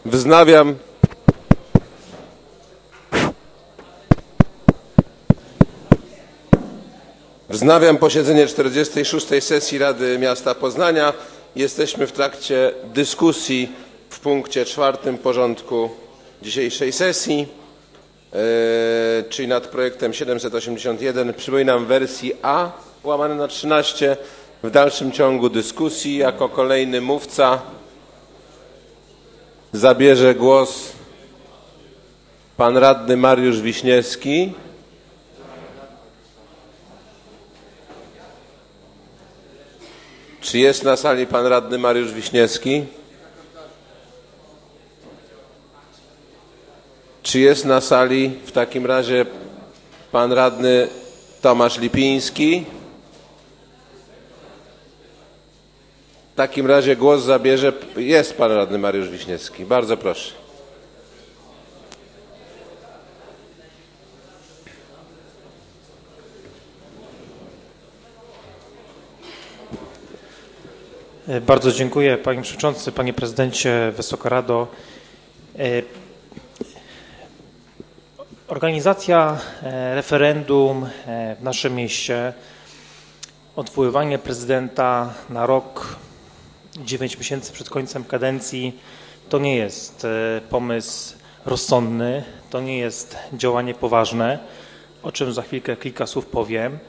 Wznawiam posiedzenie 46. sesji Rady Miasta Poznania. Jesteśmy w trakcie dyskusji w punkcie 4. porządku dzisiejszej sesji, czyli nad projektem 781. Przypominam, wersji A /13. W dalszym ciągu dyskusji jako kolejny mówca zabierze głos pan radny Mariusz Wiśniewski. Czy jest na sali pan radny Mariusz Wiśniewski? Czy jest na sali w takim razie pan radny Tomasz Lipiński? W takim razie głos zabierze... Jest pan radny Mariusz Wiśniewski. Bardzo proszę. Bardzo dziękuję, panie przewodniczący, panie prezydencie, Wysoka Rado. Organizacja referendum w naszym mieście, odwoływanie prezydenta na rok, 9 miesięcy przed końcem kadencji, to nie jest pomysł rozsądny, to nie jest działanie poważne, o czym za chwilkę kilka słów powiem.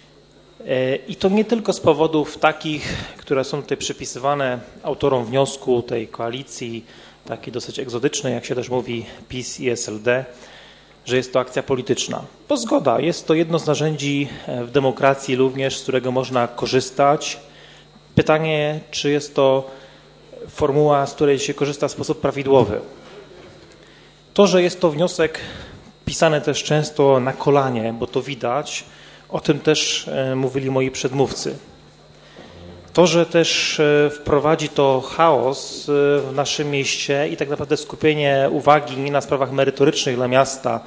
I to nie tylko z powodów takich, które są tutaj przypisywane autorom wniosku tej koalicji, takiej dosyć egzotycznej, jak się też mówi, PiS i SLD, że jest to akcja polityczna. Bo zgoda, jest to jedno z narzędzi w demokracji również, z którego można korzystać. Pytanie, czy jest to formuła, z której się korzysta w sposób prawidłowy. To, że jest to wniosek pisany też często na kolanie, bo to widać, o tym też mówili moi przedmówcy. To, że też wprowadzi to chaos w naszym mieście i tak naprawdę skupienie uwagi nie na sprawach merytorycznych dla miasta,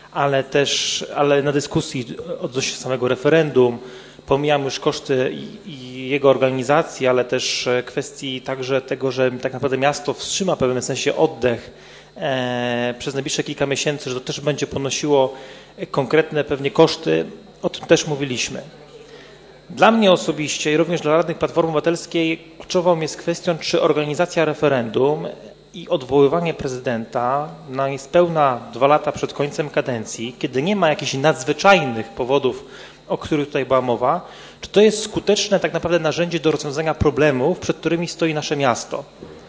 ale na dyskusji odnośnie samego referendum. Pomijam już koszty i jego organizacji, ale też kwestii także tego, że tak naprawdę miasto wstrzyma w pewnym sensie oddech przez najbliższe kilka miesięcy, że to też będzie ponosiło konkretne pewnie koszty. O tym też mówiliśmy. Dla mnie osobiście i również dla radnych Platformy Obywatelskiej kluczową jest kwestią, czy organizacja referendum i odwoływanie prezydenta na niespełna 2 lata przed końcem kadencji, kiedy nie ma jakichś nadzwyczajnych powodów, o których tutaj była mowa, czy to jest skuteczne tak naprawdę narzędzie do rozwiązania problemów, przed którymi stoi nasze miasto.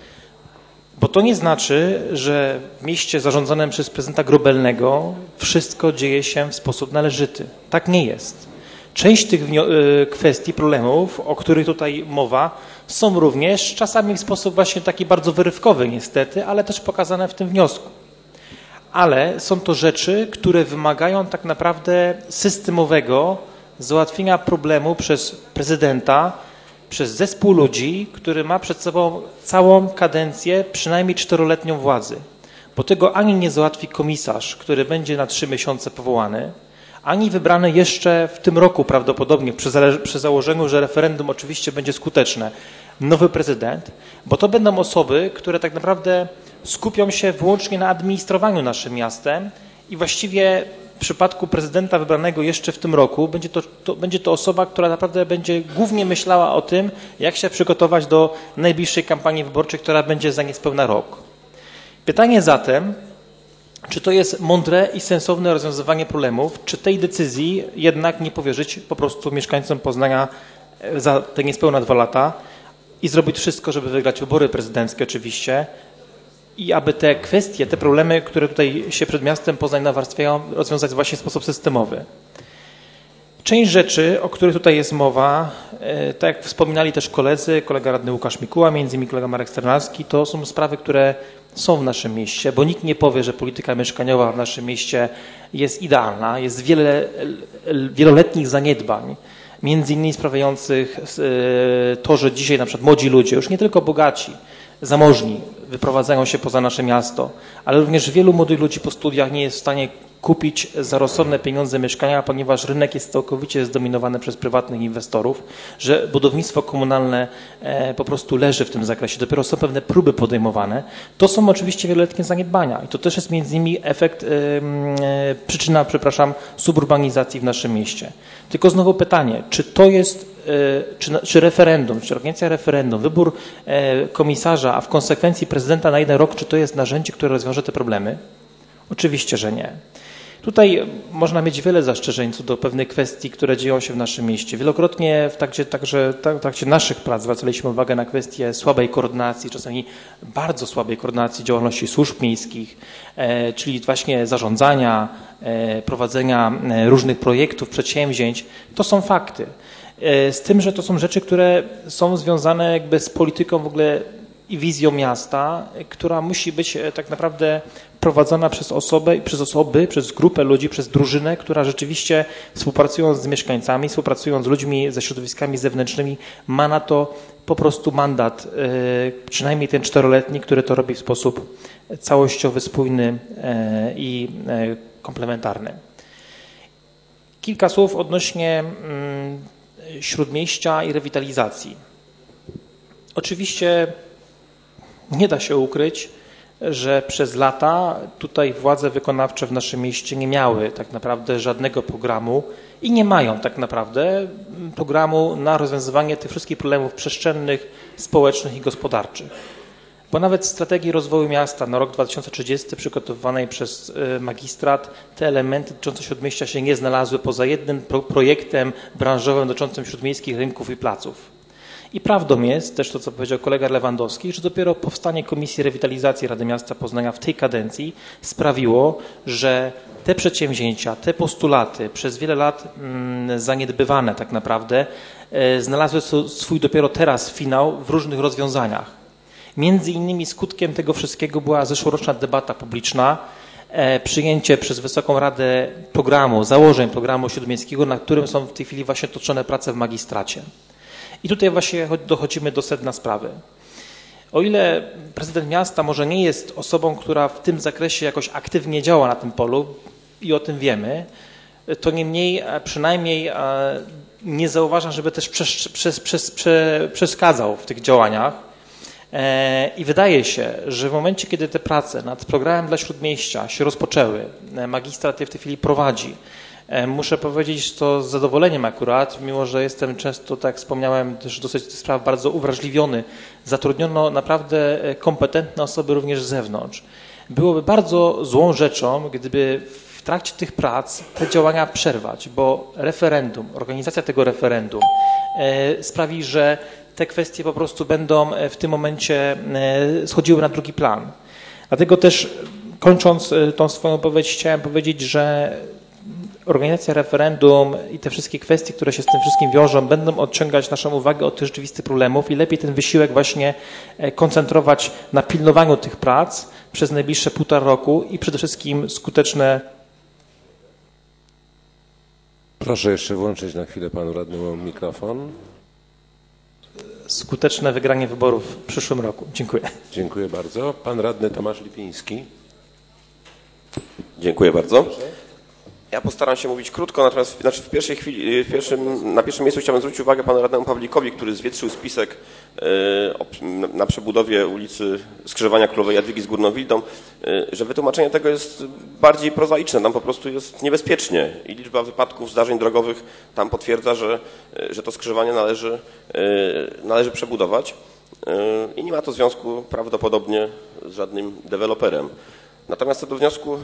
Bo to nie znaczy, że w mieście zarządzanym przez prezydenta Grobelnego wszystko dzieje się w sposób należyty. Tak nie jest. Część tych kwestii, problemów, o których tutaj mowa, są również czasami w sposób właśnie taki bardzo wyrywkowy niestety, ale też pokazane w tym wniosku. Ale są to rzeczy, które wymagają tak naprawdę systemowego załatwienia problemu przez prezydenta, przez zespół ludzi, który ma przed sobą całą kadencję, przynajmniej 4-letnią władzy. Bo tego ani nie załatwi komisarz, który będzie na 3 miesiące powołany, ani wybrany jeszcze w tym roku prawdopodobnie, przy założeniu, że referendum oczywiście będzie skuteczne, nowy prezydent, bo to będą osoby, które tak naprawdę skupią się wyłącznie na administrowaniu naszym miastem i właściwie w przypadku prezydenta wybranego jeszcze w tym roku będzie to osoba, która naprawdę będzie głównie myślała o tym, jak się przygotować do najbliższej kampanii wyborczej, która będzie za niespełna rok. Pytanie zatem, czy to jest mądre i sensowne rozwiązywanie problemów, czy tej decyzji jednak nie powierzyć po prostu mieszkańcom Poznania za te niespełna 2 lata i zrobić wszystko, żeby wygrać wybory prezydenckie oczywiście, i aby te kwestie, te problemy, które tutaj się przed miastem Poznań nawarstwiają, rozwiązać właśnie w sposób systemowy. Część rzeczy, o których tutaj jest mowa, tak jak wspominali też koledzy, kolega radny Łukasz Mikuła, między innymi kolega Marek Sternalski, to są sprawy, które są w naszym mieście, bo nikt nie powie, że polityka mieszkaniowa w naszym mieście jest idealna, jest wiele wieloletnich zaniedbań, między innymi sprawiających to, że dzisiaj na przykład młodzi ludzie, już nie tylko bogaci, zamożni, wyprowadzają się poza nasze miasto, ale również wielu młodych ludzi po studiach nie jest w stanie kupić za rozsądne pieniądze mieszkania, ponieważ rynek jest całkowicie zdominowany przez prywatnych inwestorów, że budownictwo komunalne po prostu leży w tym zakresie. Dopiero są pewne próby podejmowane. To są oczywiście wieloletnie zaniedbania i to też jest między innymi przyczyna suburbanizacji w naszym mieście. Tylko znowu pytanie, czy to jest, czy referendum, czy organizacja referendum, wybór komisarza, a w konsekwencji prezydenta na 1 rok, czy to jest narzędzie, które rozwiąże te problemy? Oczywiście, że nie. Tutaj można mieć wiele zastrzeżeń co do pewnych kwestii, które dzieją się w naszym mieście. Wielokrotnie w trakcie naszych prac zwracaliśmy uwagę na kwestię słabej koordynacji, czasami bardzo słabej koordynacji działalności służb miejskich, czyli właśnie zarządzania, prowadzenia różnych projektów, przedsięwzięć. To są fakty. Z tym, że to są rzeczy, które są związane jakby z polityką w ogóle i wizją miasta, która musi być tak naprawdę prowadzona przez przez grupę ludzi, przez drużynę, która rzeczywiście współpracując z mieszkańcami, współpracując z ludźmi, ze środowiskami zewnętrznymi, ma na to po prostu mandat, przynajmniej ten 4-letni, który to robi w sposób całościowy, spójny i komplementarny. Kilka słów odnośnie Śródmieścia i rewitalizacji. Oczywiście nie da się ukryć, że przez lata tutaj władze wykonawcze w naszym mieście nie miały tak naprawdę żadnego programu i nie mają tak naprawdę programu na rozwiązywanie tych wszystkich problemów przestrzennych, społecznych i gospodarczych. Bo nawet w strategii rozwoju miasta na rok 2030 przygotowywanej przez magistrat te elementy dotyczące Śródmieścia się nie znalazły poza jednym projektem branżowym dotyczącym śródmiejskich rynków i placów. I prawdą jest też to, co powiedział kolega Lewandowski, że dopiero powstanie Komisji Rewitalizacji Rady Miasta Poznania w tej kadencji sprawiło, że te przedsięwzięcia, te postulaty przez wiele lat zaniedbywane tak naprawdę znalazły swój dopiero teraz finał w różnych rozwiązaniach. Między innymi skutkiem tego wszystkiego była zeszłoroczna debata publiczna, przyjęcie przez Wysoką Radę założeń programu śródmiejskiego, na którym są w tej chwili właśnie toczone prace w magistracie. I tutaj właśnie dochodzimy do sedna sprawy. O ile prezydent miasta może nie jest osobą, która w tym zakresie jakoś aktywnie działa na tym polu i o tym wiemy, to niemniej przynajmniej nie zauważam, żeby też przeszkadzał w tych działaniach. I wydaje się, że w momencie, kiedy te prace nad programem dla Śródmieścia się rozpoczęły, magistrat je w tej chwili prowadzi, muszę powiedzieć to z zadowoleniem akurat, mimo że jestem często, tak jak wspomniałem, też dosyć tych spraw bardzo uwrażliwiony. Zatrudniono naprawdę kompetentne osoby również z zewnątrz. Byłoby bardzo złą rzeczą, gdyby w trakcie tych prac te działania przerwać, bo referendum, organizacja tego referendum sprawi, że te kwestie po prostu będą w tym momencie schodziły na drugi plan. Dlatego też kończąc tą swoją wypowiedź chciałem powiedzieć, że organizacja referendum i te wszystkie kwestie, które się z tym wszystkim wiążą, będą odciągać naszą uwagę od tych rzeczywistych problemów i lepiej ten wysiłek właśnie koncentrować na pilnowaniu tych prac przez najbliższe 1,5 roku i przede wszystkim skuteczne... Proszę jeszcze włączyć na chwilę panu radnemu mikrofon. Skuteczne wygranie wyborów w przyszłym roku. Dziękuję. Dziękuję bardzo. Pan radny Tomasz Lipiński. Dziękuję bardzo. Ja postaram się mówić krótko, natomiast na pierwszym miejscu chciałbym zwrócić uwagę panu radnemu Pawlikowi, który zwietrzył spisek na przebudowie ulicy Skrzyżowania Królowej Jadwigi z Górną Wildą, że wytłumaczenie tego jest bardziej prozaiczne. Tam po prostu jest niebezpiecznie i liczba wypadków, zdarzeń drogowych tam potwierdza, że to skrzyżowanie należy przebudować i nie ma to związku prawdopodobnie z żadnym deweloperem. Natomiast co do wniosku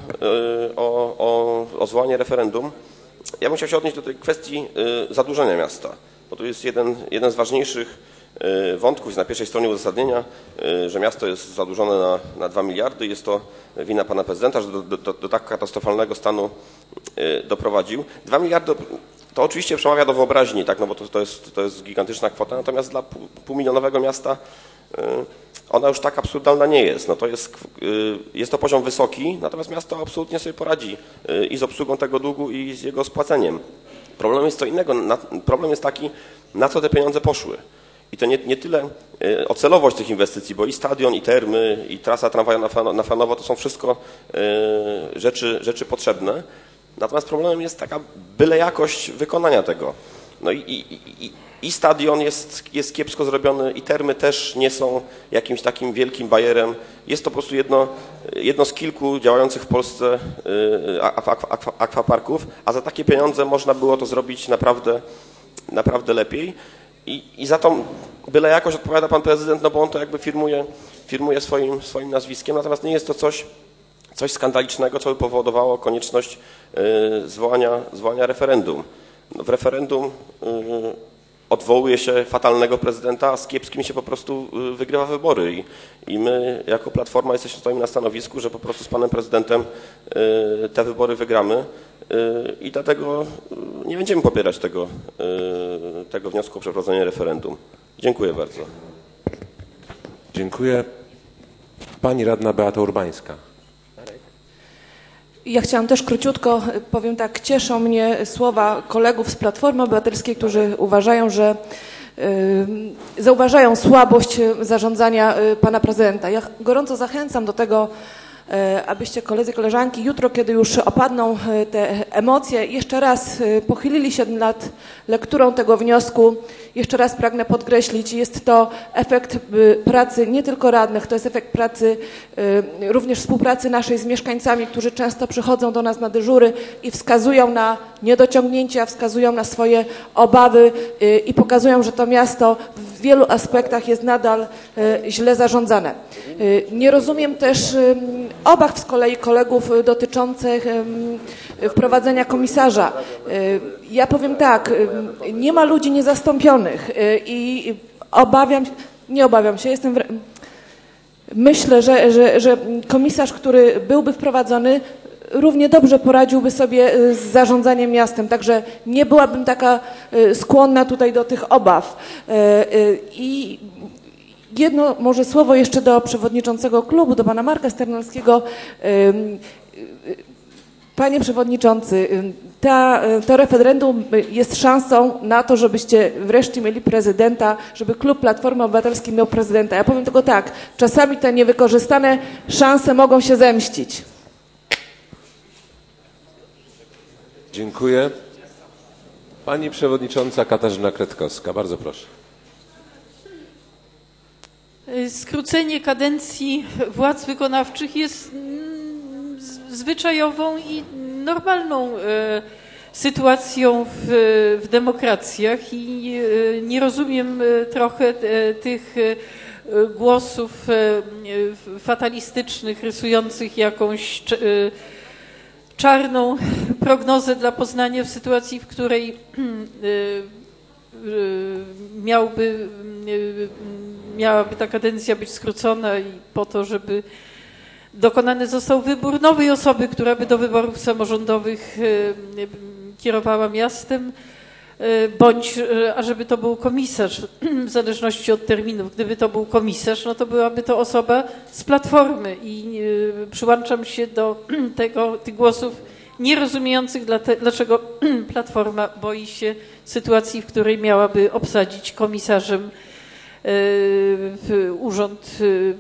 o zwołanie referendum, ja bym chciał się odnieść do tej kwestii zadłużenia miasta, bo tu jest jeden z ważniejszych wątków, jest na pierwszej stronie uzasadnienia, że miasto jest zadłużone na 2 miliardy. Jest to wina pana prezydenta, że do tak katastrofalnego stanu doprowadził. 2 miliardy to oczywiście przemawia do wyobraźni, tak, no bo to jest gigantyczna kwota, natomiast dla półmilionowego miasta ona już tak absurdalna nie jest. No to jest to poziom wysoki, natomiast miasto absolutnie sobie poradzi i z obsługą tego długu, i z jego spłaceniem. Problem jest co innego. Problem jest taki, na co te pieniądze poszły. I to nie tyle o celowość tych inwestycji, bo i stadion, i termy, i trasa tramwaju na Fanowo to są wszystko rzeczy potrzebne. Natomiast problemem jest taka byle jakość wykonania tego. No i stadion jest kiepsko zrobiony, i termy też nie są jakimś takim wielkim bajerem. Jest to po prostu jedno z kilku działających w Polsce akwaparków, a za takie pieniądze można było to zrobić naprawdę lepiej. I za tą byle jakość odpowiada pan prezydent, no bo on to jakby firmuje swoim nazwiskiem, natomiast nie jest to coś skandalicznego, co by powodowało konieczność zwołania referendum. No w referendum odwołuje się fatalnego prezydenta, a z kiepskim się po prostu wygrywa wybory. I my jako Platforma stoimy na stanowisku, że po prostu z panem prezydentem te wybory wygramy i dlatego nie będziemy popierać tego wniosku o przeprowadzenie referendum. Dziękuję bardzo. Dziękuję. Pani radna Beata Urbańska. Ja chciałam też króciutko, powiem tak, cieszą mnie słowa kolegów z Platformy Obywatelskiej, którzy zauważają słabość zarządzania pana prezydenta. Ja gorąco zachęcam do tego, abyście koledzy, koleżanki jutro, kiedy już opadną te emocje, jeszcze raz pochylili się nad lekturą tego wniosku. Jeszcze raz pragnę podkreślić, jest to efekt pracy nie tylko radnych, to jest efekt pracy, również współpracy naszej z mieszkańcami, którzy często przychodzą do nas na dyżury i wskazują na niedociągnięcia, wskazują na swoje obawy i pokazują, że to miasto w wielu aspektach jest nadal źle zarządzane. Nie rozumiem też obaw z kolei kolegów dotyczących wprowadzenia komisarza. Ja powiem tak, nie ma ludzi niezastąpionych i myślę, że komisarz, który byłby wprowadzony, równie dobrze poradziłby sobie z zarządzaniem miastem, także nie byłabym taka skłonna tutaj do tych obaw. I jedno może słowo jeszcze do przewodniczącego klubu, do pana Marka Sternalskiego. Panie przewodniczący, to referendum jest szansą na to, żebyście wreszcie mieli prezydenta, żeby klub Platformy Obywatelskiej miał prezydenta. Ja powiem tylko tak, czasami te niewykorzystane szanse mogą się zemścić. Dziękuję. Pani przewodnicząca Katarzyna Kretkowska, bardzo proszę. Skrócenie kadencji władz wykonawczych jest zwyczajową i normalną sytuacją w demokracjach i nie rozumiem trochę tych głosów fatalistycznych, rysujących jakąś czarną prognozę dla Poznania w sytuacji, w której miałaby ta kadencja być skrócona i po to, żeby dokonany został wybór nowej osoby, która by do wyborów samorządowych kierowała miastem, bądź ażeby to był komisarz, w zależności od terminów. Gdyby to był komisarz, no to byłaby to osoba z Platformy i przyłączam się do tych głosów nierozumiejących, dlaczego Platforma boi się sytuacji, w której miałaby obsadzić komisarzem urząd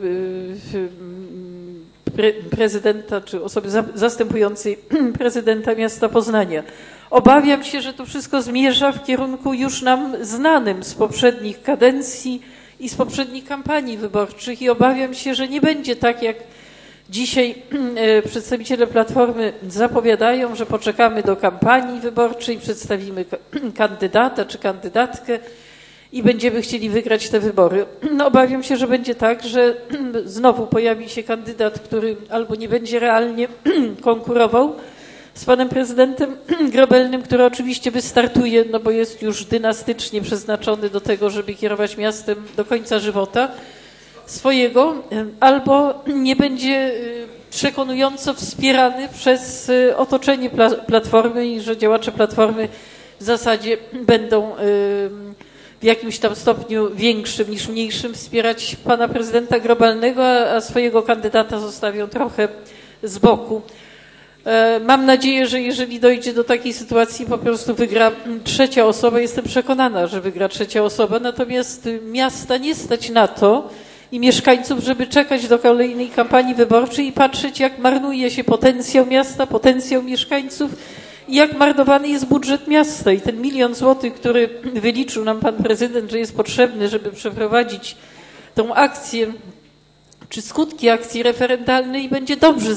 prezydenta czy osoby zastępującej prezydenta miasta Poznania. Obawiam się, że to wszystko zmierza w kierunku już nam znanym z poprzednich kadencji i z poprzednich kampanii wyborczych i obawiam się, że nie będzie tak, jak dzisiaj przedstawiciele Platformy zapowiadają, że poczekamy do kampanii wyborczej, przedstawimy kandydata czy kandydatkę i będziemy chcieli wygrać te wybory. No, obawiam się, że będzie tak, że znowu pojawi się kandydat, który albo nie będzie realnie konkurował z panem prezydentem Grobelnym, który oczywiście wystartuje, no bo jest już dynastycznie przeznaczony do tego, żeby kierować miastem do końca żywota swojego, albo nie będzie przekonująco wspierany przez otoczenie Platformy i że działacze Platformy w zasadzie będą w jakimś tam stopniu większym niż mniejszym wspierać pana prezydenta Grobelnego, a swojego kandydata zostawią trochę z boku. Mam nadzieję, że jeżeli dojdzie do takiej sytuacji, po prostu wygra trzecia osoba. Jestem przekonana, że wygra trzecia osoba, natomiast miasta nie stać na to i mieszkańców, żeby czekać do kolejnej kampanii wyborczej i patrzeć, jak marnuje się potencjał miasta, potencjał mieszkańców i jak marnowany jest budżet miasta. I ten 1 000 000 złotych, który wyliczył nam pan prezydent, że jest potrzebny, żeby przeprowadzić tą akcję, czy skutki akcji referendalnej, będzie dobrze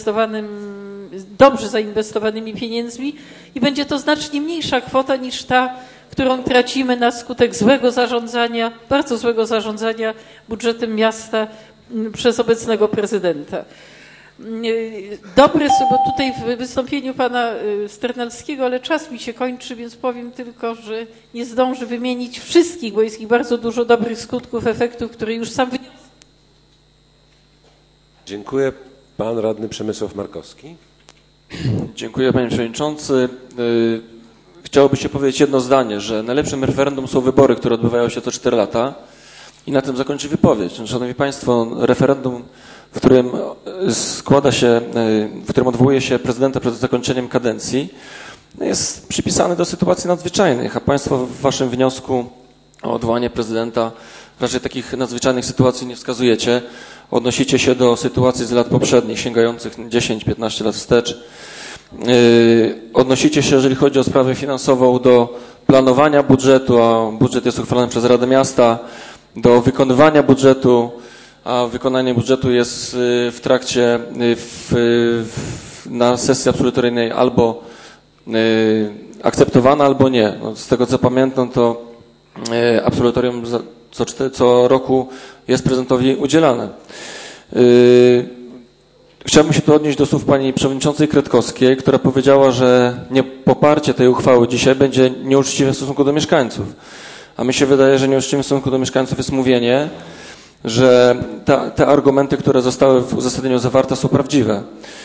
zainwestowanymi pieniędzmi i będzie to znacznie mniejsza kwota niż ta, którą tracimy na skutek złego zarządzania, bardzo złego zarządzania budżetem miasta przez obecnego prezydenta. Dobre są, bo tutaj w wystąpieniu pana Sternalskiego, ale czas mi się kończy, więc powiem tylko, że nie zdążę wymienić wszystkich, bo jest ich bardzo dużo dobrych skutków, efektów, które już sam wniosek. Dziękuję. Pan radny Przemysław Markowski. Dziękuję, panie przewodniczący. Chciałoby się powiedzieć jedno zdanie, że najlepszym referendum są wybory, które odbywają się co 4 lata i na tym zakończy wypowiedź. Szanowni państwo, referendum, w którym w którym odwołuje się prezydenta przed zakończeniem kadencji, jest przypisany do sytuacji nadzwyczajnych, a państwo w waszym wniosku o odwołanie prezydenta raczej takich nadzwyczajnych sytuacji nie wskazujecie. Odnosicie się do sytuacji z lat poprzednich, sięgających 10-15 lat wstecz. Odnosicie się, jeżeli chodzi o sprawę finansową, do planowania budżetu, a budżet jest uchwalany przez Radę Miasta, do wykonywania budżetu, a wykonanie budżetu jest w trakcie, na sesji absolutoryjnej albo akceptowane, albo nie. No, z tego co pamiętam, to absolutorium co roku jest prezydentowi udzielane. Chciałbym się tu odnieść do słów pani przewodniczącej Kretkowskiej, która powiedziała, że poparcie tej uchwały dzisiaj będzie nieuczciwe w stosunku do mieszkańców. A mi się wydaje, że nieuczciwym w stosunku do mieszkańców jest mówienie, że te argumenty, które zostały w uzasadnieniu zawarte, są prawdziwe.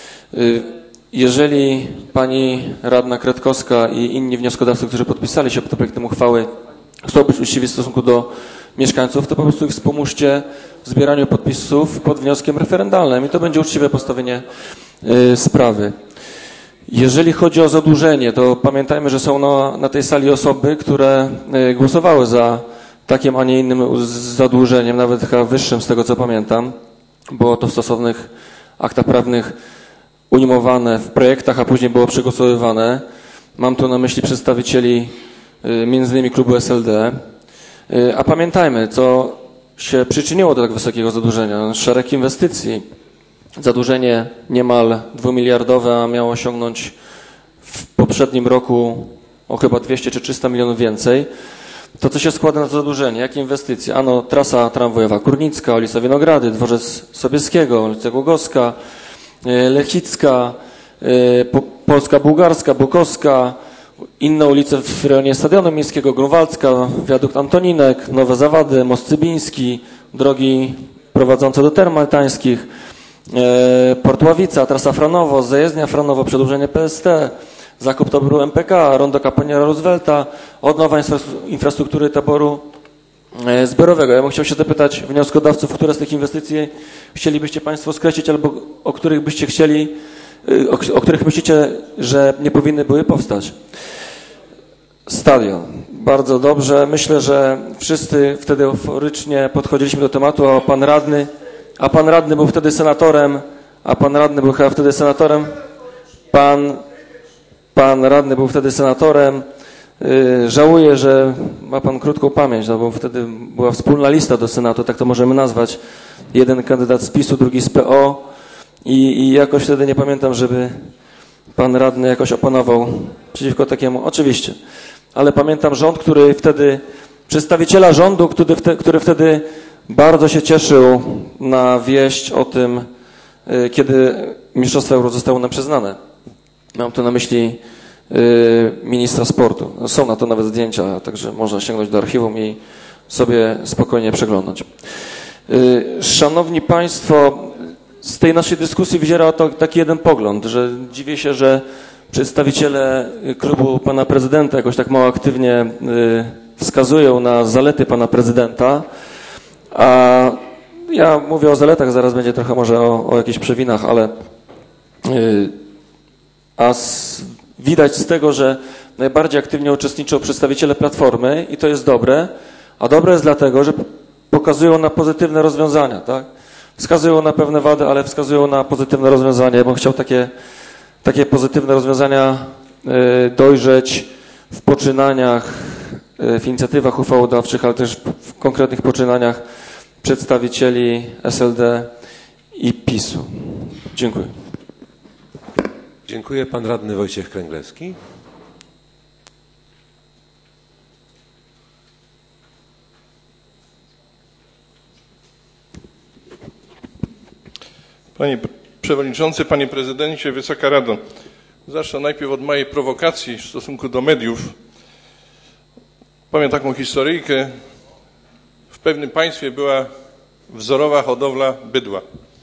Jeżeli pani radna Kretkowska i inni wnioskodawcy, którzy podpisali się pod projektem uchwały, chcą być uczciwi w stosunku do mieszkańców, to po prostu ich wspomóżcie w zbieraniu podpisów pod wnioskiem referendalnym i to będzie uczciwe postawienie sprawy. Jeżeli chodzi o zadłużenie, to pamiętajmy, że są na tej sali osoby, które głosowały za takim, a nie innym zadłużeniem, nawet chyba wyższym z tego co pamiętam. Było to w stosownych aktach prawnych ujmowane w projektach, a później było przegłosowywane. Mam tu na myśli przedstawicieli między innymi klubu SLD. A pamiętajmy, co się przyczyniło do tak wysokiego zadłużenia. Szereg inwestycji. Zadłużenie niemal 2-miliardowe, a miało osiągnąć w poprzednim roku o chyba 200 czy 300 milionów więcej. To, co się składa na to zadłużenie? Jakie inwestycje? Ano trasa tramwajowa Kurnicka, ulica Winogrady, dworzec Sobieskiego, ulica Głogowska, Lechicka, Polska Bułgarska, Bukowska, inne ulice w rejonie Stadionu Miejskiego, Grunwaldzka, wiadukt Antoninek, Nowe Zawady, Most Cybiński, drogi prowadzące do Term Maltańskich, Port Ławica, trasa Franowo, zajezdnia Franowo, przedłużenie PST, zakup taboru MPK, rondo Kapłaniera Roosevelta, odnowa infrastruktury taboru zbiorowego. Ja bym chciał się zapytać wnioskodawców, które z tych inwestycji chcielibyście państwo skreślić albo o których byście chcieli, o których myślicie, że nie powinny były powstać. Stadion. Bardzo dobrze. Myślę, że wszyscy wtedy euforycznie podchodziliśmy do tematu, a pan radny był wtedy senatorem, Pan radny był wtedy senatorem. Żałuję, że ma pan krótką pamięć, no bo wtedy była wspólna lista do Senatu, tak to możemy nazwać. Jeden kandydat z PiS-u, drugi z PO i jakoś wtedy nie pamiętam, żeby pan radny jakoś oponował przeciwko takiemu. Oczywiście, ale pamiętam rząd, przedstawiciela rządu, który wtedy bardzo się cieszył na wieść o tym, kiedy mistrzostwa Euro zostały nam przyznane. Mam tu na myśli ministra sportu. Są na to nawet zdjęcia, także można sięgnąć do archiwum i sobie spokojnie przeglądać. Szanowni Państwo, z tej naszej dyskusji wyziera taki jeden pogląd, że dziwię się, że przedstawiciele klubu pana prezydenta jakoś tak mało aktywnie wskazują na zalety pana prezydenta, a ja mówię o zaletach, zaraz będzie trochę może o jakichś przewinach, ale A widać z tego, że najbardziej aktywnie uczestniczą przedstawiciele Platformy i to jest dobre, a dobre jest dlatego, że pokazują na pozytywne rozwiązania, tak? Wskazują na pewne wady, ale wskazują na pozytywne rozwiązania. Ja bym chciał takie pozytywne rozwiązania dojrzeć w poczynaniach, w inicjatywach uchwałodawczych, ale też w konkretnych poczynaniach przedstawicieli SLD i PiS-u. Dziękuję. Dziękuję. Pan radny Wojciech Kręglewski. Panie Przewodniczący, Panie Prezydencie, Wysoka Rado. Zacznę najpierw od mojej prowokacji w stosunku do mediów. Powiem taką historyjkę. W pewnym państwie była wzorowa hodowla bydła.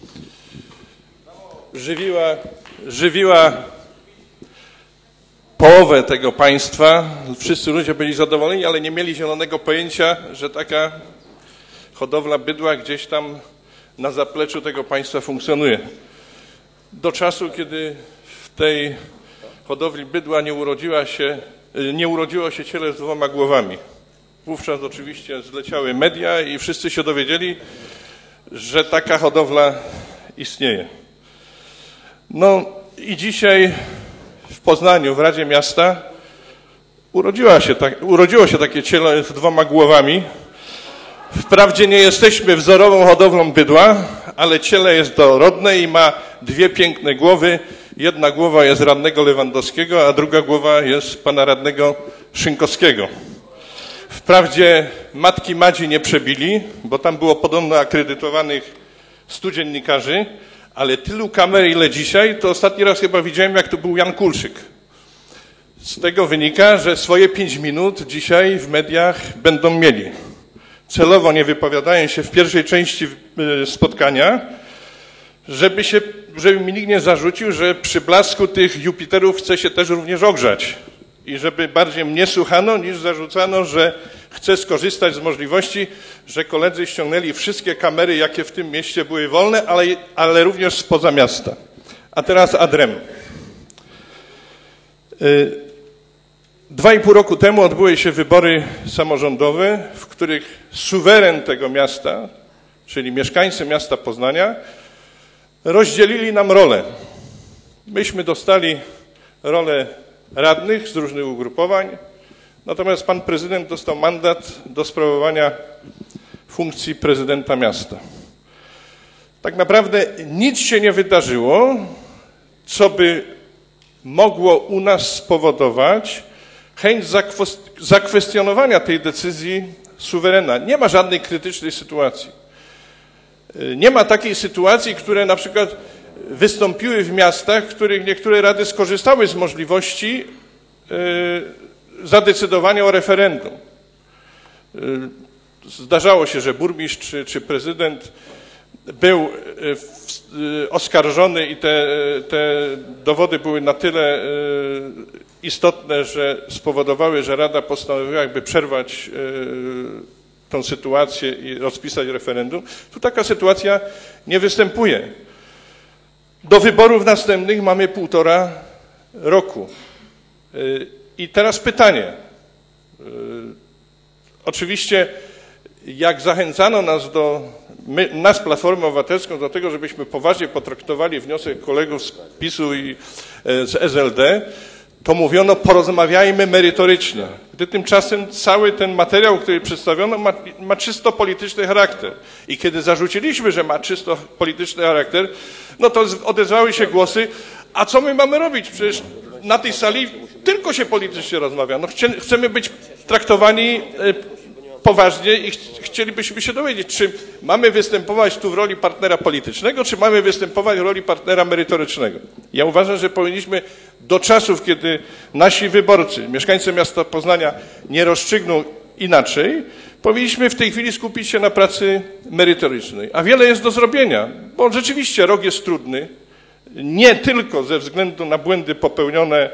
Żywiła połowę tego państwa. Wszyscy ludzie byli zadowoleni, ale nie mieli zielonego pojęcia, że taka hodowla bydła gdzieś tam na zapleczu tego państwa funkcjonuje. Do czasu, kiedy w tej hodowli bydła nie urodziło się ciele z 2 głowami. Wówczas oczywiście zleciały media i wszyscy się dowiedzieli, że taka hodowla istnieje. No i dzisiaj w Poznaniu, w Radzie Miasta urodziło się takie ciele z 2 głowami. Wprawdzie nie jesteśmy wzorową hodowlą bydła, ale ciele jest dorodne i ma 2 piękne głowy. Jedna głowa jest radnego Lewandowskiego, a druga głowa jest pana radnego Szynkowskiego. Wprawdzie matki Madzi nie przebili, bo tam było podobno akredytowanych 100 dziennikarzy, ale tylu kamer, ile dzisiaj, to ostatni raz chyba widziałem, jak to był Jan Kulczyk. Z tego wynika, że swoje 5 minut dzisiaj w mediach będą mieli. Celowo nie wypowiadają się w pierwszej części spotkania, żeby mi nikt nie zarzucił, że przy blasku tych Jupiterów chce się też również ogrzać. I żeby bardziej mnie słuchano, niż zarzucano, że chcę skorzystać z możliwości, że koledzy ściągnęli wszystkie kamery, jakie w tym mieście były wolne, ale również spoza miasta. A teraz ad rem. 2,5 roku temu odbyły się wybory samorządowe, w których suweren tego miasta, czyli mieszkańcy miasta Poznania, rozdzielili nam rolę. Myśmy dostali rolę radnych z różnych ugrupowań, natomiast pan prezydent dostał mandat do sprawowania funkcji prezydenta miasta. Tak naprawdę nic się nie wydarzyło, co by mogło u nas spowodować chęć zakwestionowania tej decyzji suwerena. Nie ma żadnej krytycznej sytuacji. Nie ma takiej sytuacji, które na przykład wystąpiły w miastach, w których niektóre rady skorzystały z możliwości zadecydowania o referendum. Zdarzało się, że burmistrz czy prezydent był oskarżony i te dowody były na tyle istotne, że spowodowały, że Rada postanowiła jakby przerwać tą sytuację i rozpisać referendum. Tu taka sytuacja nie występuje. Do wyborów następnych mamy 1,5 roku. I teraz pytanie. Oczywiście jak zachęcano nas Platformą Obywatelską do tego, żebyśmy poważnie potraktowali wniosek kolegów z PiS-u i z SLD, to mówiono, porozmawiajmy merytorycznie. Gdy tymczasem cały ten materiał, który przedstawiono, ma czysto polityczny charakter. I kiedy zarzuciliśmy, że ma czysto polityczny charakter, no to odezwały się głosy, a co my mamy robić? Przecież na tej sali tylko się politycznie rozmawia. No chcemy być traktowani poważnie i chcielibyśmy się dowiedzieć, czy mamy występować tu w roli partnera politycznego, czy mamy występować w roli partnera merytorycznego. Ja uważam, że powinniśmy do czasów, kiedy nasi wyborcy, mieszkańcy miasta Poznania nie rozstrzygną inaczej, powinniśmy w tej chwili skupić się na pracy merytorycznej. A wiele jest do zrobienia, bo rzeczywiście rok jest trudny, nie tylko ze względu na błędy popełnione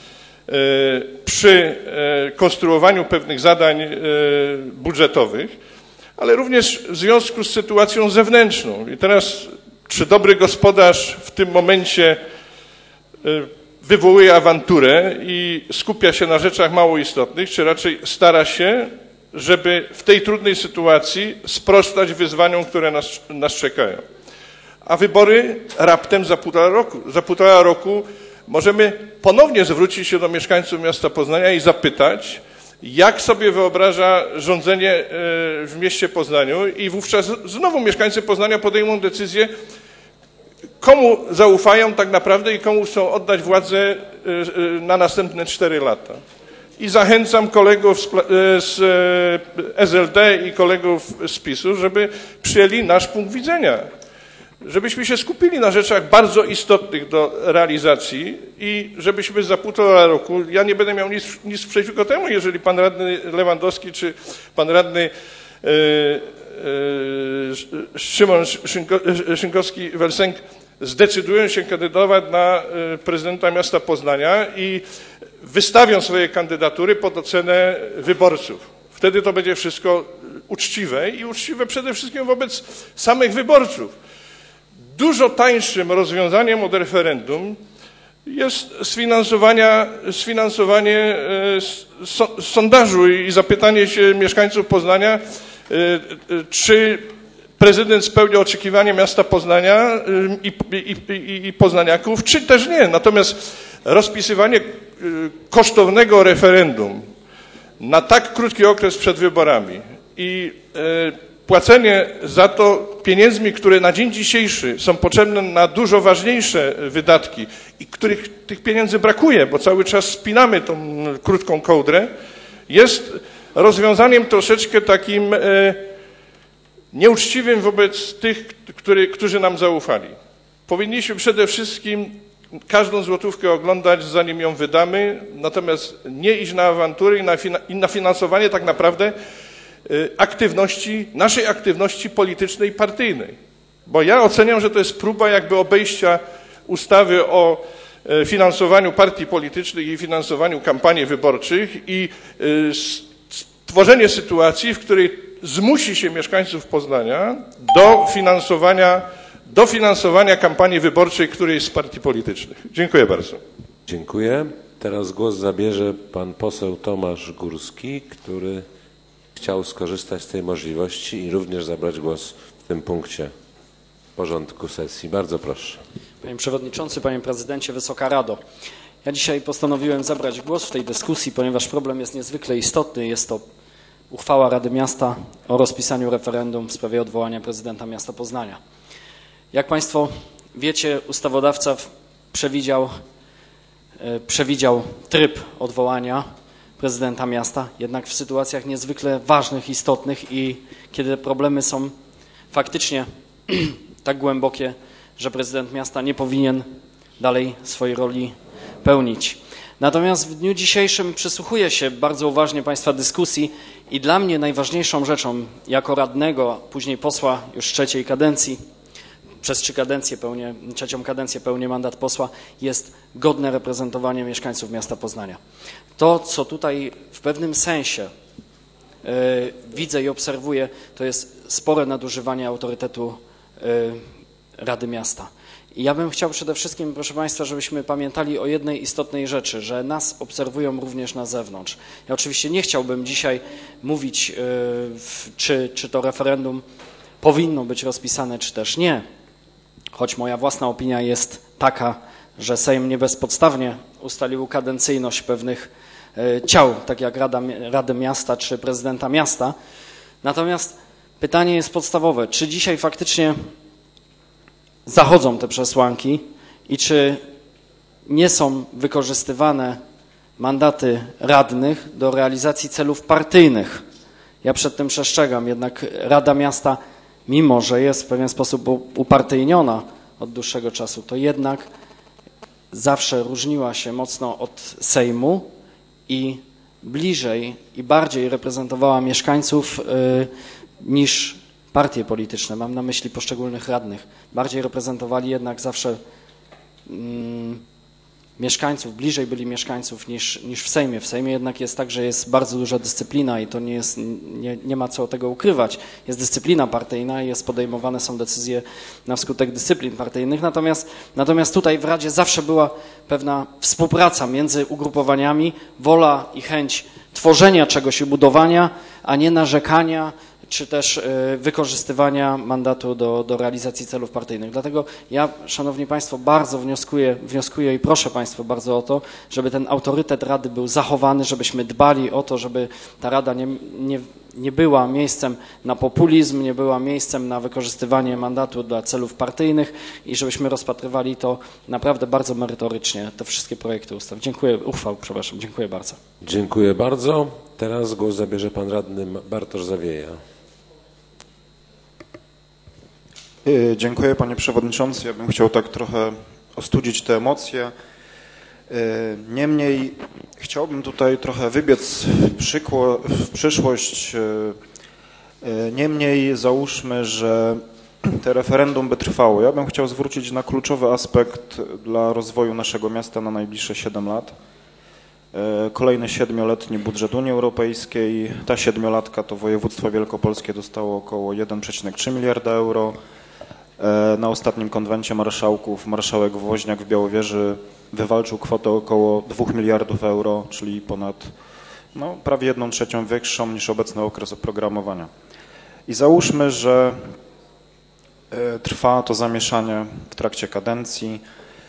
przy konstruowaniu pewnych zadań budżetowych, ale również w związku z sytuacją zewnętrzną. I teraz, czy dobry gospodarz w tym momencie wywołuje awanturę i skupia się na rzeczach mało istotnych, czy raczej stara się, żeby w tej trudnej sytuacji sprostać wyzwaniom, które nas czekają. A wybory raptem za półtora roku. Za półtora roku możemy ponownie zwrócić się do mieszkańców miasta Poznania i zapytać, jak sobie wyobraża rządzenie w mieście Poznaniu i wówczas znowu mieszkańcy Poznania podejmą decyzję, komu zaufają tak naprawdę i komu chcą oddać władzę na następne 4 lata. I zachęcam kolegów z SLD i kolegów z PiS-u, żeby przyjęli nasz punkt widzenia. Żebyśmy się skupili na rzeczach bardzo istotnych do realizacji i żebyśmy za półtora roku, ja nie będę miał nic przeciwko temu, jeżeli pan radny Lewandowski czy pan radny Szymon Szynkowski-Welsenk zdecydują się kandydować na prezydenta miasta Poznania i wystawią swoje kandydatury pod ocenę wyborców. Wtedy to będzie wszystko uczciwe i uczciwe przede wszystkim wobec samych wyborców. Dużo tańszym rozwiązaniem od referendum jest sfinansowanie sondażu i zapytanie się mieszkańców Poznania, czy prezydent spełnia oczekiwania miasta Poznania i poznaniaków, czy też nie. Natomiast rozpisywanie kosztownego referendum na tak krótki okres przed wyborami i płacenie za to pieniędzmi, które na dzień dzisiejszy są potrzebne na dużo ważniejsze wydatki i których tych pieniędzy brakuje, bo cały czas spinamy tą krótką kołdrę, jest rozwiązaniem troszeczkę takim nieuczciwym wobec tych, którzy nam zaufali. Powinniśmy przede wszystkim każdą złotówkę oglądać, zanim ją wydamy, natomiast nie iść na awantury i na finansowanie tak naprawdę naszej aktywności politycznej i partyjnej. Bo ja oceniam, że to jest próba jakby obejścia ustawy o finansowaniu partii politycznych i finansowaniu kampanii wyborczych i stworzenie sytuacji, w której zmusi się mieszkańców Poznania do finansowania kampanii wyborczej którejś z partii politycznych. Dziękuję bardzo. Dziękuję. Teraz głos zabierze pan poseł Tomasz Górski, który chciał skorzystać z tej możliwości i również zabrać głos w tym punkcie porządku sesji. Bardzo proszę. Panie Przewodniczący, Panie Prezydencie, Wysoka Rado. Ja dzisiaj postanowiłem zabrać głos w tej dyskusji, ponieważ problem jest niezwykle istotny. Jest to uchwała Rady Miasta o rozpisaniu referendum w sprawie odwołania prezydenta miasta Poznania. Jak Państwo wiecie, ustawodawca przewidział tryb odwołania prezydenta miasta, jednak w sytuacjach niezwykle ważnych, istotnych i kiedy problemy są faktycznie tak głębokie, że prezydent miasta nie powinien dalej swojej roli pełnić. Natomiast w dniu dzisiejszym przysłuchuję się bardzo uważnie Państwa dyskusji i dla mnie najważniejszą rzeczą jako radnego, później posła już trzeciej kadencji, przez 3 kadencję pełnię mandat posła, jest godne reprezentowanie mieszkańców miasta Poznania. To, co tutaj w pewnym sensie widzę i obserwuję, to jest spore nadużywanie autorytetu Rady Miasta. I ja bym chciał przede wszystkim, proszę Państwa, żebyśmy pamiętali o jednej istotnej rzeczy, że nas obserwują również na zewnątrz. Ja oczywiście nie chciałbym dzisiaj mówić, czy to referendum powinno być rozpisane, czy też nie. Choć moja własna opinia jest taka, że Sejm nie bezpodstawnie ustalił kadencyjność pewnych ciał, tak jak Rady Miasta czy prezydenta miasta. Natomiast pytanie jest podstawowe, czy dzisiaj faktycznie zachodzą te przesłanki i czy nie są wykorzystywane mandaty radnych do realizacji celów partyjnych. Ja przed tym przestrzegam, jednak Rada Miasta, mimo że jest w pewien sposób upartyjniona od dłuższego czasu, to jednak zawsze różniła się mocno od Sejmu i bliżej i bardziej reprezentowała mieszkańców niż partie polityczne, mam na myśli poszczególnych radnych. Bardziej reprezentowali jednak zawsze mieszkańców, bliżej byli mieszkańców niż w Sejmie. W Sejmie jednak jest tak, że jest bardzo duża dyscyplina i to nie ma co tego ukrywać. Jest dyscyplina partyjna i podejmowane są decyzje na skutek dyscyplin partyjnych. Natomiast tutaj w Radzie zawsze była pewna współpraca między ugrupowaniami, wola i chęć tworzenia czegoś i budowania, a nie narzekania czy też wykorzystywania mandatu do realizacji celów partyjnych. Dlatego ja, Szanowni Państwo, bardzo wnioskuję i proszę Państwa bardzo o to, żeby ten autorytet Rady był zachowany, żebyśmy dbali o to, żeby ta Rada nie była miejscem na populizm, nie była miejscem na wykorzystywanie mandatu dla celów partyjnych i żebyśmy rozpatrywali to naprawdę bardzo merytorycznie, te wszystkie projekty ustaw. Dziękuję bardzo. Dziękuję bardzo. Teraz głos zabierze pan radny Bartosz Zawieja. Dziękuję, panie przewodniczący. Ja bym chciał tak trochę ostudzić te emocje. Niemniej chciałbym tutaj trochę wybiec w przyszłość. Niemniej załóżmy, że te referendum by trwało. Ja bym chciał zwrócić na kluczowy aspekt dla rozwoju naszego miasta na najbliższe 7 lat. Kolejny 7-letni budżet Unii Europejskiej. Ta 7-latka to województwo wielkopolskie dostało około 1,3 miliarda euro. Na ostatnim konwencie marszałków marszałek Woźniak w Białowieży wywalczył kwotę około 2 miliardów euro, czyli ponad prawie 1/3 większą niż obecny okres oprogramowania. I załóżmy, że trwa to zamieszanie w trakcie kadencji.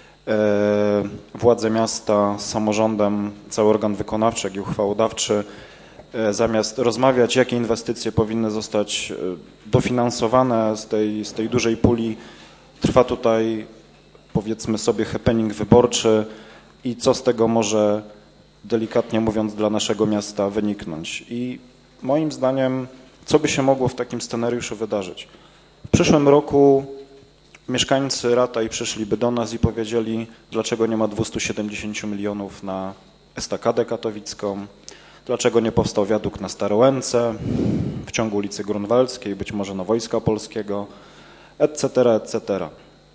Władze miasta z samorządem, cały organ wykonawczy, jak i uchwałodawczy, zamiast rozmawiać, jakie inwestycje powinny zostać dofinansowane z tej dużej puli, trwa tutaj, powiedzmy sobie, happening wyborczy i co z tego może, delikatnie mówiąc, dla naszego miasta wyniknąć. I moim zdaniem, co by się mogło w takim scenariuszu wydarzyć? W przyszłym roku mieszkańcy Rataj przyszliby do nas i powiedzieli, dlaczego nie ma 270 milionów na estakadę katowicką, dlaczego nie powstał wiadukt na Starołęce, w ciągu ulicy Grunwaldzkiej, być może na Wojska Polskiego, etc., etc.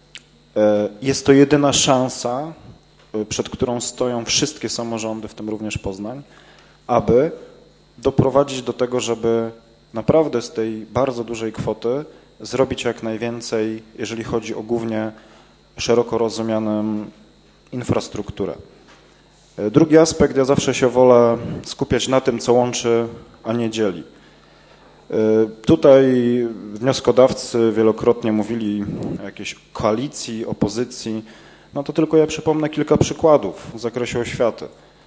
Jest to jedyna szansa, przed którą stoją wszystkie samorządy, w tym również Poznań, aby doprowadzić do tego, żeby naprawdę z tej bardzo dużej kwoty zrobić jak najwięcej, jeżeli chodzi o głównie szeroko rozumianą infrastrukturę. Drugi aspekt, ja zawsze się wolę skupiać na tym, co łączy, a nie dzieli. Tutaj wnioskodawcy wielokrotnie mówili o jakiejś koalicji, opozycji. No to tylko ja przypomnę kilka przykładów w zakresie oświaty.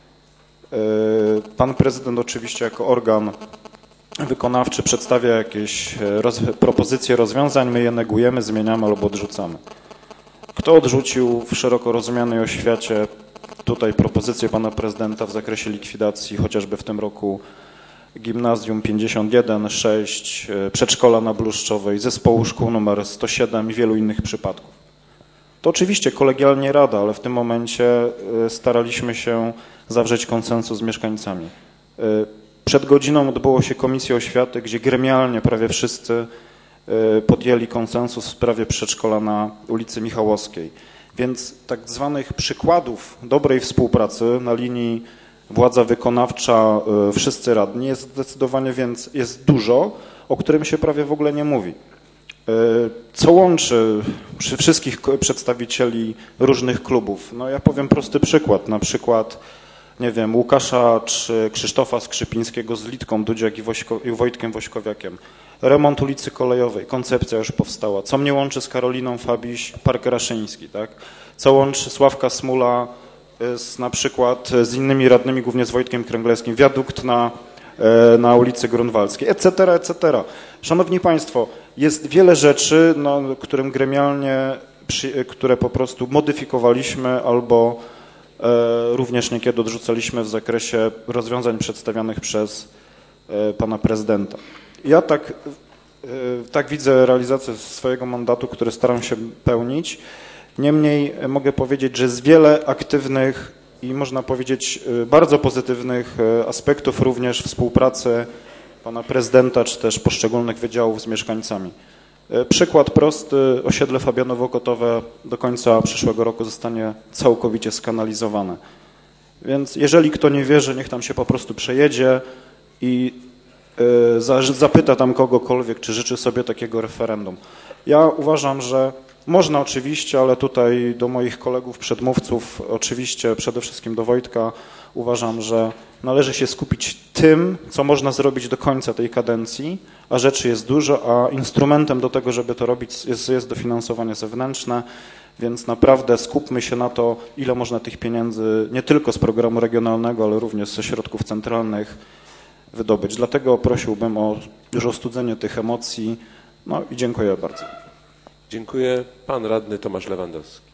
Pan prezydent oczywiście jako organ wykonawczy przedstawia jakieś propozycje rozwiązań, my je negujemy, zmieniamy albo odrzucamy. Kto odrzucił w szeroko rozumianej oświacie tutaj propozycję pana prezydenta w zakresie likwidacji chociażby w tym roku Gimnazjum 51, 6, przedszkola na Bluszczowej, zespołu szkół numer 107 i wielu innych przypadków? To oczywiście kolegialnie Rada, ale w tym momencie staraliśmy się zawrzeć konsensus z mieszkańcami. Przed godziną odbyło się Komisja Oświaty, gdzie gremialnie prawie wszyscy podjęli konsensus w sprawie przedszkola na ulicy Michałowskiej. Więc tak zwanych przykładów dobrej współpracy na linii władza wykonawcza, wszyscy radni jest zdecydowanie jest dużo, o którym się prawie w ogóle nie mówi. Co łączy wszystkich przedstawicieli różnych klubów? No ja powiem prosty przykład, na przykład, nie wiem, Łukasza czy Krzysztofa Skrzypińskiego z Litką Dudziak i Wojtkiem Wośkowiakiem. Remont ulicy Kolejowej, koncepcja już powstała. Co mnie łączy z Karoliną Fabiś, Park Raszyński, tak? Co łączy Sławka Smula na przykład z innymi radnymi, głównie z Wojtkiem Kręglewskim, wiadukt na ulicy Grunwaldzkiej, etc., etc. Szanowni Państwo, jest wiele rzeczy, którym gremialnie, które po prostu modyfikowaliśmy albo również niekiedy odrzucaliśmy w zakresie rozwiązań przedstawianych przez pana prezydenta. Ja tak widzę realizację swojego mandatu, który staram się pełnić. Niemniej mogę powiedzieć, że jest wiele aktywnych i można powiedzieć bardzo pozytywnych aspektów również współpracy pana prezydenta czy też poszczególnych wydziałów z mieszkańcami. Przykład prosty, osiedle Fabianowo-Kotowe do końca przyszłego roku zostanie całkowicie skanalizowane. Więc jeżeli kto nie wierzy, niech tam się po prostu przejedzie i zapyta tam kogokolwiek, czy życzy sobie takiego referendum. Ja uważam, że można oczywiście, ale tutaj do moich kolegów, przedmówców, oczywiście przede wszystkim do Wojtka, uważam, że należy się skupić tym, co można zrobić do końca tej kadencji, a rzeczy jest dużo, a instrumentem do tego, żeby to robić jest dofinansowanie zewnętrzne, więc naprawdę skupmy się na to, ile można tych pieniędzy nie tylko z programu regionalnego, ale również ze środków centralnych wydobyć. Dlatego prosiłbym o już ostudzenie tych emocji. No i dziękuję bardzo. Dziękuję. Pan radny Tomasz Lewandowski.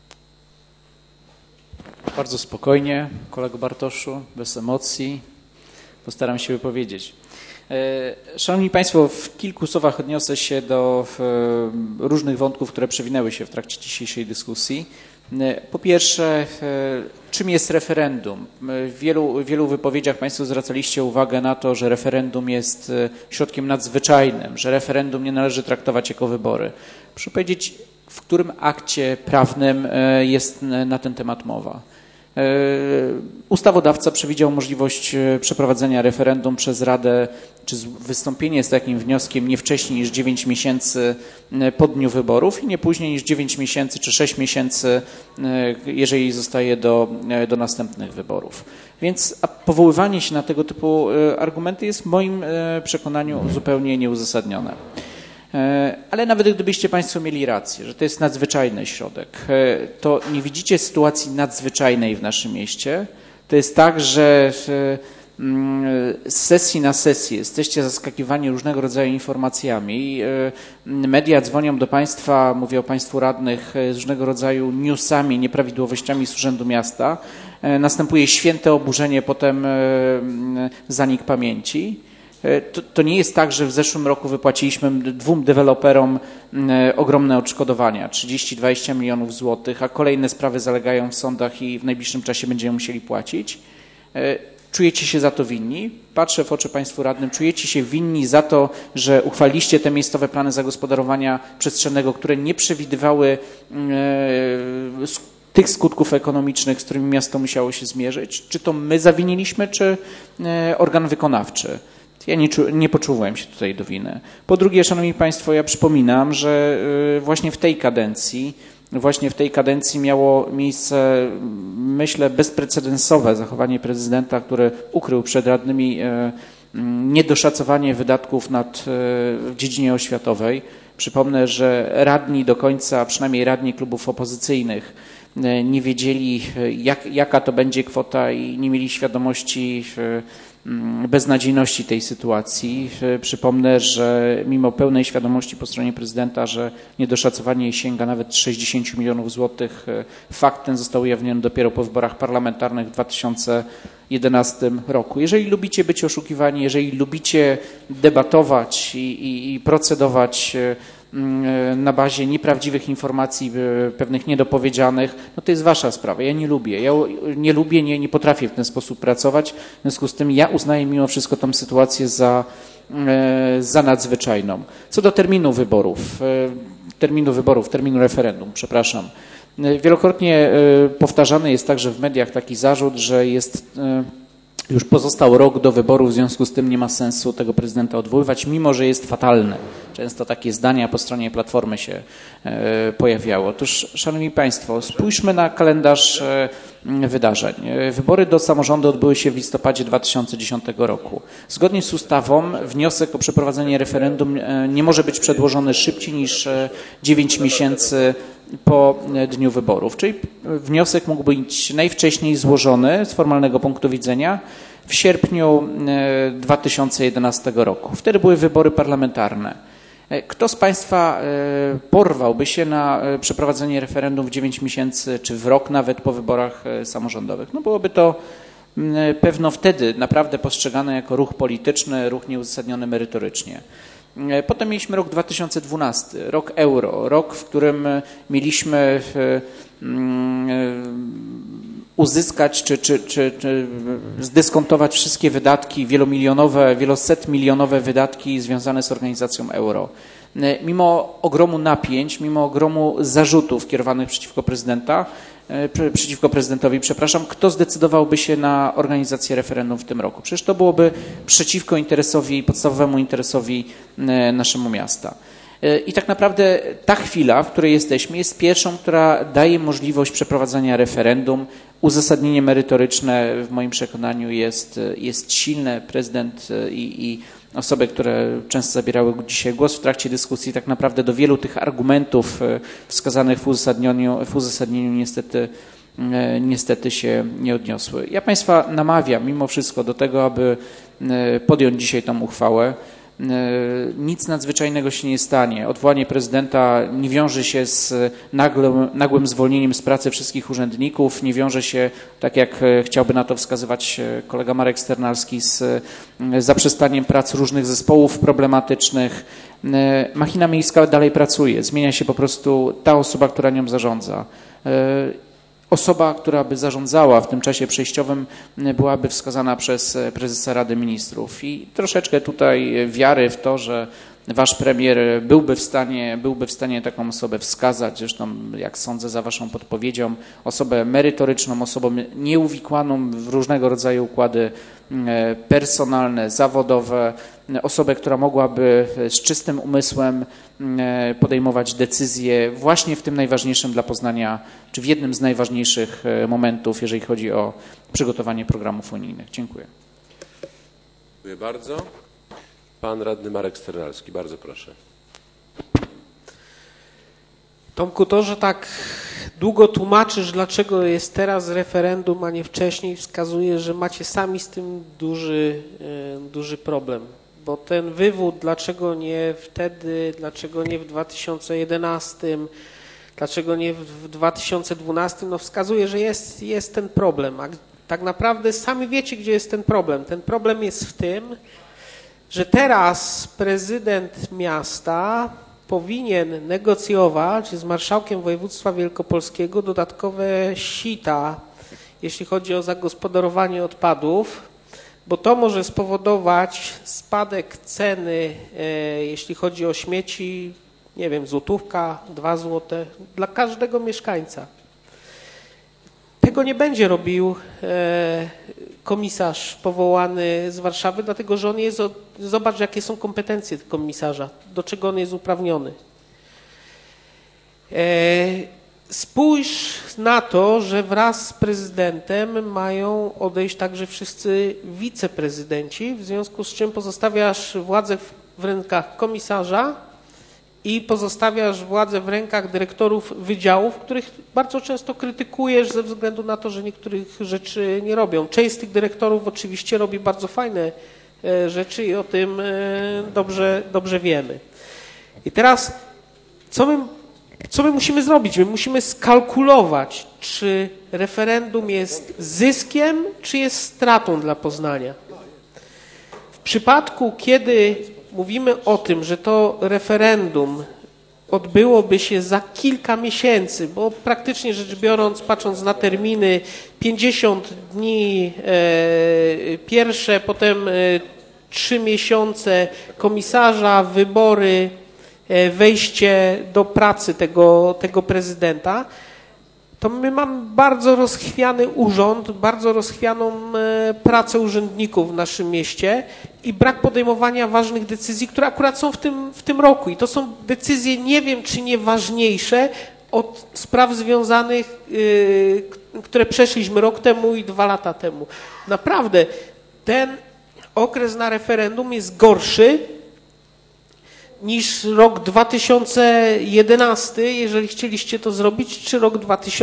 Bardzo spokojnie, kolego Bartoszu, bez emocji. Postaram się wypowiedzieć. Szanowni Państwo, w kilku słowach odniosę się do różnych wątków, które przewinęły się w trakcie dzisiejszej dyskusji. Po pierwsze, czym jest referendum? W wielu wypowiedziach Państwo zwracaliście uwagę na to, że referendum jest środkiem nadzwyczajnym, że referendum nie należy traktować jako wybory. Proszę powiedzieć, w którym akcie prawnym jest na ten temat mowa? Ustawodawca przewidział możliwość przeprowadzenia referendum przez Radę, czy wystąpienie z takim wnioskiem nie wcześniej niż 9 miesięcy po dniu wyborów i nie później niż 9 miesięcy czy 6 miesięcy, jeżeli zostaje do następnych wyborów. Więc powoływanie się na tego typu argumenty jest w moim przekonaniu zupełnie nieuzasadnione. Ale nawet gdybyście Państwo mieli rację, że to jest nadzwyczajny środek, to nie widzicie sytuacji nadzwyczajnej w naszym mieście. To jest tak, że z sesji na sesję jesteście zaskakiwani różnego rodzaju informacjami. Media dzwonią do Państwa, mówię o Państwu radnych, z różnego rodzaju newsami, nieprawidłowościami z Urzędu Miasta. Następuje święte oburzenie, potem zanik pamięci. To nie jest tak, że w zeszłym roku wypłaciliśmy 2 deweloperom ogromne odszkodowania, 30-20 milionów złotych, a kolejne sprawy zalegają w sądach i w najbliższym czasie będziemy musieli płacić. Czujecie się za to winni? Patrzę w oczy Państwu radnym. Czujecie się winni za to, że uchwaliliście te miejscowe plany zagospodarowania przestrzennego, które nie przewidywały tych skutków ekonomicznych, z którymi miasto musiało się zmierzyć? Czy to my zawiniliśmy, czy organ wykonawczy? Ja nie poczułem się tutaj do winy. Po drugie, Szanowni Państwo, ja przypominam, że właśnie w tej kadencji miało miejsce, myślę, bezprecedensowe zachowanie prezydenta, który ukrył przed radnymi niedoszacowanie wydatków w dziedzinie oświatowej. Przypomnę, że radni do końca, przynajmniej radni klubów opozycyjnych, nie wiedzieli, jaka to będzie kwota i nie mieli świadomości beznadziejności tej sytuacji. Przypomnę, że mimo pełnej świadomości po stronie prezydenta, że niedoszacowanie sięga nawet 60 milionów złotych, fakt ten został ujawniony dopiero po wyborach parlamentarnych w 2011 roku. Jeżeli lubicie być oszukiwani, jeżeli lubicie debatować i procedować na bazie nieprawdziwych informacji, pewnych niedopowiedzianych, no to jest wasza sprawa. Ja nie lubię. Nie potrafię w ten sposób pracować. W związku z tym ja uznaję mimo wszystko tę sytuację za nadzwyczajną. Co do terminu referendum, przepraszam. Wielokrotnie powtarzany jest także w mediach taki zarzut, że już pozostał rok do wyborów, w związku z tym nie ma sensu tego prezydenta odwoływać, mimo że jest fatalny. Często takie zdania po stronie Platformy się pojawiało. Otóż, Szanowni Państwo, spójrzmy na kalendarz wydarzeń. Wybory do samorządu odbyły się w listopadzie 2010 roku. Zgodnie z ustawą wniosek o przeprowadzenie referendum nie może być przedłożony szybciej niż 9 miesięcy po dniu wyborów. Czyli wniosek mógł być najwcześniej złożony z formalnego punktu widzenia w sierpniu 2011 roku. Wtedy były wybory parlamentarne. Kto z Państwa porwałby się na przeprowadzenie referendum w 9 miesięcy, czy w rok nawet po wyborach samorządowych? No byłoby to pewno wtedy naprawdę postrzegane jako ruch polityczny, ruch nieuzasadniony merytorycznie. Potem mieliśmy rok 2012, rok euro, rok, w którym mieliśmy uzyskać czy zdyskontować wszystkie wydatki wielomilionowe, wielosetmilionowe wydatki związane z organizacją euro. mimo ogromu napięć, mimo ogromu zarzutów kierowanych przeciwko prezydentowi, kto zdecydowałby się na organizację referendum w tym roku? Przecież to byłoby przeciwko podstawowemu interesowi naszego miasta. I tak naprawdę ta chwila, w której jesteśmy, jest pierwszą, która daje możliwość przeprowadzania referendum. Uzasadnienie merytoryczne w moim przekonaniu jest silne. Prezydent i osoby, które często zabierały dzisiaj głos w trakcie dyskusji, tak naprawdę do wielu tych argumentów wskazanych w uzasadnieniu niestety się nie odniosły. Ja Państwa namawiam mimo wszystko do tego, aby podjąć dzisiaj tą uchwałę. Nic nadzwyczajnego się nie stanie. Odwołanie prezydenta nie wiąże się z nagłym zwolnieniem z pracy wszystkich urzędników, nie wiąże się, tak jak chciałby na to wskazywać kolega Marek Sternalski, z zaprzestaniem prac różnych zespołów problematycznych. Machina miejska dalej pracuje, zmienia się po prostu ta osoba, która nią zarządza. Osoba, która by zarządzała w tym czasie przejściowym, byłaby wskazana przez prezesa Rady Ministrów. I troszeczkę tutaj wiary w to, że wasz premier byłby w stanie taką osobę wskazać, zresztą jak sądzę za waszą podpowiedzią, osobę merytoryczną, osobą nieuwikłaną w różnego rodzaju układy personalne, zawodowe, osobę, która mogłaby z czystym umysłem podejmować decyzje właśnie w tym najważniejszym dla Poznania, czy w jednym z najważniejszych momentów, jeżeli chodzi o przygotowanie programów unijnych. Dziękuję. Dziękuję bardzo. Pan radny Marek Sternalski, bardzo proszę. Tomku, to, że tak długo tłumaczysz, dlaczego jest teraz referendum, a nie wcześniej, wskazuje, że macie sami z tym duży problem. Bo ten wywód, dlaczego nie wtedy, dlaczego nie w 2011, dlaczego nie w 2012, no wskazuje, że jest ten problem. A tak naprawdę sami wiecie, gdzie jest ten problem. Ten problem jest w tym, że teraz prezydent miasta powinien negocjować z marszałkiem województwa wielkopolskiego dodatkowe sita, jeśli chodzi o zagospodarowanie odpadów, bo to może spowodować spadek ceny, jeśli chodzi o śmieci, nie wiem, złotówka, 2 złote dla każdego mieszkańca. Tego nie będzie robił komisarz powołany z Warszawy, dlatego że on jest, zobacz jakie są kompetencje komisarza, do czego on jest uprawniony. Spójrz na to, że wraz z prezydentem mają odejść także wszyscy wiceprezydenci, w związku z czym pozostawiasz władzę w rękach komisarza i pozostawiasz władzę w rękach dyrektorów wydziałów, których bardzo często krytykujesz ze względu na to, że niektórych rzeczy nie robią. Część z tych dyrektorów oczywiście robi bardzo fajne rzeczy i o tym dobrze wiemy. I teraz co my musimy zrobić? My musimy skalkulować, czy referendum jest zyskiem, czy jest stratą dla Poznania. W przypadku, kiedy mówimy o tym, że to referendum odbyłoby się za kilka miesięcy, bo praktycznie rzecz biorąc, patrząc na terminy, 50 dni pierwsze, potem 3 miesiące komisarza, wybory, wejście do pracy tego prezydenta, to my mamy bardzo rozchwiany urząd, bardzo rozchwianą pracę urzędników w naszym mieście i brak podejmowania ważnych decyzji, które akurat są w tym roku. I to są decyzje, nie wiem czy nie ważniejsze od spraw związanych, które przeszliśmy rok temu i 2 lata temu. Naprawdę ten okres na referendum jest gorszy niż rok 2011, jeżeli chcieliście to zrobić, czy rok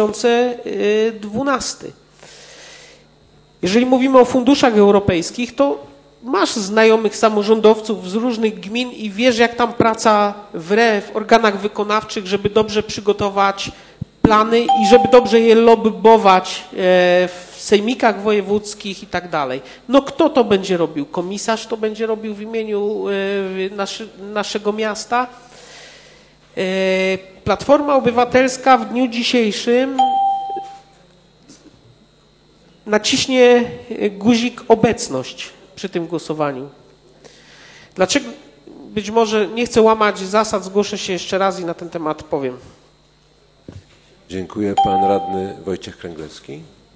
2012. Jeżeli mówimy o funduszach europejskich, to masz znajomych samorządowców z różnych gmin i wiesz, jak tam praca w organach wykonawczych, żeby dobrze przygotować plany i żeby dobrze je lobbować w sejmikach wojewódzkich i tak dalej. No kto to będzie robił? Komisarz to będzie robił w imieniu naszego miasta. Platforma Obywatelska w dniu dzisiejszym naciśnie guzik obecność przy tym głosowaniu. Dlaczego? być może nie chcę łamać zasad, zgłoszę się jeszcze raz i na ten temat powiem. Dziękuję. Pan radny Wojciech Kręglewski.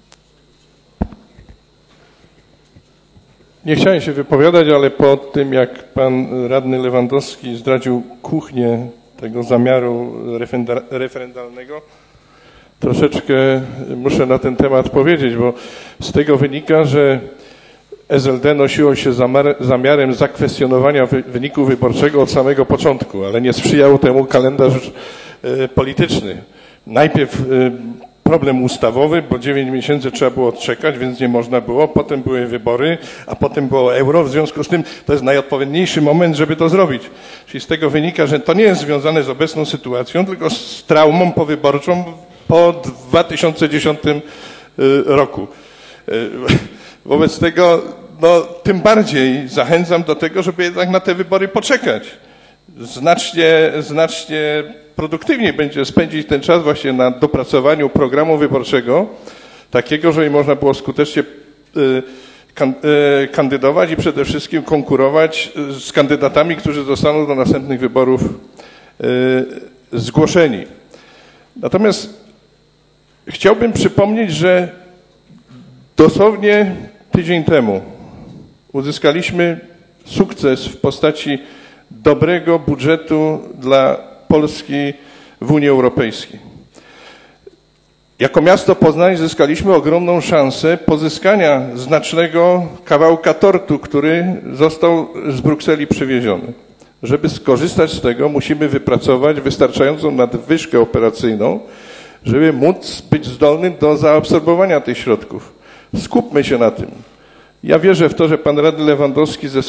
Nie chciałem się wypowiadać, ale po tym, jak pan radny Lewandowski zdradził kuchnię tego zamiaru referendalnego, troszeczkę muszę na ten temat powiedzieć, bo z tego wynika, że SLD nosiło się zamiarem zakwestionowania wyniku wyborczego od samego początku, ale nie sprzyjał temu kalendarz polityczny. Najpierw problem ustawowy, bo 9 miesięcy trzeba było odczekać, więc nie można było. Potem były wybory, a potem było euro. W związku z tym to jest najodpowiedniejszy moment, żeby to zrobić. Czyli z tego wynika, że to nie jest związane z obecną sytuacją, tylko z traumą powyborczą po 2010 roku. Wobec tego no, tym bardziej zachęcam do tego, żeby jednak na te wybory poczekać. Znacznie produktywniej będzie spędzić ten czas właśnie na dopracowaniu programu wyborczego, takiego, żeby można było skutecznie kandydować i przede wszystkim konkurować z kandydatami, którzy zostaną do następnych wyborów zgłoszeni. Natomiast chciałbym przypomnieć, że dosłownie tydzień temu uzyskaliśmy sukces w postaci dobrego budżetu dla Polski w Unii Europejskiej. Jako miasto Poznań zyskaliśmy ogromną szansę pozyskania znacznego kawałka tortu, który został z Brukseli przywieziony. Żeby skorzystać z tego, musimy wypracować wystarczającą nadwyżkę operacyjną, żeby móc być zdolnym do zaabsorbowania tych środków. Skupmy się na tym. Ja wierzę w to, że pan radny Lewandowski ze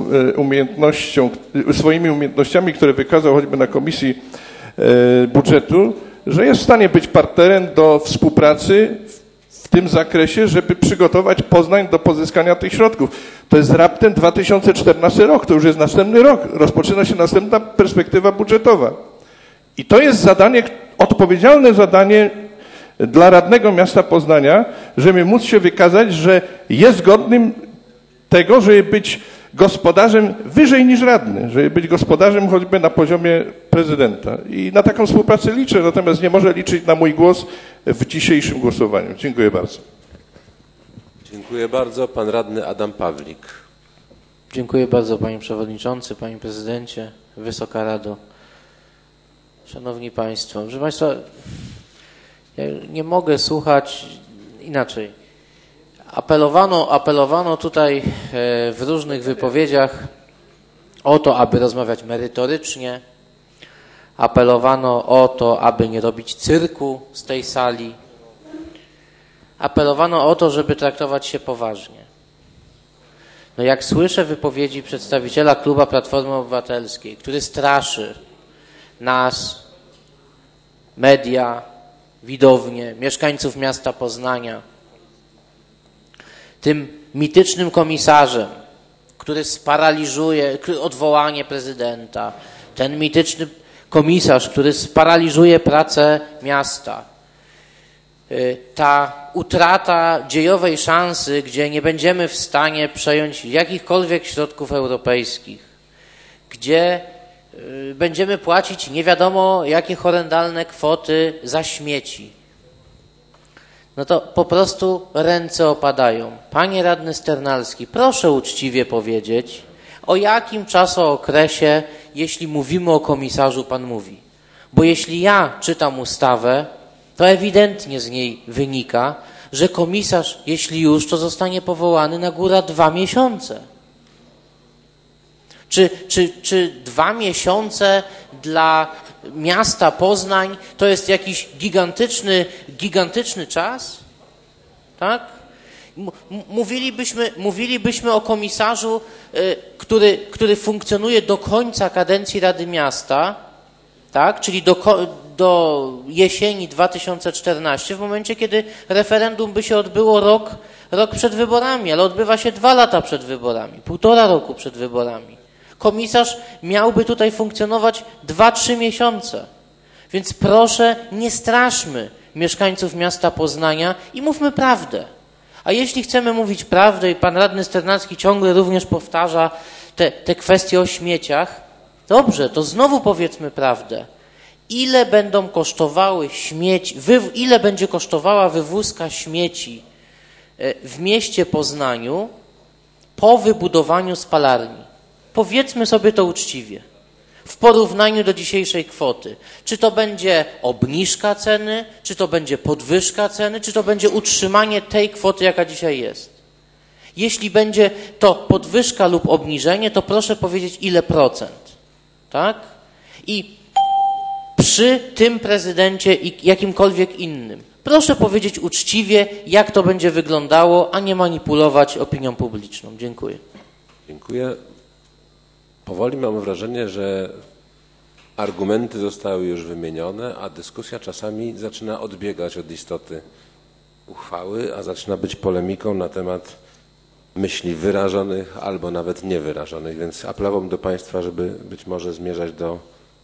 swoimi umiejętnościami, które wykazał choćby na Komisji Budżetu, że jest w stanie być partnerem do współpracy w tym zakresie, żeby przygotować Poznań do pozyskania tych środków. To jest raptem 2014 rok, to już jest następny rok. Rozpoczyna się następna perspektywa budżetowa. I to jest zadanie, odpowiedzialne zadanie dla radnego miasta Poznania, żeby móc się wykazać, że jest godnym tego, żeby być gospodarzem wyżej niż radny, żeby być gospodarzem choćby na poziomie prezydenta. I na taką współpracę liczę, natomiast nie może liczyć na mój głos w dzisiejszym głosowaniu. Dziękuję bardzo. Dziękuję bardzo. Pan radny Adam Pawlik. Dziękuję bardzo panie przewodniczący, panie prezydencie, Wysoka Rado. Szanowni państwo, proszę państwa, ja nie mogę słuchać inaczej. Apelowano tutaj w różnych wypowiedziach o to, aby rozmawiać merytorycznie. Apelowano o to, aby nie robić cyrku z tej sali. Apelowano o to, żeby traktować się poważnie. No jak słyszę wypowiedzi przedstawiciela klubu Platformy Obywatelskiej, który straszy nas, media, widownie, mieszkańców miasta Poznania, tym mitycznym komisarzem, który sparaliżuje odwołanie prezydenta, ten mityczny komisarz, który sparaliżuje pracę miasta, ta utrata dziejowej szansy, gdzie nie będziemy w stanie przejąć jakichkolwiek środków europejskich, gdzie będziemy płacić nie wiadomo jakie horrendalne kwoty za śmieci, no to po prostu ręce opadają. Panie radny Sternalski, proszę uczciwie powiedzieć, o jakim czasookresie, jeśli mówimy o komisarzu, pan mówi. Bo jeśli ja czytam ustawę, to ewidentnie z niej wynika, że komisarz, jeśli już, to zostanie powołany na górę 2 miesiące. Czy 2 miesiące dla miasta Poznań to jest jakiś gigantyczny czas? Tak? Mówilibyśmy o komisarzu, który funkcjonuje do końca kadencji Rady Miasta, tak? Czyli do jesieni 2014, w momencie, kiedy referendum by się odbyło rok przed wyborami, ale odbywa się 2 lata przed wyborami, 1,5 roku przed wyborami. Komisarz miałby tutaj funkcjonować 2-3 miesiące. Więc proszę, nie straszmy mieszkańców miasta Poznania i mówmy prawdę. A jeśli chcemy mówić prawdę i pan radny Sternacki ciągle również powtarza te kwestie o śmieciach, Dobrze, to znowu powiedzmy prawdę. Ile będą kosztowały śmieci, ile będzie kosztowała wywózka śmieci w mieście Poznaniu po wybudowaniu spalarni? Powiedzmy sobie to uczciwie. W porównaniu do dzisiejszej kwoty. Czy to będzie obniżka ceny, czy to będzie podwyżka ceny, czy to będzie utrzymanie tej kwoty, jaka dzisiaj jest? Jeśli będzie to podwyżka lub obniżenie, to proszę powiedzieć, ile procent. Tak? I przy tym prezydencie i jakimkolwiek innym, proszę powiedzieć uczciwie, jak to będzie wyglądało, a nie manipulować opinią publiczną. Dziękuję. Dziękuję. Powoli mam wrażenie, że argumenty zostały już wymienione, a dyskusja czasami zaczyna odbiegać od istoty uchwały, a zaczyna być polemiką na temat myśli wyrażonych albo nawet niewyrażonych, więc apelowałbym do Państwa, żeby być może zmierzać do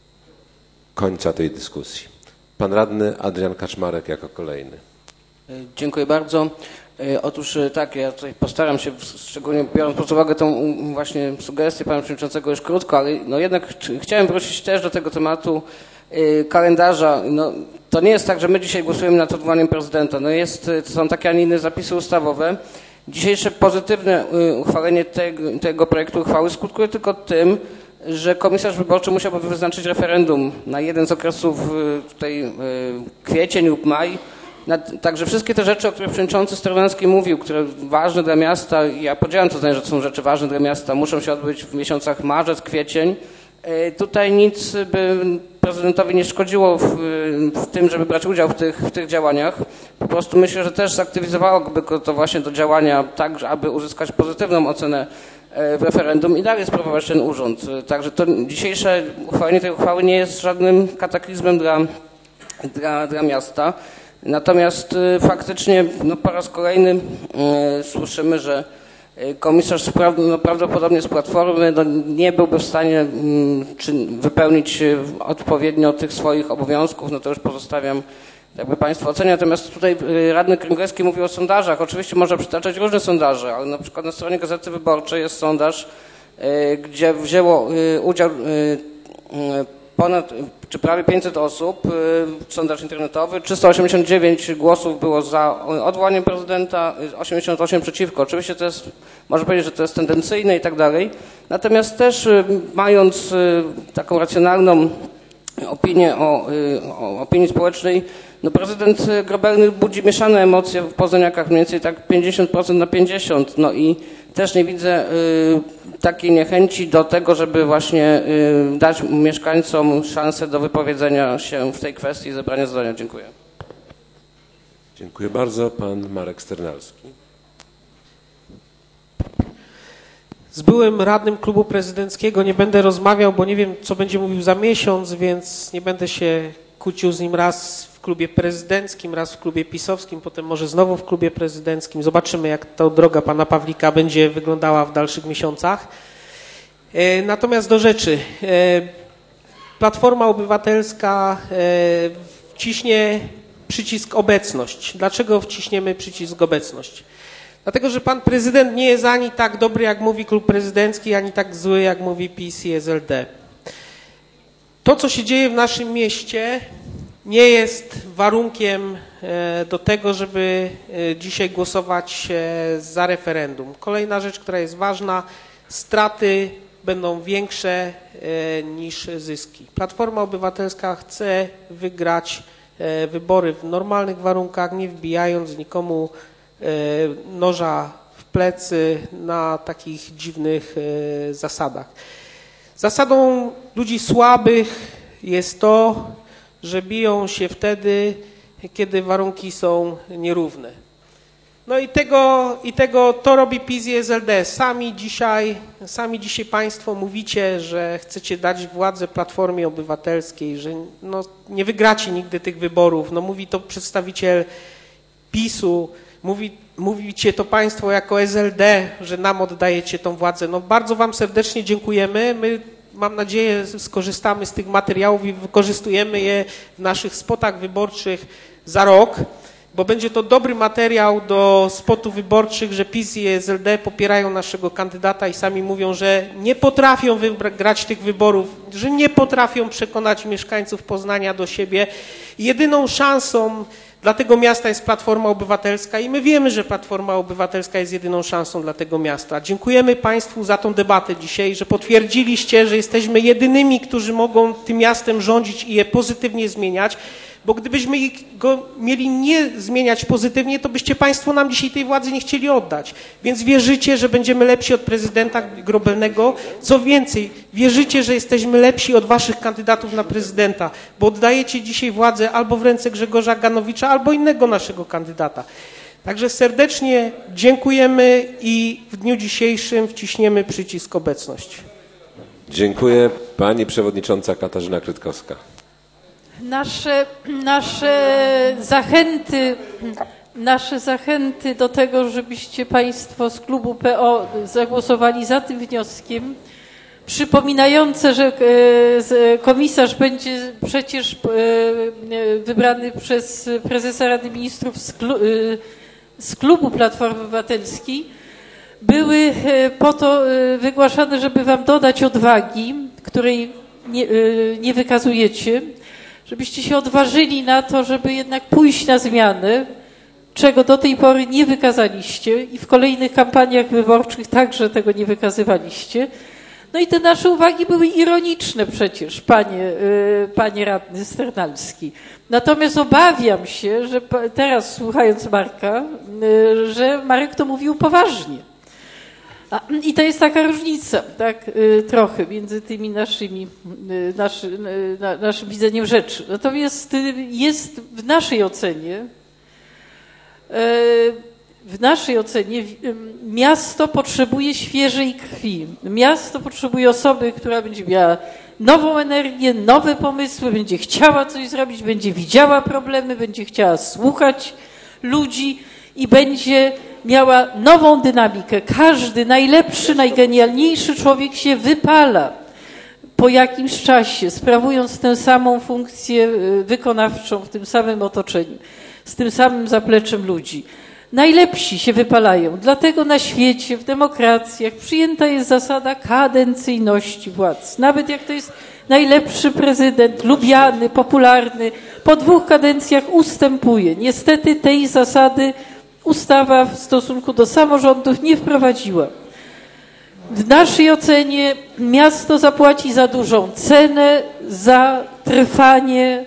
końca tej dyskusji. Pan radny Adrian Kaczmarek jako kolejny. Dziękuję bardzo. Otóż tak, ja tutaj postaram się, szczególnie biorąc pod uwagę tą właśnie sugestię pana przewodniczącego już krótko, ale no jednak chciałem wrócić też do tego tematu kalendarza. No, to nie jest tak, że my dzisiaj głosujemy nad odwołaniem prezydenta. No to są takie, a nie inne zapisy ustawowe. Dzisiejsze pozytywne uchwalenie tego projektu uchwały skutkuje tylko tym, że komisarz wyborczy musiałby wyznaczyć referendum na jeden z okresów, tutaj kwiecień lub maj. Także wszystkie te rzeczy, o których przewodniczący Sterowanski mówił, które ważne dla miasta, ja podzielam to zdanie, że to są rzeczy ważne dla miasta, muszą się odbyć w miesiącach marzec, kwiecień. Tutaj nic by prezydentowi nie szkodziło w tym, żeby brać udział w tych działaniach. Po prostu myślę, że też zaktywizowałoby go to właśnie do działania tak, aby uzyskać pozytywną ocenę w referendum i dalej sprawować ten urząd. Także to dzisiejsze uchwalenie tej uchwały nie jest żadnym kataklizmem dla miasta. Natomiast faktycznie po raz kolejny słyszymy, że komisarz prawdopodobnie z Platformy nie byłby w stanie wypełnić odpowiednio tych swoich obowiązków, no to już pozostawiam jakby Państwo ocenią. Natomiast tutaj radny Kręgleski mówił o sondażach. Oczywiście można przytaczać różne sondaże, ale na przykład na stronie Gazety Wyborczej jest sondaż, gdzie wzięło udział prawie 500 osób, sondaż internetowy, 389 głosów było za odwołaniem prezydenta, 88 przeciwko. Oczywiście to jest, można powiedzieć, że to jest tendencyjne i tak dalej. Natomiast też mając taką racjonalną opinię o opinii społecznej, no prezydent Grobelny budzi mieszane emocje w poznaniakach, mniej więcej tak 50% na 50%. No i też nie widzę takiej niechęci do tego, żeby właśnie dać mieszkańcom szansę do wypowiedzenia się w tej kwestii i zebrania zdania. Dziękuję. Dziękuję bardzo. Pan Marek Sternalski. Z byłym radnym klubu prezydenckiego nie będę rozmawiał, bo nie wiem, co będzie mówił za miesiąc, więc nie będę się kłócił z nim raz w klubie prezydenckim, raz w klubie pisowskim, potem może znowu w klubie prezydenckim. Zobaczymy, jak ta droga pana Pawlika będzie wyglądała w dalszych miesiącach. Natomiast do rzeczy. Platforma Obywatelska wciśnie przycisk obecność. Dlaczego wciśniemy przycisk obecność? Dlatego, że pan prezydent nie jest ani tak dobry, jak mówi klub prezydencki, ani tak zły, jak mówi PiS i SLD. To, co się dzieje w naszym mieście, nie jest warunkiem do tego, żeby dzisiaj głosować za referendum. Kolejna rzecz, która jest ważna, straty będą większe niż zyski. Platforma Obywatelska chce wygrać wybory w normalnych warunkach, nie wbijając nikomu noża w plecy na takich dziwnych zasadach. Zasadą ludzi słabych jest to, że biją się wtedy, kiedy warunki są nierówne. No i to robi PiS i SLD. Sami dzisiaj Państwo mówicie, że chcecie dać władzę Platformie Obywatelskiej, że nie wygracie nigdy tych wyborów. No mówi to przedstawiciel PiS-u, mówicie to Państwo jako SLD, że nam oddajecie tą władzę. No bardzo Wam serdecznie dziękujemy. My, mam nadzieję, skorzystamy z tych materiałów i wykorzystujemy je w naszych spotach wyborczych za rok. bo będzie to dobry materiał do spotów wyborczych, że PiS i SLD popierają naszego kandydata i sami mówią, że nie potrafią wygrać tych wyborów, że nie potrafią przekonać mieszkańców Poznania do siebie. Jedyną szansą dla tego miasta jest Platforma Obywatelska i my wiemy, że Platforma Obywatelska jest jedyną szansą dla tego miasta. Dziękujemy Państwu za tą debatę dzisiaj, że potwierdziliście, że jesteśmy jedynymi, którzy mogą tym miastem rządzić i je pozytywnie zmieniać, bo gdybyśmy go mieli nie zmieniać pozytywnie, to byście Państwo nam dzisiaj tej władzy nie chcieli oddać. Więc wierzycie, że będziemy lepsi od prezydenta Grobelnego. Co więcej, wierzycie, że jesteśmy lepsi od waszych kandydatów na prezydenta, bo oddajecie dzisiaj władzę albo w ręce Grzegorza Ganowicza, albo innego naszego kandydata. Także serdecznie dziękujemy i w dniu dzisiejszym wciśniemy przycisk obecność. Dziękuję. Pani przewodnicząca Katarzyna Krytkowska. Nasze zachęty do tego, żebyście Państwo z klubu PO zagłosowali za tym wnioskiem, przypominające, że komisarz będzie przecież wybrany przez prezesa Rady Ministrów z klubu Platformy Obywatelskiej, były po to wygłaszane, żeby Wam dodać odwagi, której nie wykazujecie, żebyście się odważyli na to, żeby jednak pójść na zmianę, czego do tej pory nie wykazaliście i w kolejnych kampaniach wyborczych także tego nie wykazywaliście. No i te nasze uwagi były ironiczne przecież, panie radny Sternalski. Natomiast obawiam się, że teraz słuchając Marka, że Marek to mówił poważnie. I to jest taka różnica, tak, trochę między tymi naszym widzeniem rzeczy. Natomiast jest w naszej ocenie miasto potrzebuje świeżej krwi. Miasto potrzebuje osoby, która będzie miała nową energię, nowe pomysły, będzie chciała coś zrobić, będzie widziała problemy, będzie chciała słuchać ludzi i będzie miała nową dynamikę. Każdy najlepszy, najgenialniejszy człowiek się wypala po jakimś czasie, sprawując tę samą funkcję wykonawczą w tym samym otoczeniu, z tym samym zapleczem ludzi. Najlepsi się wypalają. Dlatego na świecie, w demokracjach przyjęta jest zasada kadencyjności władz. Nawet jak to jest najlepszy prezydent, lubiany, popularny, po 2 kadencjach ustępuje. Niestety tej zasady ustawa w stosunku do samorządów nie wprowadziła. W naszej ocenie miasto zapłaci za dużą cenę za trwanie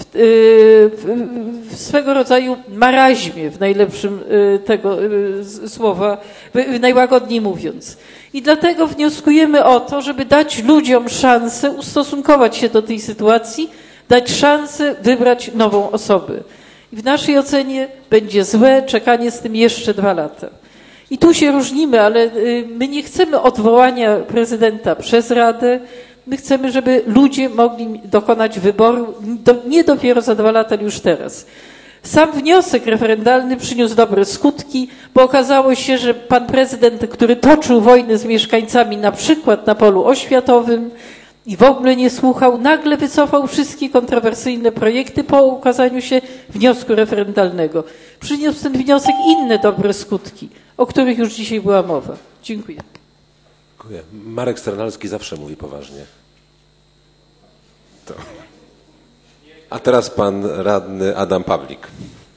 w swego rodzaju maraźmie, w najlepszym tego słowa, najłagodniej mówiąc. I dlatego wnioskujemy o to, żeby dać ludziom szansę ustosunkować się do tej sytuacji, dać szansę wybrać nową osobę. I w naszej ocenie będzie złe czekanie z tym jeszcze 2 lata. I tu się różnimy, ale my nie chcemy odwołania prezydenta przez Radę. My chcemy, żeby ludzie mogli dokonać wyboru nie dopiero za 2 lata, ale już teraz. Sam wniosek referendalny przyniósł dobre skutki, bo okazało się, że pan prezydent, który toczył wojnę z mieszkańcami na przykład na polu oświatowym i w ogóle nie słuchał, nagle wycofał wszystkie kontrowersyjne projekty po ukazaniu się wniosku referendalnego. Przyniósł ten wniosek inne dobre skutki, o których już dzisiaj była mowa. Dziękuję. Dziękuję. Marek Sternalski zawsze mówi poważnie. To. A teraz pan radny Adam Pawlik.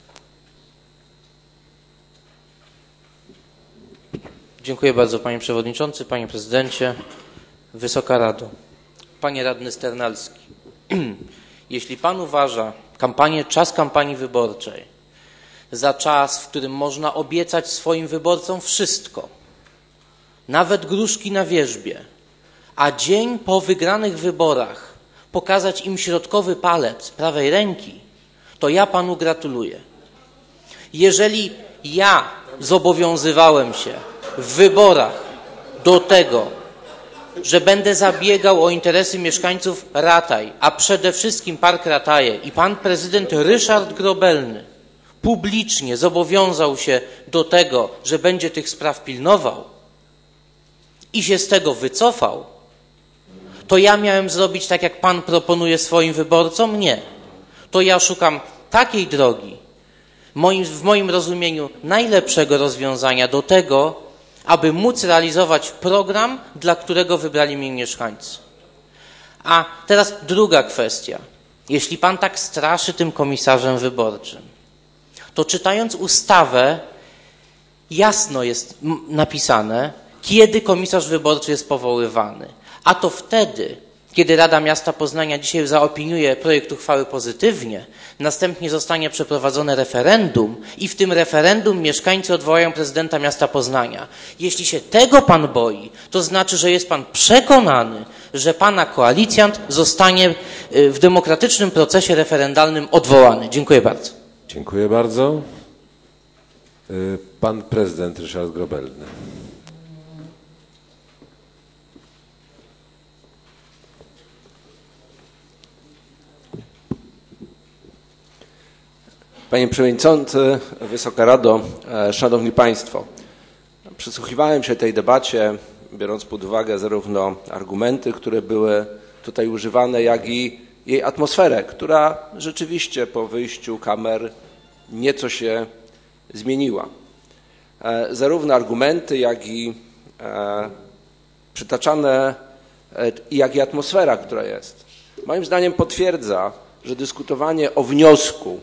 Dziękuję bardzo panie przewodniczący, panie prezydencie, Wysoka Rado. Panie radny Sternalski, jeśli pan uważa czas kampanii wyborczej za czas, w którym można obiecać swoim wyborcom wszystko, nawet gruszki na wierzbie, a dzień po wygranych wyborach pokazać im środkowy palec prawej ręki, to ja panu gratuluję. Jeżeli ja zobowiązywałem się w wyborach do tego, że będę zabiegał o interesy mieszkańców Rataj, a przede wszystkim Park Rataje i pan prezydent Ryszard Grobelny publicznie zobowiązał się do tego, że będzie tych spraw pilnował i się z tego wycofał, to ja miałem zrobić tak, jak pan proponuje swoim wyborcom? Nie. To ja szukam takiej drogi, w moim rozumieniu najlepszego rozwiązania do tego, aby móc realizować program, dla którego wybrali mnie mieszkańcy. A teraz druga kwestia. Jeśli pan tak straszy tym komisarzem wyborczym, to czytając ustawę jasno jest napisane, kiedy komisarz wyborczy jest powoływany. A to wtedy, kiedy Rada Miasta Poznania dzisiaj zaopiniuje projekt uchwały pozytywnie, następnie zostanie przeprowadzone referendum i w tym referendum mieszkańcy odwołają prezydenta miasta Poznania. Jeśli się tego pan boi, to znaczy, że jest pan przekonany, że pana koalicjant zostanie w demokratycznym procesie referendalnym odwołany. Dziękuję bardzo. Dziękuję bardzo. Pan prezydent Ryszard Grobelny. Panie Przewodniczący, Wysoka Rado, Szanowni Państwo. Przysłuchiwałem się tej debacie, biorąc pod uwagę zarówno argumenty, które były tutaj używane, jak i jej atmosferę, która rzeczywiście po wyjściu kamer nieco się zmieniła. Zarówno argumenty, jak i przytaczane, jak i atmosfera, która jest, moim zdaniem potwierdza, że dyskutowanie o wniosku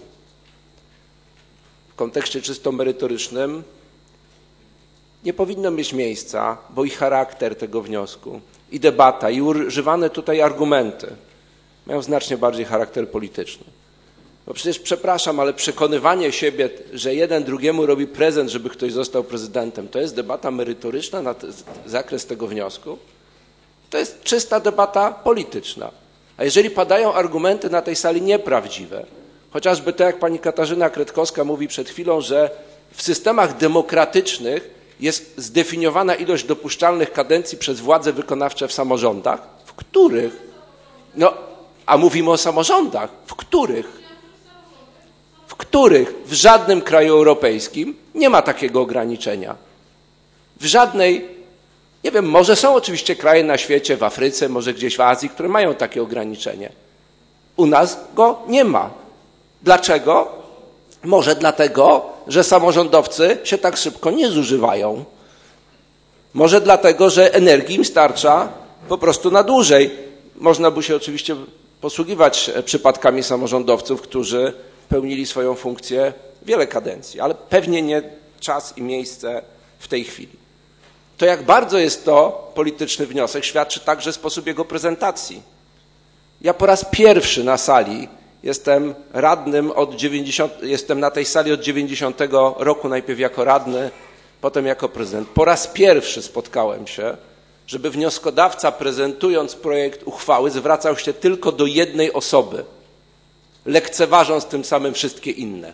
w kontekście czysto merytorycznym nie powinno mieć miejsca, bo i charakter tego wniosku, i debata, i używane tutaj argumenty mają znacznie bardziej charakter polityczny. Bo przecież, przepraszam, ale przekonywanie siebie, że jeden drugiemu robi prezent, żeby ktoś został prezydentem, to jest debata merytoryczna na zakres tego wniosku? To jest czysta debata polityczna. A jeżeli padają argumenty na tej sali nieprawdziwe, chociażby to, jak pani Katarzyna Kretkowska mówi przed chwilą, że w systemach demokratycznych jest zdefiniowana ilość dopuszczalnych kadencji przez władze wykonawcze w samorządach, w których, no, a mówimy o samorządach, w których w żadnym kraju europejskim nie ma takiego ograniczenia. W żadnej, nie wiem, może są oczywiście kraje na świecie, w Afryce, może gdzieś w Azji, które mają takie ograniczenie. U nas go nie ma. Dlaczego? Może dlatego, że samorządowcy się tak szybko nie zużywają. Może dlatego, że energii im starcza po prostu na dłużej. Można by się oczywiście posługiwać przypadkami samorządowców, którzy pełnili swoją funkcję wiele kadencji, ale pewnie nie czas i miejsce w tej chwili. To, jak bardzo jest to polityczny wniosek, świadczy także sposób jego prezentacji. Ja po raz pierwszy na sali jestem radnym jestem na tej sali od 90 roku, najpierw jako radny, potem jako prezydent. Po raz pierwszy spotkałem się, żeby wnioskodawca, prezentując projekt uchwały, zwracał się tylko do jednej osoby, lekceważąc tym samym wszystkie inne.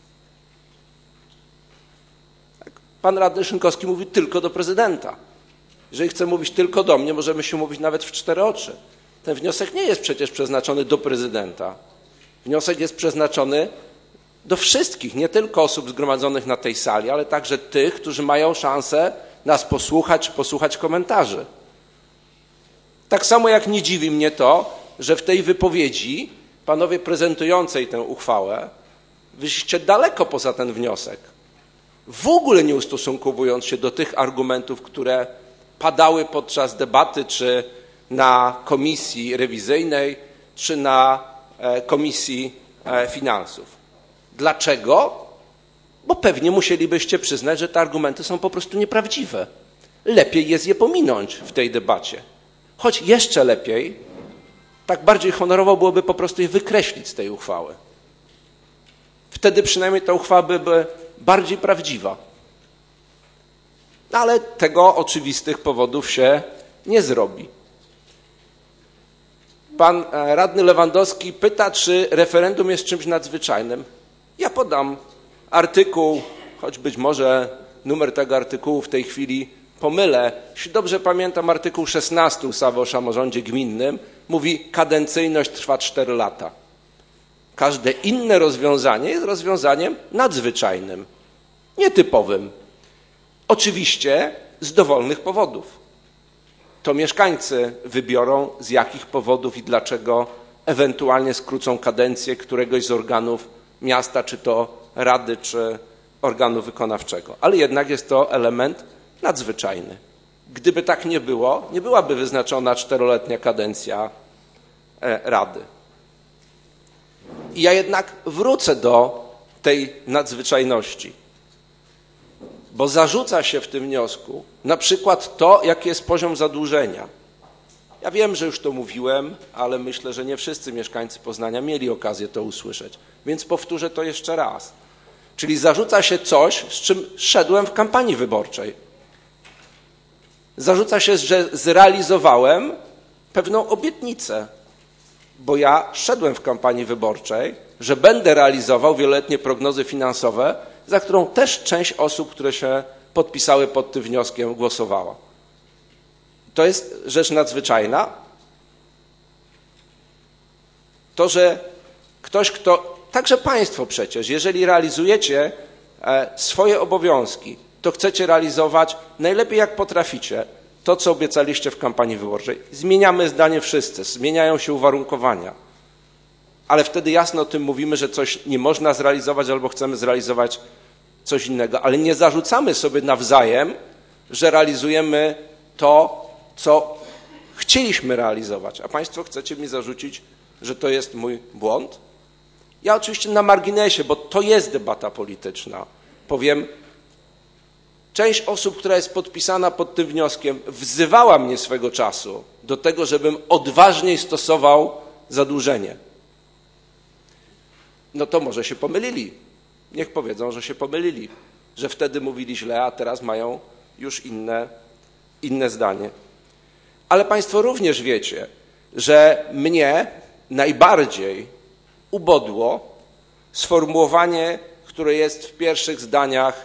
Pan radny Szynkowski mówi tylko do prezydenta. Jeżeli chce mówić tylko do mnie, możemy się mówić nawet w cztery oczy. Ten wniosek nie jest przecież przeznaczony do prezydenta. Wniosek jest przeznaczony do wszystkich, nie tylko osób zgromadzonych na tej sali, ale także tych, którzy mają szansę nas posłuchać czy posłuchać komentarzy. Tak samo jak nie dziwi mnie to, że w tej wypowiedzi panowie prezentującej tę uchwałę wyszliście daleko poza ten wniosek. W ogóle nie ustosunkowując się do tych argumentów, które padały podczas debaty, czy na komisji rewizyjnej, czy na komisji finansów. Dlaczego? Bo pewnie musielibyście przyznać, że te argumenty są po prostu nieprawdziwe. Lepiej jest je pominąć w tej debacie. Choć jeszcze lepiej, tak bardziej honorowo byłoby po prostu je wykreślić z tej uchwały. Wtedy przynajmniej ta uchwała byłaby bardziej prawdziwa. Ale tego oczywistych powodów się nie zrobi. Pan radny Lewandowski pyta, czy referendum jest czymś nadzwyczajnym. Ja podam artykuł, choć być może numer tego artykułu w tej chwili pomylę. Jeśli dobrze pamiętam, artykuł 16 ustawy o samorządzie gminnym mówi, kadencyjność trwa 4 lata. Każde inne rozwiązanie jest rozwiązaniem nadzwyczajnym, nietypowym. Oczywiście z dowolnych powodów. To mieszkańcy wybiorą, z jakich powodów i dlaczego ewentualnie skrócą kadencję któregoś z organów miasta, czy to rady, czy organu wykonawczego. Ale jednak jest to element nadzwyczajny. Gdyby tak nie było, nie byłaby wyznaczona 4-letnia kadencja Rady. I ja jednak wrócę do tej nadzwyczajności, bo zarzuca się w tym wniosku na przykład to, jaki jest poziom zadłużenia. Ja wiem, że już to mówiłem, ale myślę, że nie wszyscy mieszkańcy Poznania mieli okazję to usłyszeć, więc powtórzę to jeszcze raz. Czyli zarzuca się coś, z czym szedłem w kampanii wyborczej. Zarzuca się, że zrealizowałem pewną obietnicę, bo ja szedłem w kampanii wyborczej, że będę realizował wieloletnie prognozy finansowe, za którą też część osób, które się podpisały pod tym wnioskiem, głosowała. To jest rzecz nadzwyczajna. To, że ktoś, także państwo przecież, jeżeli realizujecie swoje obowiązki, to chcecie realizować najlepiej jak potraficie to, co obiecaliście w kampanii wyborczej. Zmieniamy zdanie wszyscy, zmieniają się uwarunkowania, ale wtedy jasno o tym mówimy, że coś nie można zrealizować albo chcemy zrealizować coś innego, ale nie zarzucamy sobie nawzajem, że realizujemy to, co chcieliśmy realizować, a państwo chcecie mi zarzucić, że to jest mój błąd. Ja oczywiście na marginesie, bo to jest debata polityczna, powiem, część osób, która jest podpisana pod tym wnioskiem, wzywała mnie swego czasu do tego, żebym odważniej stosował zadłużenie. No to może się pomylili. Niech powiedzą, że się pomylili, że wtedy mówili źle, a teraz mają już inne zdanie. Ale państwo również wiecie, że mnie najbardziej ubodło sformułowanie, które jest w pierwszych zdaniach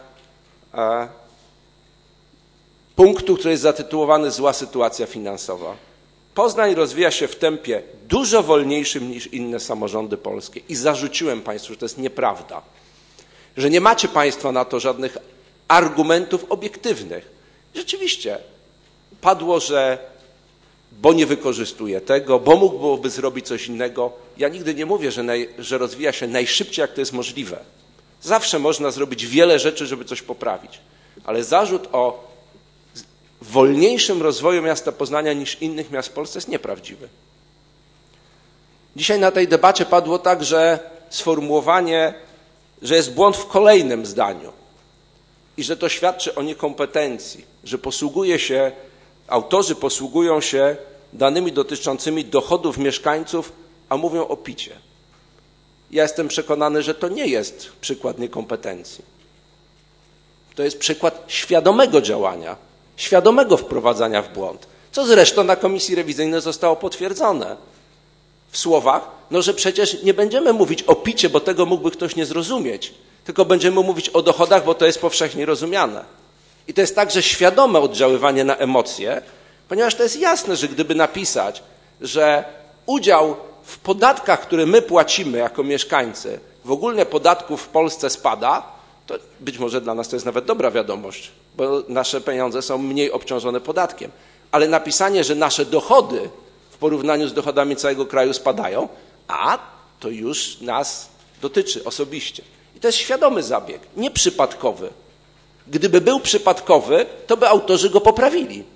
punktu, który jest zatytułowany Zła sytuacja finansowa. Poznań rozwija się w tempie dużo wolniejszym niż inne samorządy polskie. I zarzuciłem państwu, że to jest nieprawda. Że nie macie państwo na to żadnych argumentów obiektywnych. Rzeczywiście padło, że bo nie wykorzystuje tego, bo mógłby zrobić coś innego. Ja nigdy nie mówię, że rozwija się najszybciej, jak to jest możliwe. Zawsze można zrobić wiele rzeczy, żeby coś poprawić. Ale zarzut o wolniejszym rozwoju miasta Poznania niż innych miast w Polsce jest nieprawdziwy. Dzisiaj na tej debacie padło także sformułowanie, że jest błąd w kolejnym zdaniu i że to świadczy o niekompetencji, że autorzy posługują się danymi dotyczącymi dochodów mieszkańców, a mówią o PIT-cie. Ja jestem przekonany, że to nie jest przykład niekompetencji. To jest przykład świadomego działania, świadomego wprowadzania w błąd, co zresztą na komisji rewizyjnej zostało potwierdzone w słowach, że przecież nie będziemy mówić o PIT-cie, bo tego mógłby ktoś nie zrozumieć, tylko będziemy mówić o dochodach, bo to jest powszechnie rozumiane. I to jest także świadome oddziaływanie na emocje, ponieważ to jest jasne, że gdyby napisać, że udział w podatkach, które my płacimy jako mieszkańcy, w ogólnie podatków w Polsce spada, to być może dla nas to jest nawet dobra wiadomość, bo nasze pieniądze są mniej obciążone podatkiem. Ale napisanie, że nasze dochody w porównaniu z dochodami całego kraju spadają, to już nas dotyczy osobiście. I to jest świadomy zabieg, nie przypadkowy. Gdyby był przypadkowy, to by autorzy go poprawili.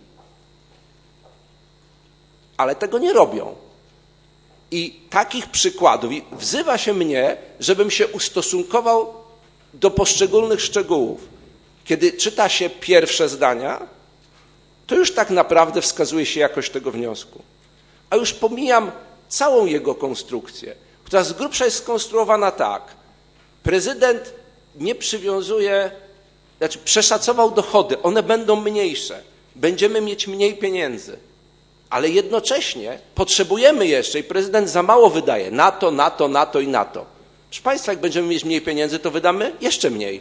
Ale tego nie robią. I takich przykładów, i wzywa się mnie, żebym się ustosunkował do poszczególnych szczegółów. Kiedy czyta się pierwsze zdania, to już tak naprawdę wskazuje się jakość tego wniosku. A już pomijam całą jego konstrukcję, która z grubsza jest skonstruowana tak. Prezydent nie przywiązuje, przeszacował dochody, one będą mniejsze, będziemy mieć mniej pieniędzy, ale jednocześnie potrzebujemy jeszcze i prezydent za mało wydaje na to i na to. Proszę państwa, jak będziemy mieć mniej pieniędzy, to wydamy jeszcze mniej.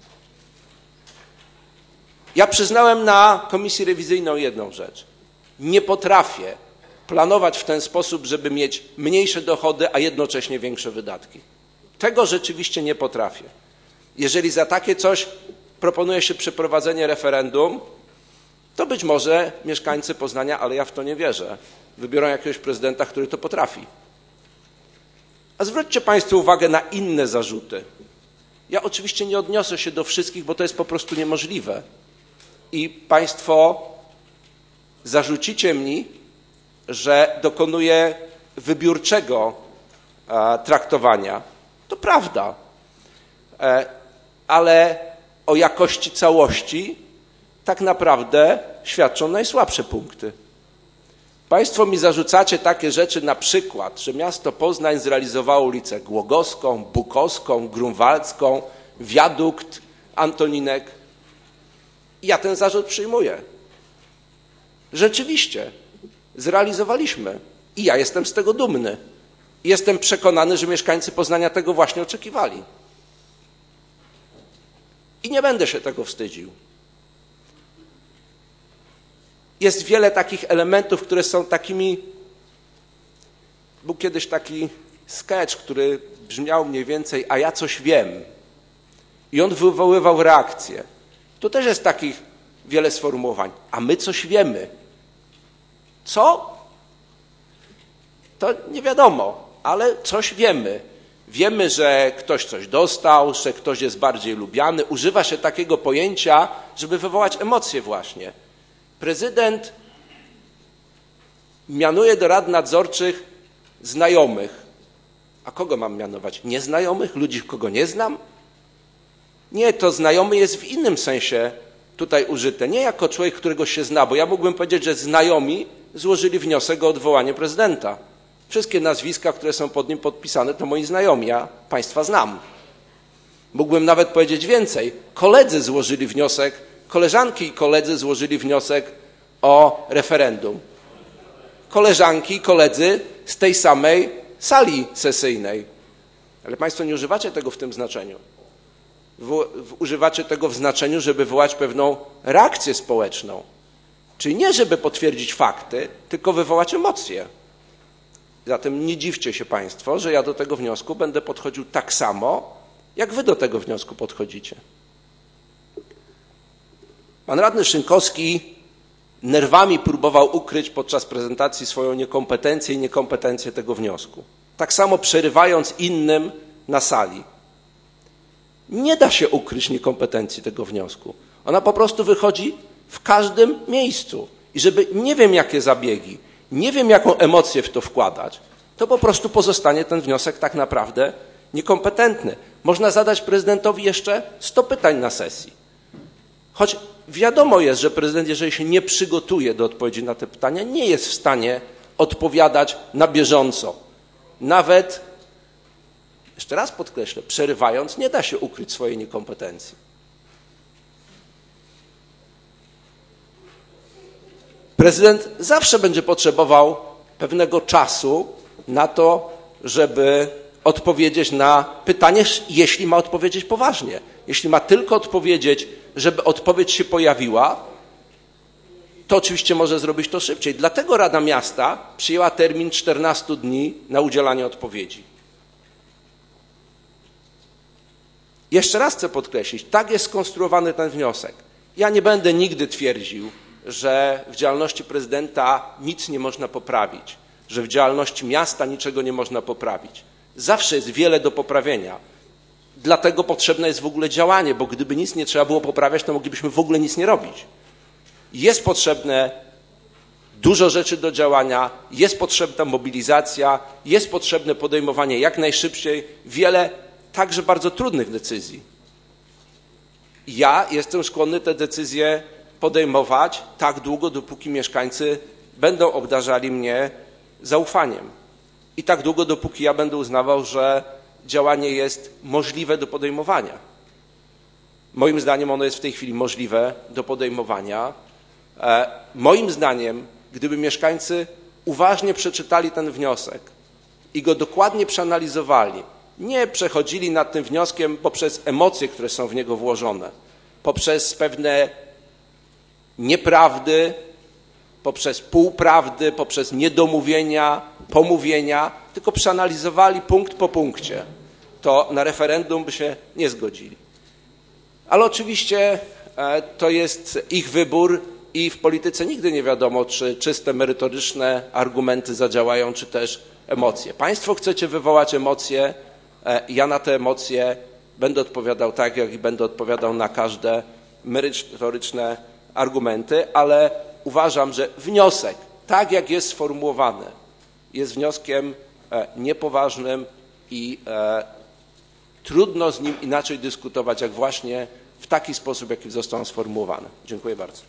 Ja przyznałem na komisji rewizyjnej jedną rzecz. Nie potrafię planować w ten sposób, żeby mieć mniejsze dochody, a jednocześnie większe wydatki. Tego rzeczywiście nie potrafię. Jeżeli za takie coś proponuje się przeprowadzenie referendum, to być może mieszkańcy Poznania, ale ja w to nie wierzę, wybiorą jakiegoś prezydenta, który to potrafi. A zwróćcie Państwo uwagę na inne zarzuty. Ja oczywiście nie odniosę się do wszystkich, bo to jest po prostu niemożliwe. I Państwo zarzucicie mi, że dokonuję wybiórczego traktowania. To prawda. Ale o jakości całości tak naprawdę świadczą najsłabsze punkty. Państwo mi zarzucacie takie rzeczy, na przykład, że miasto Poznań zrealizowało ulicę Głogowską, Bukowską, Grunwaldzką, wiadukt Antoninek. Ja ten zarzut przyjmuję. Rzeczywiście, zrealizowaliśmy i ja jestem z tego dumny. Jestem przekonany, że mieszkańcy Poznania tego właśnie oczekiwali. I nie będę się tego wstydził. Jest wiele takich elementów, które są takimi... Był kiedyś taki sketch, który brzmiał mniej więcej, a ja coś wiem. I on wywoływał reakcję. Tu też jest takich wiele sformułowań. A my coś wiemy. Co? To nie wiadomo, ale coś wiemy. Wiemy, że ktoś coś dostał, że ktoś jest bardziej lubiany. Używa się takiego pojęcia, żeby wywołać emocje właśnie. Prezydent mianuje do rad nadzorczych znajomych. A kogo mam mianować? Nieznajomych? Ludzi, kogo nie znam? Nie, to znajomy jest w innym sensie tutaj użyte. Nie jako człowiek, którego się zna, bo ja mógłbym powiedzieć, że znajomi złożyli wniosek o odwołanie prezydenta. Wszystkie nazwiska, które są pod nim podpisane, to moi znajomi. Ja Państwa znam. Mógłbym nawet powiedzieć więcej. Koledzy złożyli wniosek, koleżanki i koledzy złożyli wniosek o referendum. Koleżanki i koledzy z tej samej sali sesyjnej. Ale Państwo nie używacie tego w tym znaczeniu. Używacie tego w znaczeniu, żeby wywołać pewną reakcję społeczną. Czyli nie, żeby potwierdzić fakty, tylko wywołać emocje. Zatem nie dziwcie się Państwo, że ja do tego wniosku będę podchodził tak samo, jak Wy do tego wniosku podchodzicie. Pan radny Szynkowski nerwami próbował ukryć podczas prezentacji swoją niekompetencję i niekompetencję tego wniosku. Tak samo przerywając innym na sali. Nie da się ukryć niekompetencji tego wniosku. Ona po prostu wychodzi w każdym miejscu. I żeby nie wiem jakie zabiegi, nie wiem jaką emocję w to wkładać, to po prostu pozostanie ten wniosek tak naprawdę niekompetentny. Można zadać prezydentowi jeszcze 100 pytań na sesji. Choć wiadomo jest, że prezydent, jeżeli się nie przygotuje do odpowiedzi na te pytania, nie jest w stanie odpowiadać na bieżąco. Nawet, jeszcze raz podkreślę, przerywając, nie da się ukryć swojej niekompetencji. Prezydent zawsze będzie potrzebował pewnego czasu na to, żeby odpowiedzieć na pytanie, jeśli ma odpowiedzieć poważnie. Jeśli ma tylko odpowiedzieć, żeby odpowiedź się pojawiła, to oczywiście może zrobić to szybciej. Dlatego Rada Miasta przyjęła termin 14 dni na udzielanie odpowiedzi. Jeszcze raz chcę podkreślić, tak jest skonstruowany ten wniosek. Ja nie będę nigdy twierdził, że w działalności prezydenta nic nie można poprawić, że w działalności miasta niczego nie można poprawić. Zawsze jest wiele do poprawienia. Dlatego potrzebne jest w ogóle działanie, bo gdyby nic nie trzeba było poprawiać, to moglibyśmy w ogóle nic nie robić. Jest potrzebne dużo rzeczy do działania, jest potrzebna mobilizacja, jest potrzebne podejmowanie jak najszybciej wiele także bardzo trudnych decyzji. Ja jestem skłonny te decyzje podejmować tak długo, dopóki mieszkańcy będą obdarzali mnie zaufaniem. I tak długo, dopóki ja będę uznawał, że działanie jest możliwe do podejmowania. Moim zdaniem ono jest w tej chwili możliwe do podejmowania. Moim zdaniem, gdyby mieszkańcy uważnie przeczytali ten wniosek i go dokładnie przeanalizowali, nie przechodzili nad tym wnioskiem poprzez emocje, które są w niego włożone, poprzez pewne nieprawdy, poprzez półprawdy, poprzez niedomówienia, pomówienia, tylko przeanalizowali punkt po punkcie, to na referendum by się nie zgodzili. Ale oczywiście to jest ich wybór i w polityce nigdy nie wiadomo, czy czyste merytoryczne argumenty zadziałają, czy też emocje. Państwo chcecie wywołać emocje, ja na te emocje będę odpowiadał tak, jak i będę odpowiadał na każde merytoryczne argumenty, ale uważam, że wniosek, tak jak jest sformułowany, jest wnioskiem niepoważnym i trudno z nim inaczej dyskutować, jak właśnie w taki sposób, jaki został on sformułowany. Dziękuję bardzo.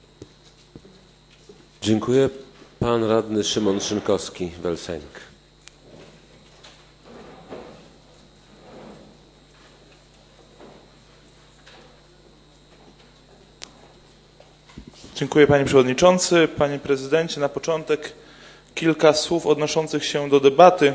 Dziękuję. Pan radny Szymon Szynkowski, Welsenk. Dziękuję panie przewodniczący. Panie prezydencie, na początek kilka słów odnoszących się do debaty.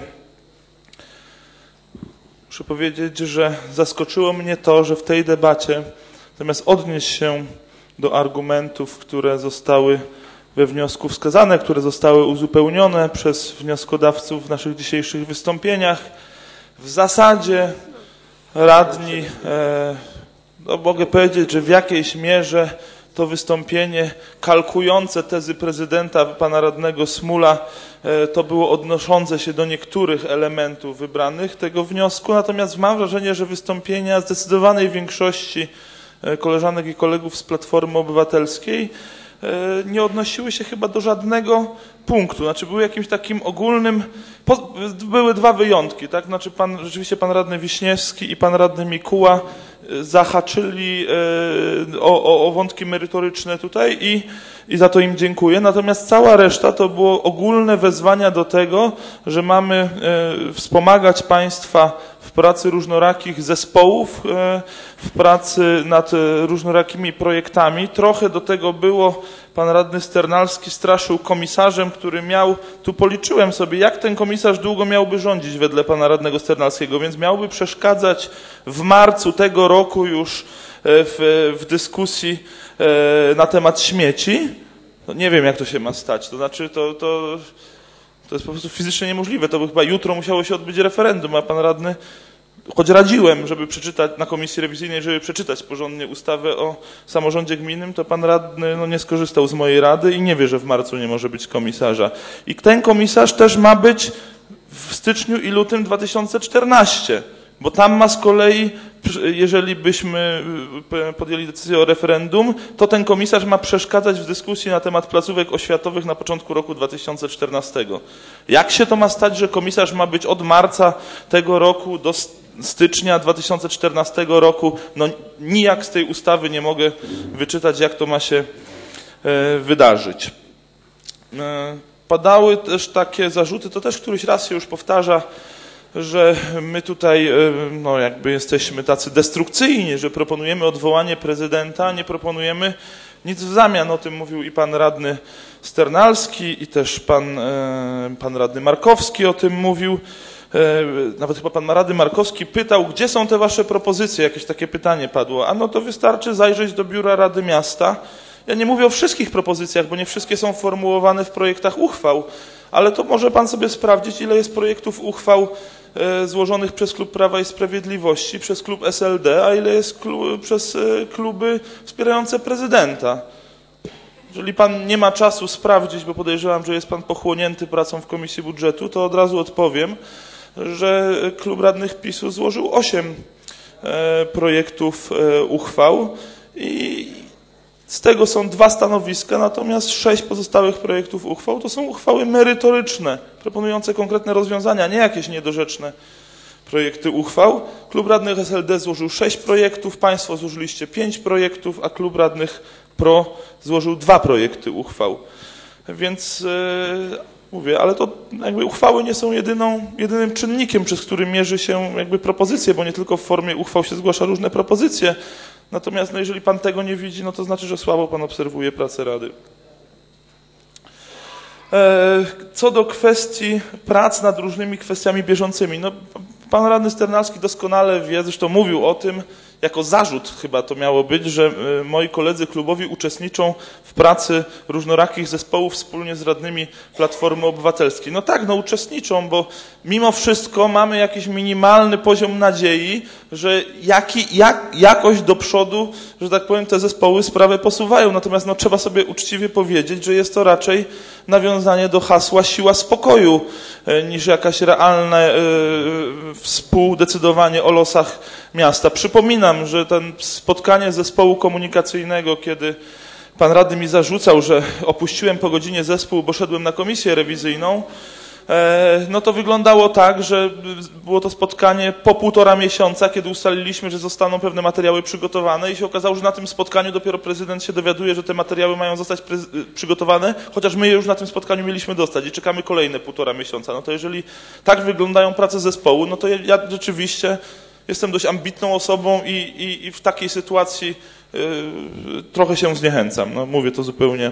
Muszę powiedzieć, że zaskoczyło mnie to, że w tej debacie zamiast odnieść się do argumentów, które zostały we wniosku wskazane, które zostały uzupełnione przez wnioskodawców w naszych dzisiejszych wystąpieniach, w zasadzie radni, no mogę powiedzieć, że w jakiejś mierze to wystąpienie kalkujące tezy prezydenta, pana radnego Smula, to było odnoszące się do niektórych elementów wybranych tego wniosku, natomiast mam wrażenie, że wystąpienia zdecydowanej większości koleżanek i kolegów z Platformy Obywatelskiej nie odnosiły się chyba do żadnego punktu, znaczy były jakimś takim ogólnym, były dwa wyjątki, tak? Znaczy rzeczywiście pan radny Wiśniewski i pan radny Mikuła zahaczyli o wątki merytoryczne tutaj i za to im dziękuję. Natomiast cała reszta to było ogólne wezwania do tego, że mamy wspomagać państwa w pracy różnorakich zespołów, w pracy nad różnorakimi projektami. Trochę do tego było, pan radny Sternalski straszył komisarzem, który miał, tu policzyłem sobie, jak ten komisarz długo miałby rządzić wedle pana radnego Sternalskiego, więc miałby przeszkadzać w marcu tego roku już w dyskusji na temat śmieci. No nie wiem, jak to się ma stać. To znaczy, to jest po prostu fizycznie niemożliwe. To by chyba jutro musiało się odbyć referendum, a pan radny, choć radziłem, żeby przeczytać na komisji rewizyjnej, żeby przeczytać porządnie ustawę o samorządzie gminnym, to pan radny nie skorzystał z mojej rady i nie wie, że w marcu nie może być komisarza. I ten komisarz też ma być w styczniu i lutym 2014, bo tam ma z kolei, jeżeli byśmy podjęli decyzję o referendum, to ten komisarz ma przeszkadzać w dyskusji na temat placówek oświatowych na początku roku 2014. Jak się to ma stać, że komisarz ma być od marca tego roku do stycznia 2014 roku? No nijak z tej ustawy nie mogę wyczytać, jak to ma się wydarzyć. Padały też takie zarzuty, to też któryś raz się już powtarza, że my tutaj no jakby jesteśmy tacy destrukcyjni, że proponujemy odwołanie prezydenta, nie proponujemy nic w zamian. O tym mówił i pan radny Sternalski, i też pan radny Markowski o tym mówił. Nawet chyba pan radny Markowski pytał, gdzie są te wasze propozycje? Jakieś takie pytanie padło. A no to wystarczy zajrzeć do biura Rady Miasta. Ja nie mówię o wszystkich propozycjach, bo nie wszystkie są formułowane w projektach uchwał, ale to może pan sobie sprawdzić, ile jest projektów uchwał złożonych przez Klub Prawa i Sprawiedliwości, przez Klub SLD, a ile jest przez kluby wspierające prezydenta. Jeżeli pan nie ma czasu sprawdzić, bo podejrzewam, że jest pan pochłonięty pracą w Komisji Budżetu, to od razu odpowiem, że Klub Radnych PiS-u złożył 8 projektów uchwał i z tego są 2 stanowiska, natomiast 6 pozostałych projektów uchwał to są uchwały merytoryczne, proponujące konkretne rozwiązania, nie jakieś niedorzeczne projekty uchwał. Klub Radnych SLD złożył 6 projektów, państwo złożyliście 5 projektów, a Klub Radnych PRO złożył 2 projekty uchwał. Więc mówię, ale to jakby uchwały nie są jedynym czynnikiem, przez który mierzy się jakby propozycje, bo nie tylko w formie uchwał się zgłasza różne propozycje. Natomiast no, jeżeli pan tego nie widzi, no to znaczy, że słabo pan obserwuje pracę Rady. Co do kwestii prac nad różnymi kwestiami bieżącymi, no pan radny Sternalski doskonale wie, zresztą mówił o tym, jako zarzut chyba to miało być, że moi koledzy klubowi uczestniczą w pracy różnorakich zespołów wspólnie z radnymi Platformy Obywatelskiej. No tak, no uczestniczą, bo mimo wszystko mamy jakiś minimalny poziom nadziei, że jakoś do przodu, że tak powiem, te zespoły sprawę posuwają. Natomiast no, trzeba sobie uczciwie powiedzieć, że jest to raczej nawiązanie do hasła siła spokoju, niż jakaś realne współdecydowanie o losach miasta. Przypominam, że ten spotkanie zespołu komunikacyjnego, kiedy pan radny mi zarzucał, że opuściłem po godzinie zespół, bo szedłem na komisję rewizyjną, no to wyglądało tak, że było to spotkanie po 1,5 miesiąca, kiedy ustaliliśmy, że zostaną pewne materiały przygotowane i się okazało, że na tym spotkaniu dopiero prezydent się dowiaduje, że te materiały mają zostać przygotowane, chociaż my je już na tym spotkaniu mieliśmy dostać i czekamy kolejne 1,5 miesiąca. No to jeżeli tak wyglądają prace zespołu, no to ja rzeczywiście jestem dość ambitną osobą i w takiej sytuacji trochę się zniechęcam. No, mówię to zupełnie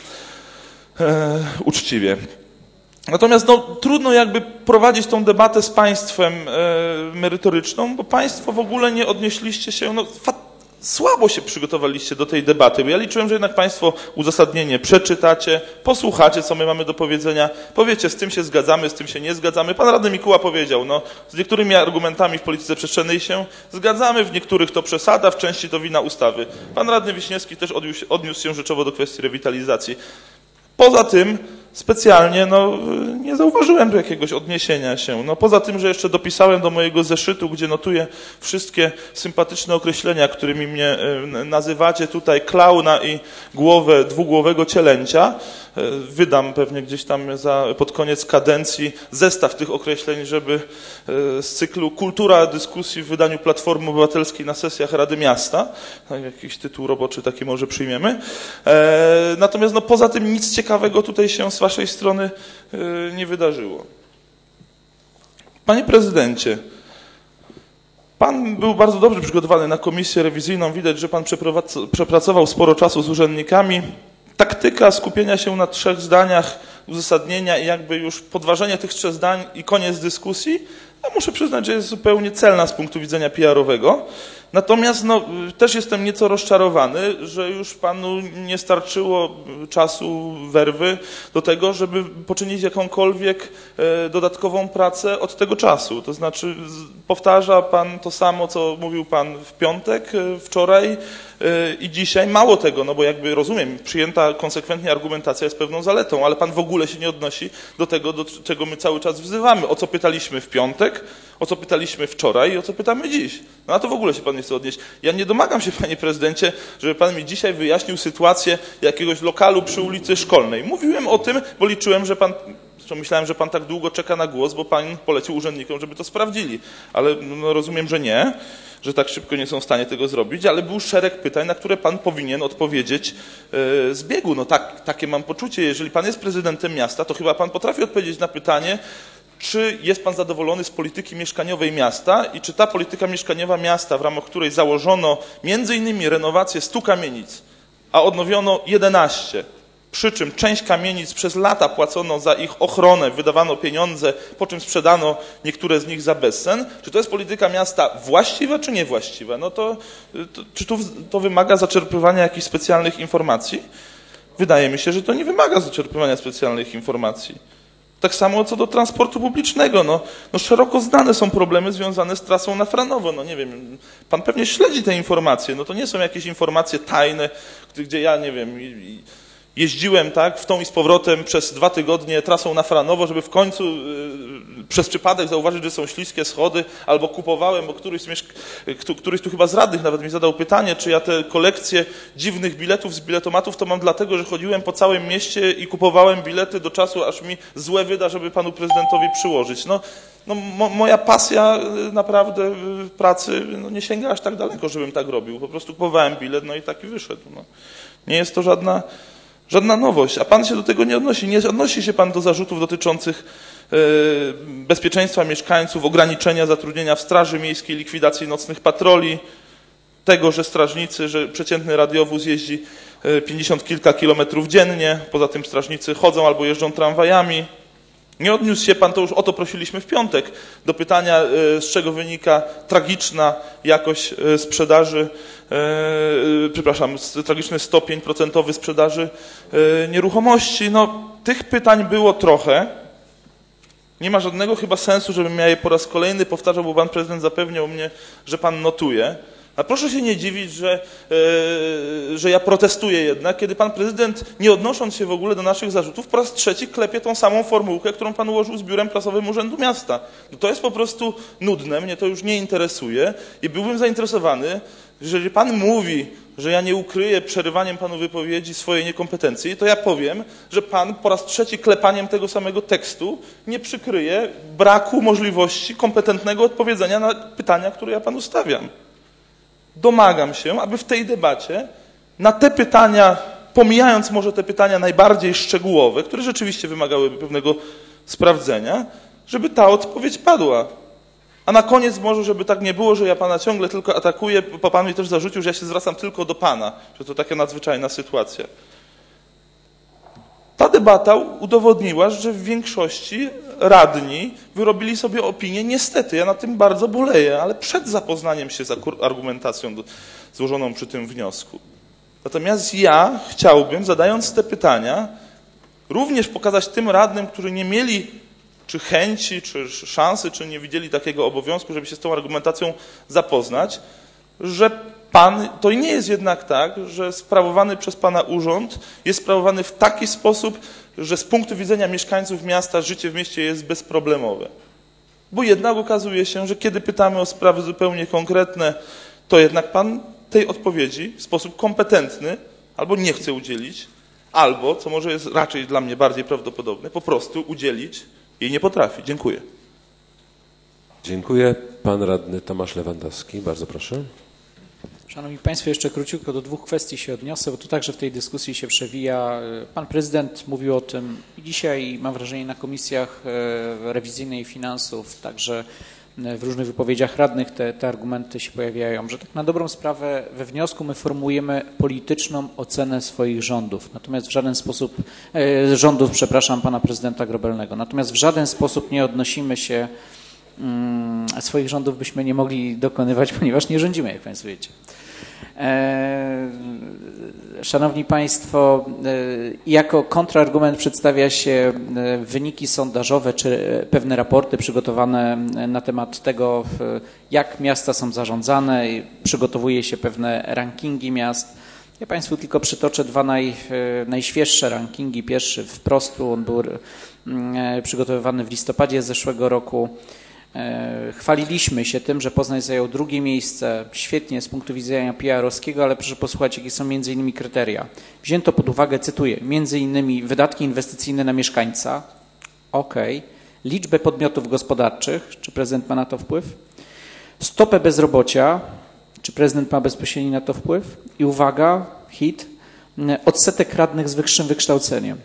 uczciwie. Natomiast no, trudno jakby prowadzić tą debatę z państwem merytoryczną, bo państwo w ogóle nie odnieśliście się, no, słabo się przygotowaliście do tej debaty, bo ja liczyłem, że jednak państwo uzasadnienie przeczytacie, posłuchacie, co my mamy do powiedzenia, powiecie, z tym się zgadzamy, z tym się nie zgadzamy. Pan radny Mikuła powiedział, no, z niektórymi argumentami w polityce przestrzennej się zgadzamy, w niektórych to przesada, w części to wina ustawy. Pan radny Wiśniewski też odniósł się rzeczowo do kwestii rewitalizacji. Poza tym specjalnie no, nie zauważyłem tu jakiegoś odniesienia się. No, poza tym, że jeszcze dopisałem do mojego zeszytu, gdzie notuję wszystkie sympatyczne określenia, którymi mnie nazywacie tutaj, klauna i głowę dwugłowego cielęcia. Wydam pewnie gdzieś tam pod koniec kadencji zestaw tych określeń, żeby z cyklu Kultura dyskusji w wydaniu Platformy Obywatelskiej na sesjach Rady Miasta, jakiś tytuł roboczy taki może przyjmiemy. Natomiast no, poza tym nic ciekawego tutaj się z waszej strony nie wydarzyło. Panie prezydencie, pan był bardzo dobrze przygotowany na komisję rewizyjną. Widać, że pan przepracował sporo czasu z urzędnikami. Taktyka skupienia się na 3 zdaniach uzasadnienia i jakby już podważenie tych 3 zdań i koniec dyskusji, no muszę przyznać, że jest zupełnie celna z punktu widzenia PR-owego. Natomiast no, też jestem nieco rozczarowany, że już panu nie starczyło czasu, werwy do tego, żeby poczynić jakąkolwiek dodatkową pracę od tego czasu. To znaczy powtarza pan to samo, co mówił pan w piątek, wczoraj i dzisiaj. Mało tego, no bo jakby rozumiem, przyjęta konsekwentnie argumentacja jest pewną zaletą, ale pan w ogóle się nie odnosi do tego, do czego my cały czas wzywamy. O co pytaliśmy w piątek, o co pytaliśmy wczoraj i o co pytamy dziś. No a to w ogóle się pan nie chce odnieść. Ja nie domagam się, panie prezydencie, żeby pan mi dzisiaj wyjaśnił sytuację jakiegoś lokalu przy ulicy Szkolnej. Mówiłem o tym, bo liczyłem, że pan, zresztą myślałem, że pan tak długo czeka na głos, bo pan polecił urzędnikom, żeby to sprawdzili. Ale no, rozumiem, że nie, że tak szybko nie są w stanie tego zrobić, ale był szereg pytań, na które pan powinien odpowiedzieć z biegu. No tak, takie mam poczucie. Jeżeli pan jest prezydentem miasta, to chyba pan potrafi odpowiedzieć na pytanie, czy jest pan zadowolony z polityki mieszkaniowej miasta i czy ta polityka mieszkaniowa miasta, w ramach której założono między innymi renowację 100 kamienic, a odnowiono 11, przy czym część kamienic przez lata płacono za ich ochronę, wydawano pieniądze, po czym sprzedano niektóre z nich za bezcen, czy to jest polityka miasta właściwa czy niewłaściwa? No czy to wymaga zaczerpywania jakichś specjalnych informacji? Wydaje mi się, że to nie wymaga zaczerpywania specjalnych informacji. Tak samo co do transportu publicznego. No szeroko znane są problemy związane z trasą na Franowo. No nie wiem, pan pewnie śledzi te informacje. No to nie są jakieś informacje tajne, gdzie ja, nie wiem, jeździłem tak w tą i z powrotem przez 2 tygodnie trasą na Franowo, żeby w końcu przez przypadek zauważyć, że są śliskie schody, albo kupowałem, bo któryś tu chyba z radnych nawet mi zadał pytanie, czy ja te kolekcje dziwnych biletów z biletomatów to mam dlatego, że chodziłem po całym mieście i kupowałem bilety do czasu, aż mi złe wyda, żeby panu prezydentowi przyłożyć. Moja pasja naprawdę pracy nie sięga aż tak daleko, żebym tak robił. Po prostu kupowałem bilet, no i taki wyszedł. No. Nie jest to żadna nowość, a pan się do tego nie odnosi. Nie odnosi się pan do zarzutów dotyczących bezpieczeństwa mieszkańców, ograniczenia zatrudnienia w Straży Miejskiej, likwidacji nocnych patroli, tego, że strażnicy, że przeciętny radiowóz jeździ 50 kilka kilometrów dziennie, poza tym strażnicy chodzą albo jeżdżą tramwajami. Nie odniósł się pan, to już o to prosiliśmy w piątek, do pytania, z czego wynika tragiczna jakość sprzedaży, tragiczny stopień procentowy sprzedaży nieruchomości. No, tych pytań było trochę. Nie ma żadnego chyba sensu, żebym ja je po raz kolejny powtarzał, bo pan prezydent zapewniał mnie, że pan notuje. A proszę się nie dziwić, że ja protestuję jednak, kiedy pan prezydent, nie odnosząc się w ogóle do naszych zarzutów, po raz trzeci klepie tą samą formułkę, którą pan ułożył z biurem prasowym Urzędu Miasta. No to jest po prostu nudne, mnie to już nie interesuje i byłbym zainteresowany, jeżeli pan mówi, że ja nie ukryję przerywaniem panu wypowiedzi swojej niekompetencji, to ja powiem, że pan po raz trzeci klepaniem tego samego tekstu nie przykryje braku możliwości kompetentnego odpowiedzenia na pytania, które ja panu stawiam. Domagam się, aby w tej debacie na te pytania, pomijając może te pytania najbardziej szczegółowe, które rzeczywiście wymagałyby pewnego sprawdzenia, żeby ta odpowiedź padła. A na koniec może, żeby tak nie było, że ja pana ciągle tylko atakuję, bo pan mi też zarzucił, że ja się zwracam tylko do pana, że to taka nadzwyczajna sytuacja. Ta debata udowodniła, że w większości radni wyrobili sobie opinię, niestety, ja na tym bardzo boleję, ale przed zapoznaniem się z argumentacją złożoną przy tym wniosku. Natomiast ja chciałbym, zadając te pytania, również pokazać tym radnym, którzy nie mieli czy chęci, czy szansy, czy nie widzieli takiego obowiązku, żeby się z tą argumentacją zapoznać, że pan, to nie jest jednak tak, że sprawowany przez pana urząd jest sprawowany w taki sposób, że z punktu widzenia mieszkańców miasta życie w mieście jest bezproblemowe. Bo jednak okazuje się, że kiedy pytamy o sprawy zupełnie konkretne, to jednak pan tej odpowiedzi w sposób kompetentny albo nie chce udzielić, albo, co może jest raczej dla mnie bardziej prawdopodobne, po prostu udzielić jej nie potrafi. Dziękuję. Dziękuję. Pan radny Tomasz Lewandowski. Bardzo proszę. Szanowni Państwo, jeszcze króciutko do dwóch kwestii się odniosę, bo tu także w tej dyskusji się przewija. Pan prezydent mówił o tym i dzisiaj, i mam wrażenie na komisjach rewizyjnej finansów, także w różnych wypowiedziach radnych te argumenty się pojawiają, że tak na dobrą sprawę we wniosku my formułujemy polityczną ocenę swoich rządów, natomiast w żaden sposób, pana prezydenta Grobelnego, natomiast w żaden sposób nie odnosimy się, swoich rządów byśmy nie mogli dokonywać, ponieważ nie rządzimy, jak Państwo wiecie. Szanowni Państwo, jako kontrargument przedstawia się wyniki sondażowe czy pewne raporty przygotowane na temat tego, jak miasta są zarządzane. Przygotowuje się pewne rankingi miast. Ja Państwu tylko przytoczę dwa najświeższe rankingi. Pierwszy w Prostu, on był przygotowywany w listopadzie zeszłego roku. Chwaliliśmy się tym, że Poznań zajął drugie miejsce, świetnie z punktu widzenia PR-owskiego, ale proszę posłuchać, jakie są między innymi kryteria. Wzięto pod uwagę, cytuję, między innymi wydatki inwestycyjne na mieszkańca, liczbę podmiotów gospodarczych, czy prezydent ma na to wpływ, stopę bezrobocia, czy prezydent ma bezpośredni na to wpływ i uwaga, hit, odsetek radnych z wyższym wykształceniem.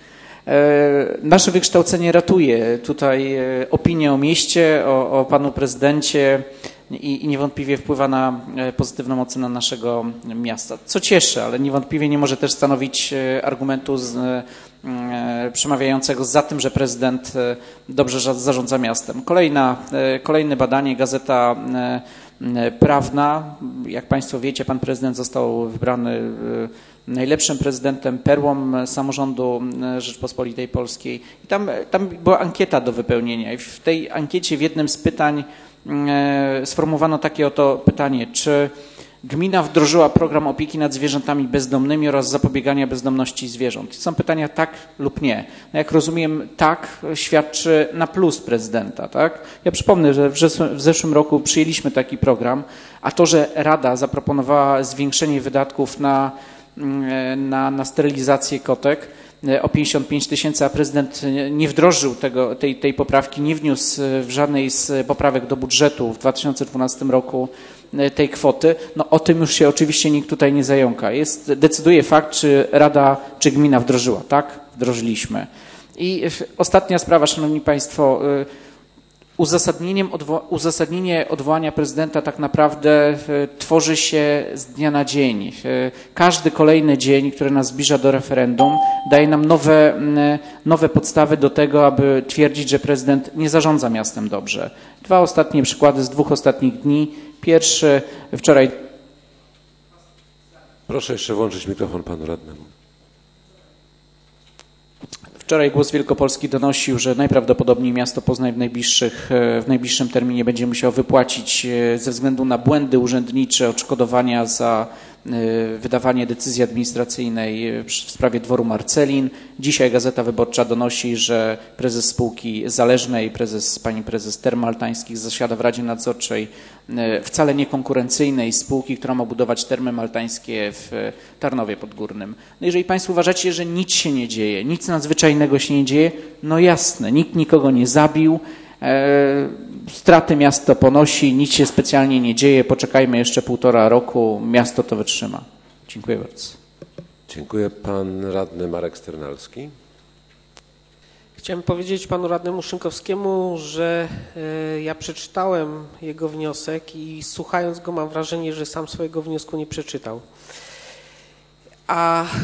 Nasze wykształcenie ratuje tutaj opinię o mieście, o panu prezydencie i niewątpliwie wpływa na pozytywną ocenę naszego miasta. Co cieszy, ale niewątpliwie nie może też stanowić argumentu przemawiającego za tym, że prezydent dobrze zarządza miastem. Kolejne badanie, Gazeta Prawna. Jak Państwo wiecie, pan prezydent został wybrany najlepszym prezydentem, perłą samorządu Rzeczpospolitej Polskiej. I tam była ankieta do wypełnienia i w tej ankiecie w jednym z pytań sformułowano takie oto pytanie, czy gmina wdrożyła program opieki nad zwierzętami bezdomnymi oraz zapobiegania bezdomności zwierząt. Są pytania tak lub nie. No jak rozumiem, tak świadczy na plus prezydenta. Tak? Ja przypomnę, że w zeszłym roku przyjęliśmy taki program, a to, że Rada zaproponowała zwiększenie wydatków na sterylizację kotek o 55 000, a prezydent nie wdrożył tej poprawki, nie wniósł w żadnej z poprawek do budżetu w 2012 roku tej kwoty, no o tym już się oczywiście nikt tutaj nie zająka. Decyduje fakt, czy Rada, czy gmina wdrożyła. Tak? Wdrożyliśmy. I ostatnia sprawa, Szanowni Państwo, Uzasadnienie odwołania prezydenta tak naprawdę tworzy się z dnia na dzień. Każdy kolejny dzień, który nas zbliża do referendum, daje nam nowe podstawy do tego, aby twierdzić, że prezydent nie zarządza miastem dobrze. 2 ostatnie przykłady z 2 ostatnich dni. Pierwszy wczoraj. Proszę jeszcze włączyć mikrofon panu radnemu. Wczoraj Głos Wielkopolski donosił, że najprawdopodobniej miasto Poznań w najbliższym terminie będzie musiało wypłacić ze względu na błędy urzędnicze odszkodowania za wydawanie decyzji administracyjnej w sprawie dworu Marcelin. Dzisiaj Gazeta Wyborcza donosi, że prezes spółki zależnej, pani prezes Term Maltańskich zasiada w Radzie Nadzorczej wcale niekonkurencyjnej spółki, która ma budować termy maltańskie w Tarnowie Podgórnym. No jeżeli Państwo uważacie, że nic się nie dzieje, nic nadzwyczajnego się nie dzieje, no jasne, nikt nikogo nie zabił, straty miasto ponosi, nic się specjalnie nie dzieje, poczekajmy jeszcze 1,5 roku, miasto to wytrzyma. Dziękuję bardzo. Dziękuję. Pan radny Marek Sternalski. Chciałem powiedzieć panu radnemu Szynkowskiemu, że ja przeczytałem jego wniosek i słuchając go mam wrażenie, że sam swojego wniosku nie przeczytał. A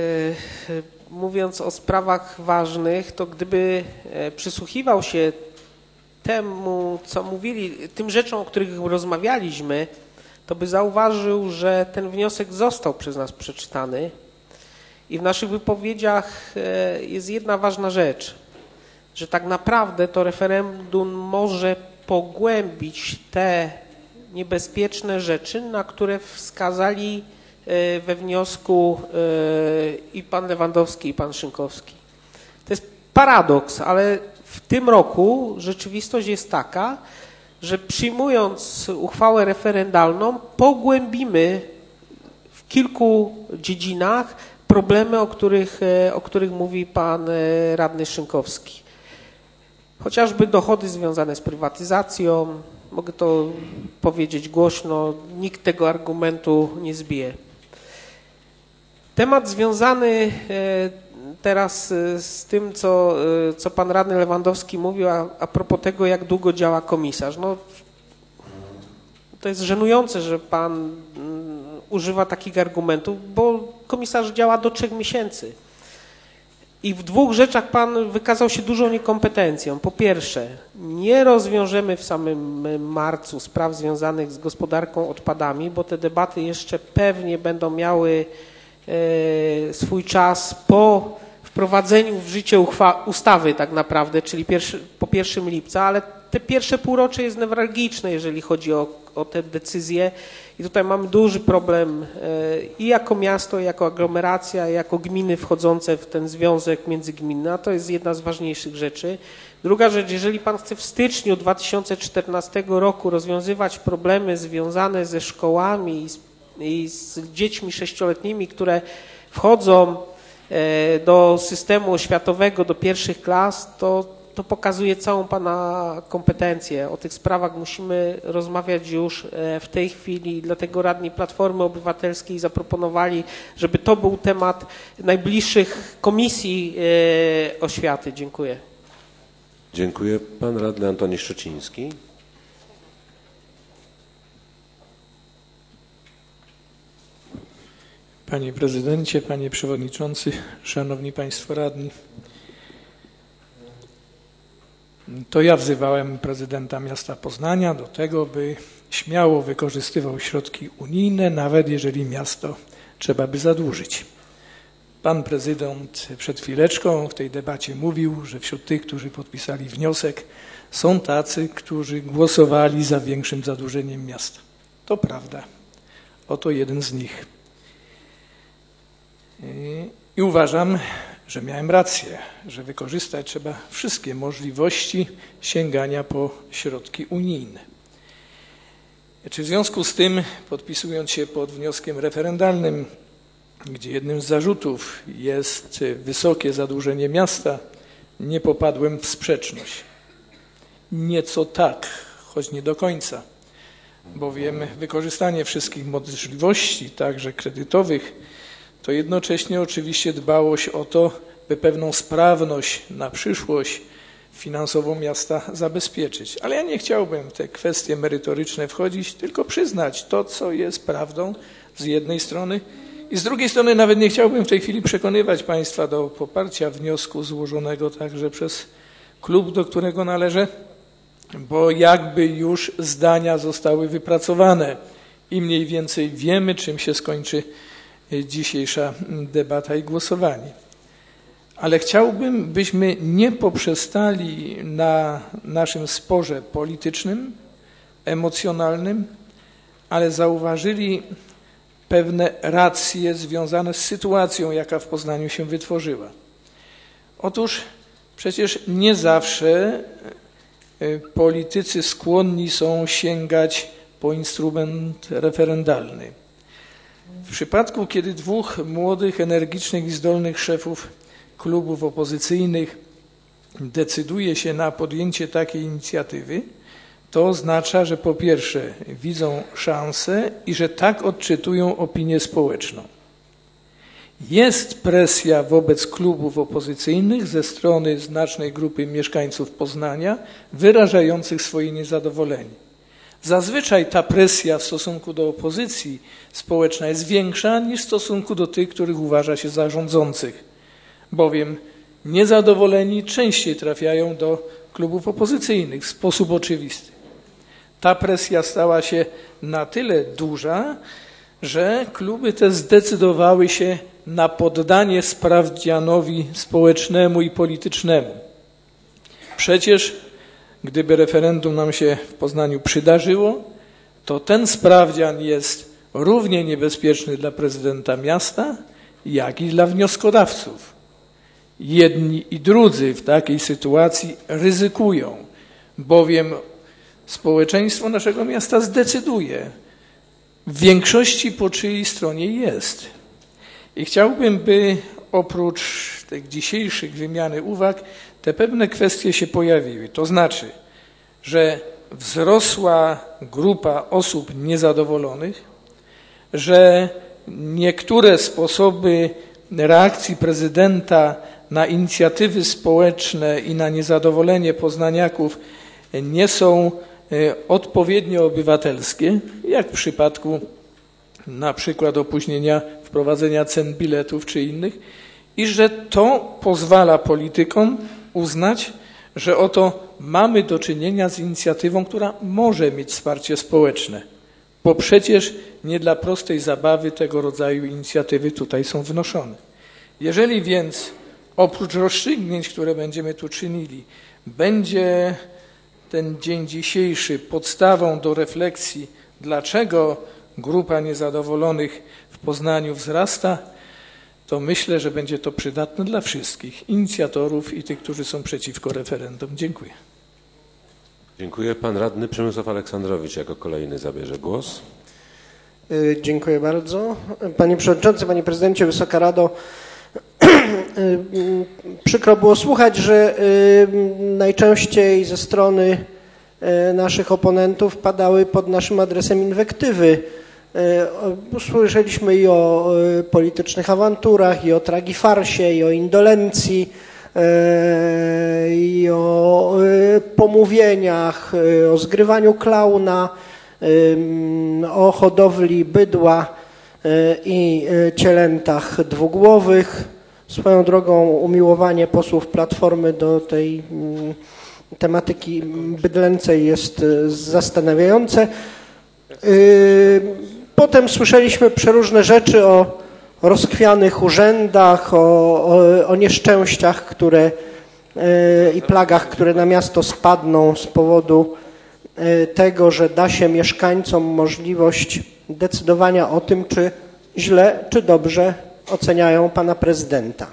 mówiąc o sprawach ważnych, to gdyby przysłuchiwał się temu, co mówili, tym rzeczom, o których rozmawialiśmy, to by zauważył, że ten wniosek został przez nas przeczytany i w naszych wypowiedziach jest jedna ważna rzecz, że tak naprawdę to referendum może pogłębić te niebezpieczne rzeczy, na które wskazali we wniosku i pan Lewandowski, i pan Szynkowski. To jest paradoks, ale w tym roku rzeczywistość jest taka, że przyjmując uchwałę referendalną pogłębimy w kilku dziedzinach problemy, o których mówi pan radny Szynkowski. Chociażby dochody związane z prywatyzacją, mogę to powiedzieć głośno, nikt tego argumentu nie zbije. Temat związany teraz z tym, co pan radny Lewandowski mówił a propos tego, jak długo działa komisarz. No, to jest żenujące, że pan używa takich argumentów, bo komisarz działa do 3 miesięcy. I w 2 rzeczach pan wykazał się dużą niekompetencją. Po pierwsze, nie rozwiążemy w samym marcu spraw związanych z gospodarką odpadami, bo te debaty jeszcze pewnie będą miały swój czas po wprowadzeniu w życie ustawy tak naprawdę, czyli po 1 lipca, ale te pierwsze półrocze jest newralgiczne, jeżeli chodzi o te decyzje i tutaj mamy duży problem i jako miasto, i jako aglomeracja, i jako gminy wchodzące w ten związek międzygminny, a to jest jedna z ważniejszych rzeczy. Druga rzecz, jeżeli pan chce w styczniu 2014 roku rozwiązywać problemy związane ze szkołami i z dziećmi 6-letnimi, które wchodzą do systemu oświatowego, do 1. klas, to pokazuje całą pana kompetencję. O tych sprawach musimy rozmawiać już w tej chwili, dlatego radni Platformy Obywatelskiej zaproponowali, żeby to był temat najbliższych komisji oświaty. Dziękuję. Dziękuję. Pan radny Antoni Szczeciński. Panie prezydencie, panie przewodniczący, szanowni państwo radni. To ja wzywałem prezydenta miasta Poznania do tego, by śmiało wykorzystywał środki unijne, nawet jeżeli miasto trzeba by zadłużyć. Pan prezydent przed chwileczką w tej debacie mówił, że wśród tych, którzy podpisali wniosek, są tacy, którzy głosowali za większym zadłużeniem miasta. To prawda. Oto jeden z nich. I uważam, że miałem rację, że wykorzystać trzeba wszystkie możliwości sięgania po środki unijne. Czy w związku z tym, podpisując się pod wnioskiem referendalnym, gdzie jednym z zarzutów jest wysokie zadłużenie miasta, nie popadłem w sprzeczność? Nieco tak, choć nie do końca, bowiem wykorzystanie wszystkich możliwości, także kredytowych, to jednocześnie oczywiście dbałość o to, by pewną sprawność na przyszłość finansową miasta zabezpieczyć. Ale ja nie chciałbym w te kwestie merytoryczne wchodzić, tylko przyznać to, co jest prawdą z jednej strony i z drugiej strony nawet nie chciałbym w tej chwili przekonywać Państwa do poparcia wniosku złożonego także przez klub, do którego należę, bo jakby już zdania zostały wypracowane i mniej więcej wiemy, czym się skończy dzisiejsza debata i głosowanie. Ale chciałbym, byśmy nie poprzestali na naszym sporze politycznym, emocjonalnym, ale zauważyli pewne racje związane z sytuacją, jaka w Poznaniu się wytworzyła. Otóż przecież nie zawsze politycy skłonni są sięgać po instrument referendalny. W przypadku, kiedy dwóch młodych, energicznych i zdolnych szefów klubów opozycyjnych decyduje się na podjęcie takiej inicjatywy, to oznacza, że po pierwsze widzą szansę i że tak odczytują opinię społeczną. Jest presja wobec klubów opozycyjnych ze strony znacznej grupy mieszkańców Poznania wyrażających swoje niezadowolenie. Zazwyczaj ta presja w stosunku do opozycji społeczna jest większa niż w stosunku do tych, których uważa się za rządzących, bowiem niezadowoleni częściej trafiają do klubów opozycyjnych w sposób oczywisty. Ta presja stała się na tyle duża, że kluby te zdecydowały się na poddanie sprawdzianowi społecznemu i politycznemu. Przecież gdyby referendum nam się w Poznaniu przydarzyło, to ten sprawdzian jest równie niebezpieczny dla prezydenta miasta, jak i dla wnioskodawców. Jedni i drudzy w takiej sytuacji ryzykują, bowiem społeczeństwo naszego miasta zdecyduje w większości po czyjej stronie jest. I chciałbym, by oprócz tych dzisiejszych wymiany uwag te pewne kwestie się pojawiły. To znaczy, że wzrosła grupa osób niezadowolonych, że niektóre sposoby reakcji prezydenta na inicjatywy społeczne i na niezadowolenie poznaniaków nie są odpowiednio obywatelskie, jak w przypadku na przykład opóźnienia wprowadzenia cen biletów czy innych, i że to pozwala politykom uznać, że oto mamy do czynienia z inicjatywą, która może mieć wsparcie społeczne, bo przecież nie dla prostej zabawy tego rodzaju inicjatywy tutaj są wnoszone. Jeżeli więc oprócz rozstrzygnięć, które będziemy tu czynili, będzie ten dzień dzisiejszy podstawą do refleksji, dlaczego grupa niezadowolonych w Poznaniu wzrasta, to myślę, że będzie to przydatne dla wszystkich inicjatorów i tych, którzy są przeciwko referendum. Dziękuję. Dziękuję. Pan radny Przemysław Aleksandrowicz jako kolejny zabierze głos. Dziękuję bardzo. Panie Przewodniczący, Panie Prezydencie, Wysoka Rado, przykro było słuchać, że najczęściej ze strony naszych oponentów padały pod naszym adresem inwektywy. Usłyszeliśmy i o politycznych awanturach, i o tragifarsie, i o indolencji, i o pomówieniach, o zgrywaniu klauna, o hodowli bydła i cielętach dwugłowych. Swoją drogą umiłowanie posłów Platformy do tej tematyki bydlęcej jest zastanawiające. Potem słyszeliśmy przeróżne rzeczy o rozchwianych urzędach, o nieszczęściach, które i plagach, które na miasto spadną z powodu tego, że da się mieszkańcom możliwość decydowania o tym, czy źle, czy dobrze oceniają pana prezydenta.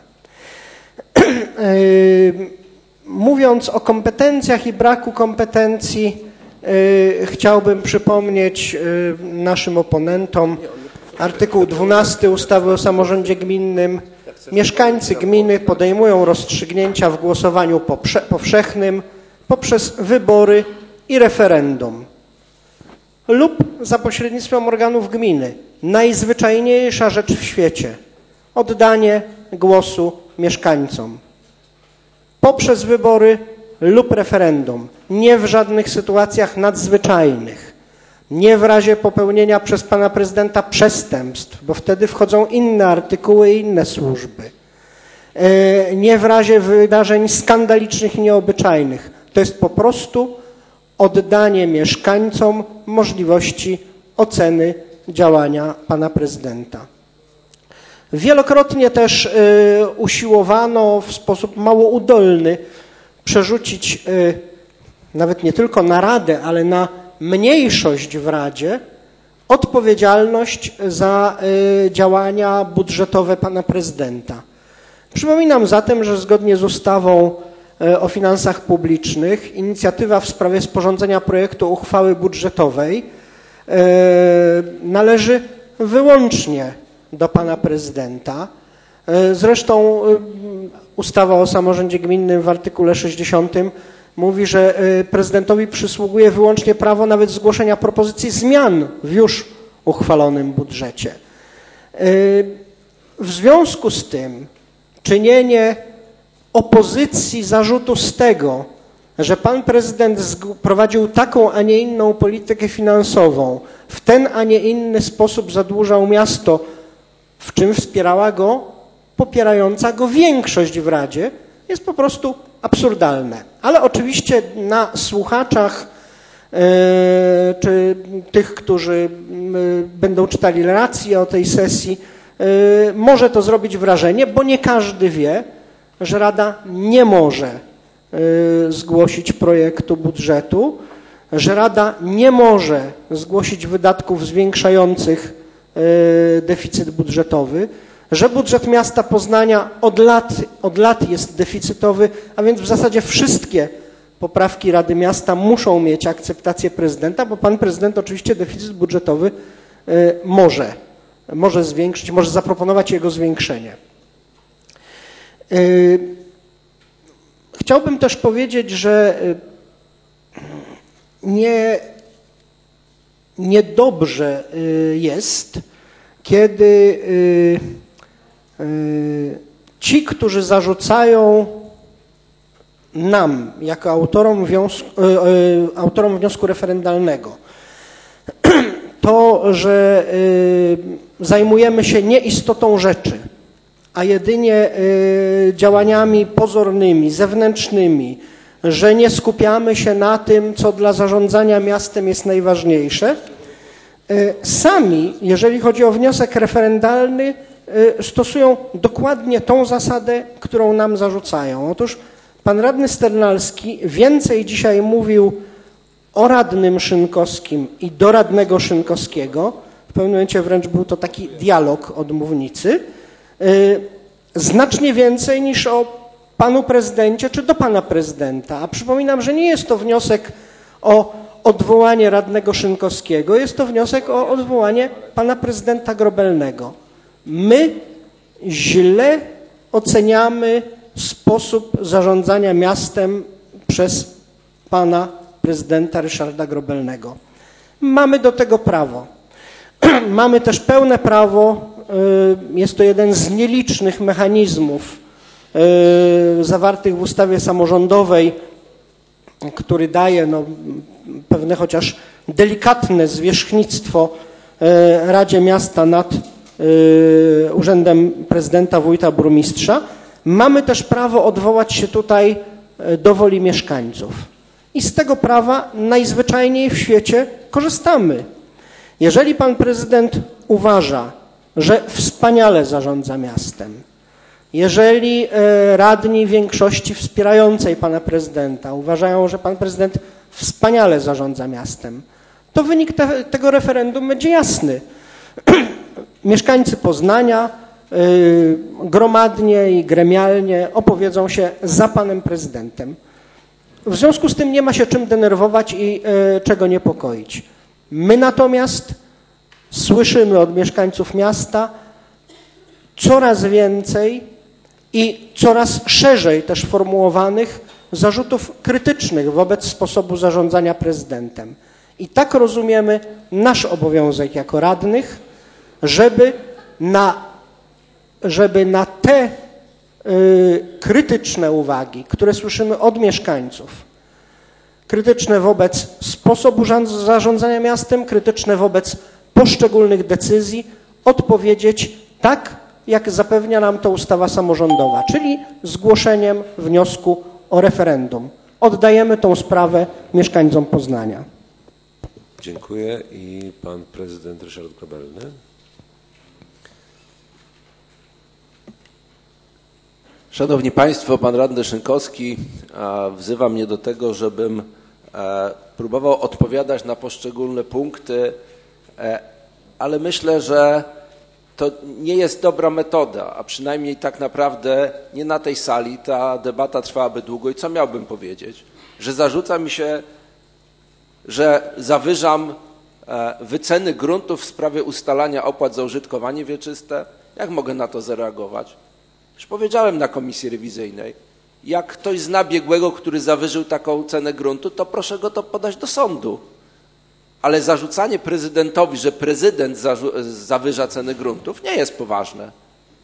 Mówiąc o kompetencjach i braku kompetencji, chciałbym przypomnieć naszym oponentom artykuł 12 ustawy o samorządzie gminnym. Mieszkańcy gminy podejmują rozstrzygnięcia w głosowaniu powszechnym poprzez wybory i referendum lub za pośrednictwem organów gminy. Najzwyczajniejsza rzecz w świecie. Oddanie głosu mieszkańcom. Poprzez wybory lub referendum, nie w żadnych sytuacjach nadzwyczajnych, nie w razie popełnienia przez pana prezydenta przestępstw, bo wtedy wchodzą inne artykuły i inne służby, nie w razie wydarzeń skandalicznych i nieobyczajnych. To jest po prostu oddanie mieszkańcom możliwości oceny działania pana prezydenta. Wielokrotnie też usiłowano w sposób mało udolny przerzucić nawet nie tylko na Radę, ale na mniejszość w Radzie odpowiedzialność za działania budżetowe pana prezydenta. Przypominam zatem, że zgodnie z ustawą o finansach publicznych inicjatywa w sprawie sporządzenia projektu uchwały budżetowej należy wyłącznie do pana prezydenta. Zresztą ustawa o samorządzie gminnym w artykule 60 mówi, że prezydentowi przysługuje wyłącznie prawo nawet zgłoszenia propozycji zmian w już uchwalonym budżecie. W związku z tym czynienie opozycji zarzutu z tego, że pan prezydent prowadził taką, a nie inną politykę finansową, w ten, a nie inny sposób zadłużał miasto, w czym wspierała go popierająca go większość w Radzie, jest po prostu absurdalne. Ale oczywiście na słuchaczach czy tych, którzy będą czytali relacje o tej sesji, może to zrobić wrażenie, bo nie każdy wie, że Rada nie może zgłosić projektu budżetu, że Rada nie może zgłosić wydatków zwiększających deficyt budżetowy, że budżet miasta Poznania od lat jest deficytowy, a więc w zasadzie wszystkie poprawki Rady Miasta muszą mieć akceptację prezydenta, bo pan prezydent oczywiście deficyt budżetowy może zwiększyć, może zaproponować jego zwiększenie. Chciałbym też powiedzieć, że niedobrze jest, kiedy ci, którzy zarzucają nam, jako autorom wniosku referendalnego, to, że zajmujemy się nie istotą rzeczy, a jedynie działaniami pozornymi, zewnętrznymi, że nie skupiamy się na tym, co dla zarządzania miastem jest najważniejsze. Sami, jeżeli chodzi o wniosek referendalny, stosują dokładnie tą zasadę, którą nam zarzucają. Otóż pan radny Sternalski więcej dzisiaj mówił o radnym Szynkowskim i do radnego Szynkowskiego. W pewnym momencie wręcz był to taki dialog od mównicy. Znacznie więcej niż o panu prezydencie czy do pana prezydenta. A przypominam, że nie jest to wniosek o odwołanie radnego Szynkowskiego, jest to wniosek o odwołanie pana prezydenta Grobelnego. My źle oceniamy sposób zarządzania miastem przez pana prezydenta Ryszarda Grobelnego. Mamy do tego prawo. Mamy też pełne prawo, jest to jeden z nielicznych mechanizmów zawartych w ustawie samorządowej, który daje pewne chociaż delikatne zwierzchnictwo Radzie Miasta nad urzędem prezydenta, wójta, burmistrza. Mamy też prawo odwołać się tutaj do woli mieszkańców. I z tego prawa najzwyczajniej w świecie korzystamy. Jeżeli pan prezydent uważa, że wspaniale zarządza miastem, jeżeli radni większości wspierającej pana prezydenta uważają, że pan prezydent wspaniale zarządza miastem, to wynik tego referendum będzie jasny. Mieszkańcy Poznania gromadnie i gremialnie opowiedzą się za panem prezydentem. W związku z tym nie ma się czym denerwować i czego niepokoić. My natomiast słyszymy od mieszkańców miasta coraz więcej i coraz szerzej też formułowanych zarzutów krytycznych wobec sposobu zarządzania prezydentem. I tak rozumiemy nasz obowiązek jako radnych, żeby na te krytyczne uwagi, które słyszymy od mieszkańców, krytyczne wobec sposobu zarządzania miastem, krytyczne wobec poszczególnych decyzji, odpowiedzieć tak, jak zapewnia nam to ustawa samorządowa, czyli zgłoszeniem wniosku o referendum. Oddajemy tą sprawę mieszkańcom Poznania. Dziękuję. I pan prezydent Ryszard Grobelny. Szanowni Państwo, pan radny Szynkowski wzywa mnie do tego, żebym próbował odpowiadać na poszczególne punkty, ale myślę, że to nie jest dobra metoda, a przynajmniej tak naprawdę nie na tej sali. Ta debata trwałaby długo i co miałbym powiedzieć? Że zarzuca mi się, że zawyżam wyceny gruntów w sprawie ustalania opłat za użytkowanie wieczyste? Jak mogę na to zareagować? Już powiedziałem na komisji rewizyjnej, jak ktoś zna biegłego, który zawyżył taką cenę gruntu, to proszę go to podać do sądu. Ale zarzucanie prezydentowi, że prezydent zawyża ceny gruntów, nie jest poważne.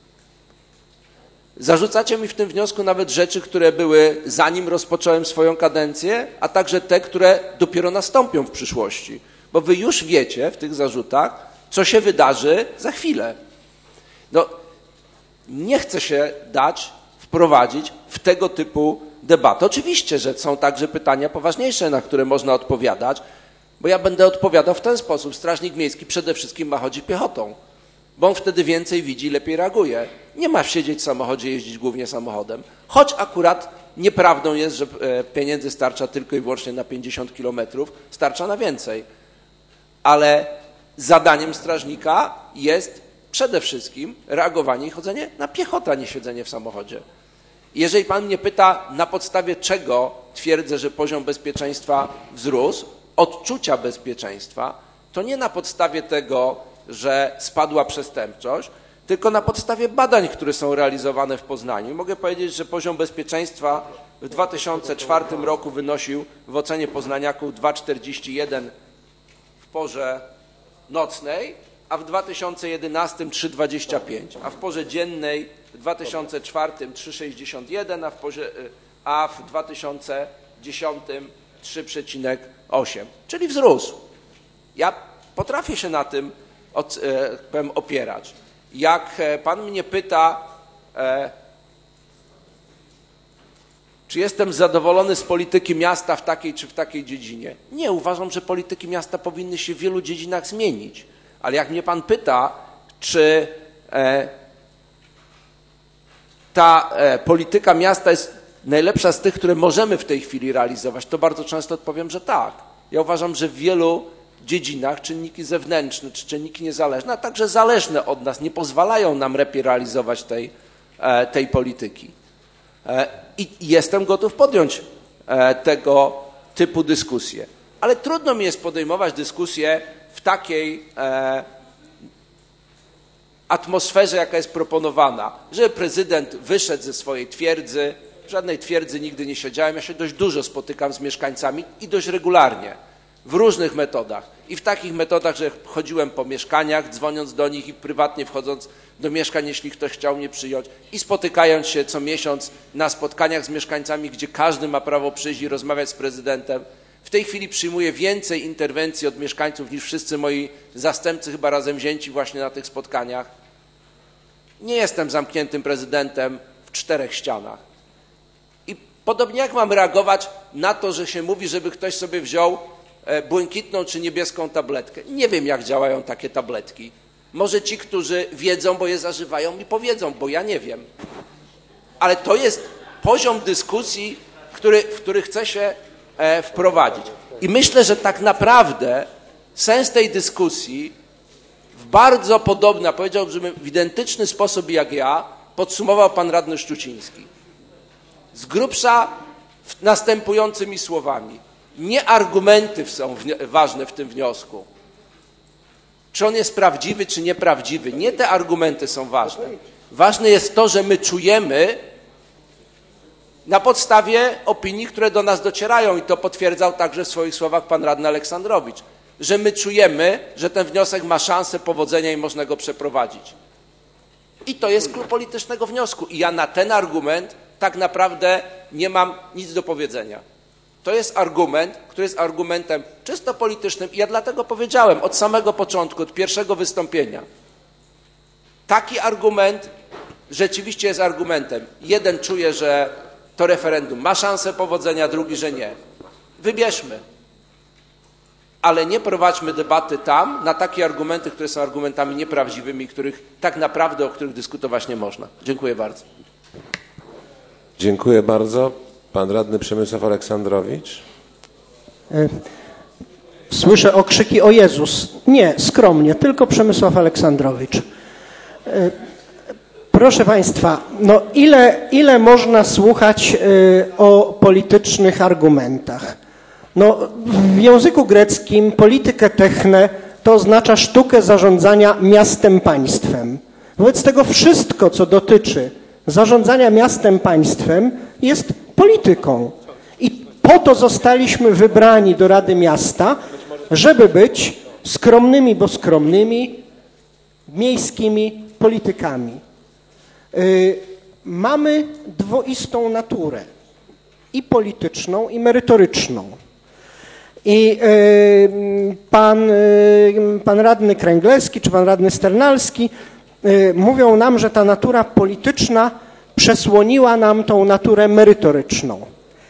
Zarzucacie mi w tym wniosku nawet rzeczy, które były zanim rozpocząłem swoją kadencję, a także te, które dopiero nastąpią w przyszłości. Bo wy już wiecie w tych zarzutach, co się wydarzy za chwilę. No, nie chcę się dać wprowadzić w tego typu debatę. Oczywiście, że są także pytania poważniejsze, na które można odpowiadać, bo ja będę odpowiadał w ten sposób. Strażnik miejski przede wszystkim ma chodzić piechotą, bo on wtedy więcej widzi i lepiej reaguje. Nie ma siedzieć w samochodzie, jeździć głównie samochodem. Choć akurat nieprawdą jest, że pieniędzy starcza tylko i wyłącznie na 50 kilometrów, starcza na więcej. Ale zadaniem strażnika jest przede wszystkim reagowanie i chodzenie na piechotę, a nie siedzenie w samochodzie. Jeżeli pan mnie pyta, na podstawie czego twierdzę, że poziom bezpieczeństwa wzrósł, odczucia bezpieczeństwa, to nie na podstawie tego, że spadła przestępczość, tylko na podstawie badań, które są realizowane w Poznaniu. Mogę powiedzieć, że poziom bezpieczeństwa w 2004 roku wynosił w ocenie poznaniaków 2,41 w porze nocnej, a w 2011 3,25, a w porze dziennej w 2004 3,61, a w 2010 3,8, czyli wzrósł. Ja potrafię się na tym opierać. Jak pan mnie pyta, czy jestem zadowolony z polityki miasta w takiej czy w takiej dziedzinie? Nie, uważam, że polityki miasta powinny się w wielu dziedzinach zmienić. Ale jak mnie pan pyta, czy ta polityka miasta jest najlepsza z tych, które możemy w tej chwili realizować, to bardzo często odpowiem, że tak. Ja uważam, że w wielu dziedzinach czynniki zewnętrzne czy czynniki niezależne, a także zależne od nas, nie pozwalają nam lepiej realizować tej polityki. I jestem gotów podjąć tego typu dyskusję. Ale trudno mi jest podejmować dyskusję w takiej atmosferze, jaka jest proponowana, że prezydent wyszedł ze swojej twierdzy. W żadnej twierdzy nigdy nie siedziałem. Ja się dość dużo spotykam z mieszkańcami i dość regularnie, w różnych metodach. I w takich metodach, że chodziłem po mieszkaniach, dzwoniąc do nich i prywatnie wchodząc do mieszkań, jeśli ktoś chciał mnie przyjąć, i spotykając się co miesiąc na spotkaniach z mieszkańcami, gdzie każdy ma prawo przyjść i rozmawiać z prezydentem. W tej chwili przyjmuję więcej interwencji od mieszkańców niż wszyscy moi zastępcy, chyba razem wzięci właśnie na tych spotkaniach. Nie jestem zamkniętym prezydentem w 4 ścianach. I podobnie jak mam reagować na to, że się mówi, żeby ktoś sobie wziął błękitną czy niebieską tabletkę. Nie wiem, jak działają takie tabletki. Może ci, którzy wiedzą, bo je zażywają, mi powiedzą, bo ja nie wiem. Ale to jest poziom dyskusji, w który chcę się wprowadzić. I myślę, że tak naprawdę sens tej dyskusji w bardzo podobny, a powiedziałbym w identyczny sposób jak ja, podsumował pan radny Szczuciński. Z grubsza następującymi słowami. Nie argumenty są ważne w tym wniosku. Czy on jest prawdziwy, czy nieprawdziwy. Nie te argumenty są ważne. Ważne jest to, że my czujemy na podstawie opinii, które do nas docierają, i to potwierdzał także w swoich słowach pan radny Aleksandrowicz, że my czujemy, że ten wniosek ma szansę powodzenia i można go przeprowadzić. I to jest klucz politycznego wniosku. I ja na ten argument tak naprawdę nie mam nic do powiedzenia. To jest argument, który jest argumentem czysto politycznym i ja dlatego powiedziałem od samego początku, od pierwszego wystąpienia. Taki argument rzeczywiście jest argumentem. Jeden czuje, że to referendum ma szansę powodzenia, drugi, że nie. Wybierzmy. Ale nie prowadźmy debaty tam na takie argumenty, które są argumentami nieprawdziwymi, których tak naprawdę, o których dyskutować nie można. Dziękuję bardzo. Dziękuję bardzo. Pan radny Przemysław Aleksandrowicz. Słyszę okrzyki o Jezus. Nie, skromnie, tylko Przemysław Aleksandrowicz. Proszę Państwa, no ile można słuchać o politycznych argumentach? No, w języku greckim politykę techne to oznacza sztukę zarządzania miastem, państwem. Wobec tego wszystko, co dotyczy zarządzania miastem, państwem, jest polityką. I po to zostaliśmy wybrani do Rady Miasta, żeby być skromnymi, bo skromnymi, miejskimi politykami. Mamy dwoistą naturę, i polityczną, i merytoryczną. I pan radny Kręglewski czy pan radny Sternalski mówią nam, że ta natura polityczna przesłoniła nam tą naturę merytoryczną.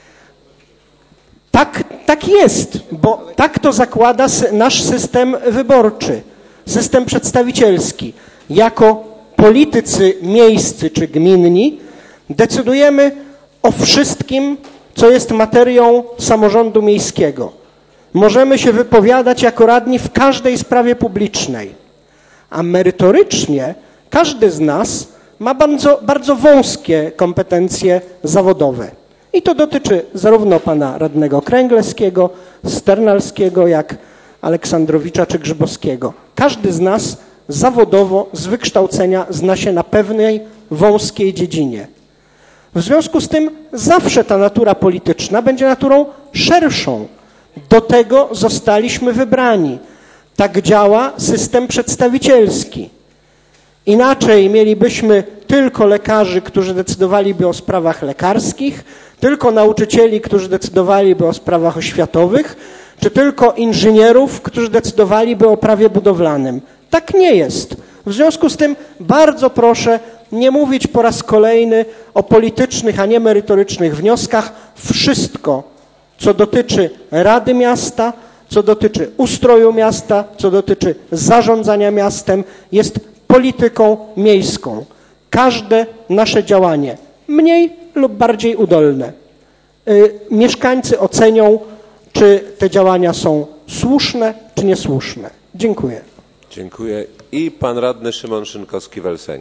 Tak jest, bo tak to zakłada nasz system wyborczy, system przedstawicielski. Jako politycy miejscy czy gminni decydujemy o wszystkim, co jest materią samorządu miejskiego. Możemy się wypowiadać jako radni w każdej sprawie publicznej, a merytorycznie każdy z nas ma bardzo wąskie kompetencje zawodowe. I to dotyczy zarówno pana radnego Kręglewskiego, Sternalskiego, jak Aleksandrowicza czy Grzybowskiego. Każdy z nas zawodowo, z wykształcenia zna się na pewnej wąskiej dziedzinie. W związku z tym zawsze ta natura polityczna będzie naturą szerszą. Do tego zostaliśmy wybrani. Tak działa system przedstawicielski. Inaczej mielibyśmy tylko lekarzy, którzy decydowaliby o sprawach lekarskich, tylko nauczycieli, którzy decydowaliby o sprawach oświatowych, czy tylko inżynierów, którzy decydowaliby o prawie budowlanym. Tak nie jest. W związku z tym bardzo proszę nie mówić po raz kolejny o politycznych, a nie merytorycznych wnioskach. Wszystko, co dotyczy Rady Miasta, co dotyczy ustroju miasta, co dotyczy zarządzania miastem, jest polityką miejską. Każde nasze działanie, mniej lub bardziej udolne, mieszkańcy ocenią, czy te działania są słuszne, czy niesłuszne. Dziękuję. Dziękuję. I pan radny Szymon Szynkowski-Welsenk.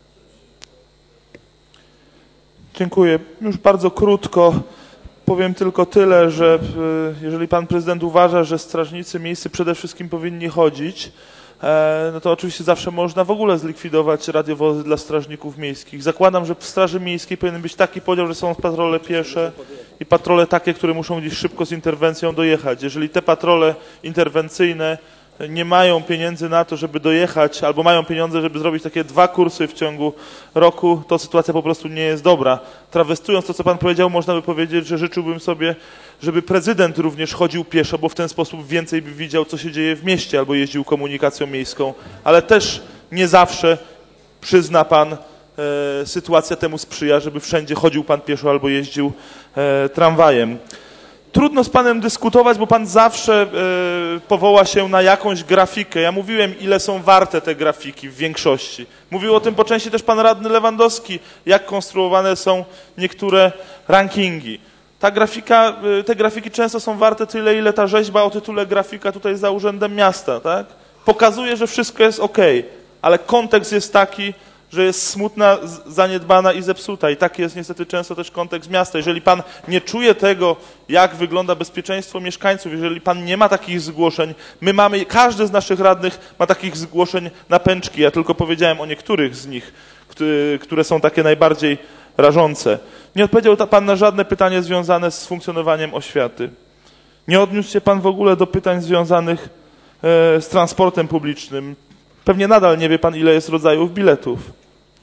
Dziękuję. Już bardzo krótko powiem tylko tyle, że jeżeli pan prezydent uważa, że strażnicy miejscy przede wszystkim powinni chodzić, no to oczywiście zawsze można w ogóle zlikwidować radiowozy dla strażników miejskich. Zakładam, że w Straży Miejskiej powinien być taki podział, że są patrole piesze i patrole takie, które muszą gdzieś szybko z interwencją dojechać. Jeżeli te patrole interwencyjne nie mają pieniędzy na to, żeby dojechać, albo mają pieniądze, żeby zrobić takie 2 kursy w ciągu roku, to sytuacja po prostu nie jest dobra. Trawestując to, co pan powiedział, można by powiedzieć, że życzyłbym sobie, żeby prezydent również chodził pieszo, bo w ten sposób więcej by widział, co się dzieje w mieście, albo jeździł komunikacją miejską. Ale też nie zawsze, przyzna pan, sytuacja temu sprzyja, żeby wszędzie chodził pan pieszo albo jeździł tramwajem. Trudno z panem dyskutować, bo pan zawsze powoła się na jakąś grafikę. Ja mówiłem, ile są warte te grafiki w większości. Mówił o tym po części też pan radny Lewandowski, jak konstruowane są niektóre rankingi. Te grafiki często są warte tyle, ile ta rzeźba o tytule grafika tutaj za Urzędem Miasta, tak? Pokazuje, że wszystko jest okej, ale kontekst jest taki, że jest smutna, zaniedbana i zepsuta. I taki jest niestety często też kontekst miasta. Jeżeli pan nie czuje tego, jak wygląda bezpieczeństwo mieszkańców, jeżeli pan nie ma takich zgłoszeń, każdy z naszych radnych ma takich zgłoszeń na pęczki. Ja tylko powiedziałem o niektórych z nich, które są takie najbardziej rażące. Nie odpowiedział pan na żadne pytanie związane z funkcjonowaniem oświaty. Nie odniósł się pan w ogóle do pytań związanych z transportem publicznym. Pewnie nadal nie wie pan, ile jest rodzajów biletów.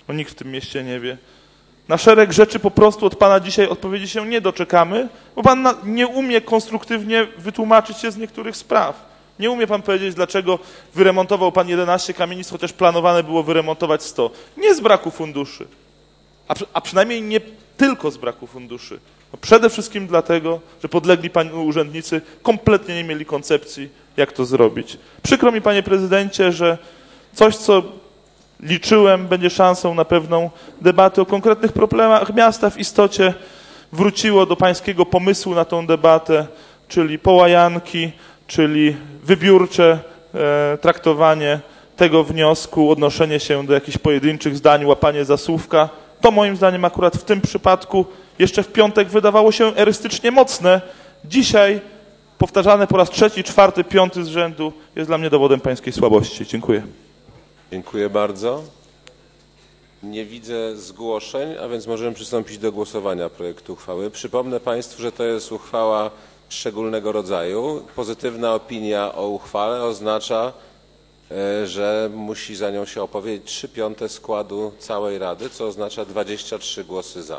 bo nikt w tym mieście nie wie. Na szereg rzeczy po prostu od pana dzisiaj odpowiedzi się nie doczekamy, bo pan nie umie konstruktywnie wytłumaczyć się z niektórych spraw. Nie umie pan powiedzieć, dlaczego wyremontował pan 11 kamienic, chociaż planowane było wyremontować 100. Nie z braku funduszy, a przynajmniej nie tylko z braku funduszy. No przede wszystkim dlatego, że podlegli panu urzędnicy kompletnie nie mieli koncepcji, jak to zrobić. Przykro mi, panie prezydencie, że coś, co liczyłem, będzie szansą na pewną debatę o konkretnych problemach miasta, w istocie wróciło do pańskiego pomysłu na tą debatę, czyli połajanki, czyli wybiórcze traktowanie tego wniosku, odnoszenie się do jakichś pojedynczych zdań, łapanie za słówka. To moim zdaniem akurat w tym przypadku jeszcze w piątek wydawało się erystycznie mocne. Dzisiaj powtarzane po raz trzeci, czwarty, piąty z rzędu jest dla mnie dowodem pańskiej słabości. Dziękuję. Dziękuję bardzo. Nie widzę zgłoszeń, a więc możemy przystąpić do głosowania projektu uchwały. Przypomnę państwu, że to jest uchwała szczególnego rodzaju. Pozytywna opinia o uchwale oznacza, że musi za nią się opowiedzieć 3/5 składu całej Rady, co oznacza 23 głosy za.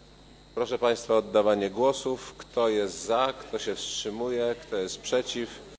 Proszę państwa o oddawanie głosów. Kto jest za, kto się wstrzymuje, kto jest przeciw?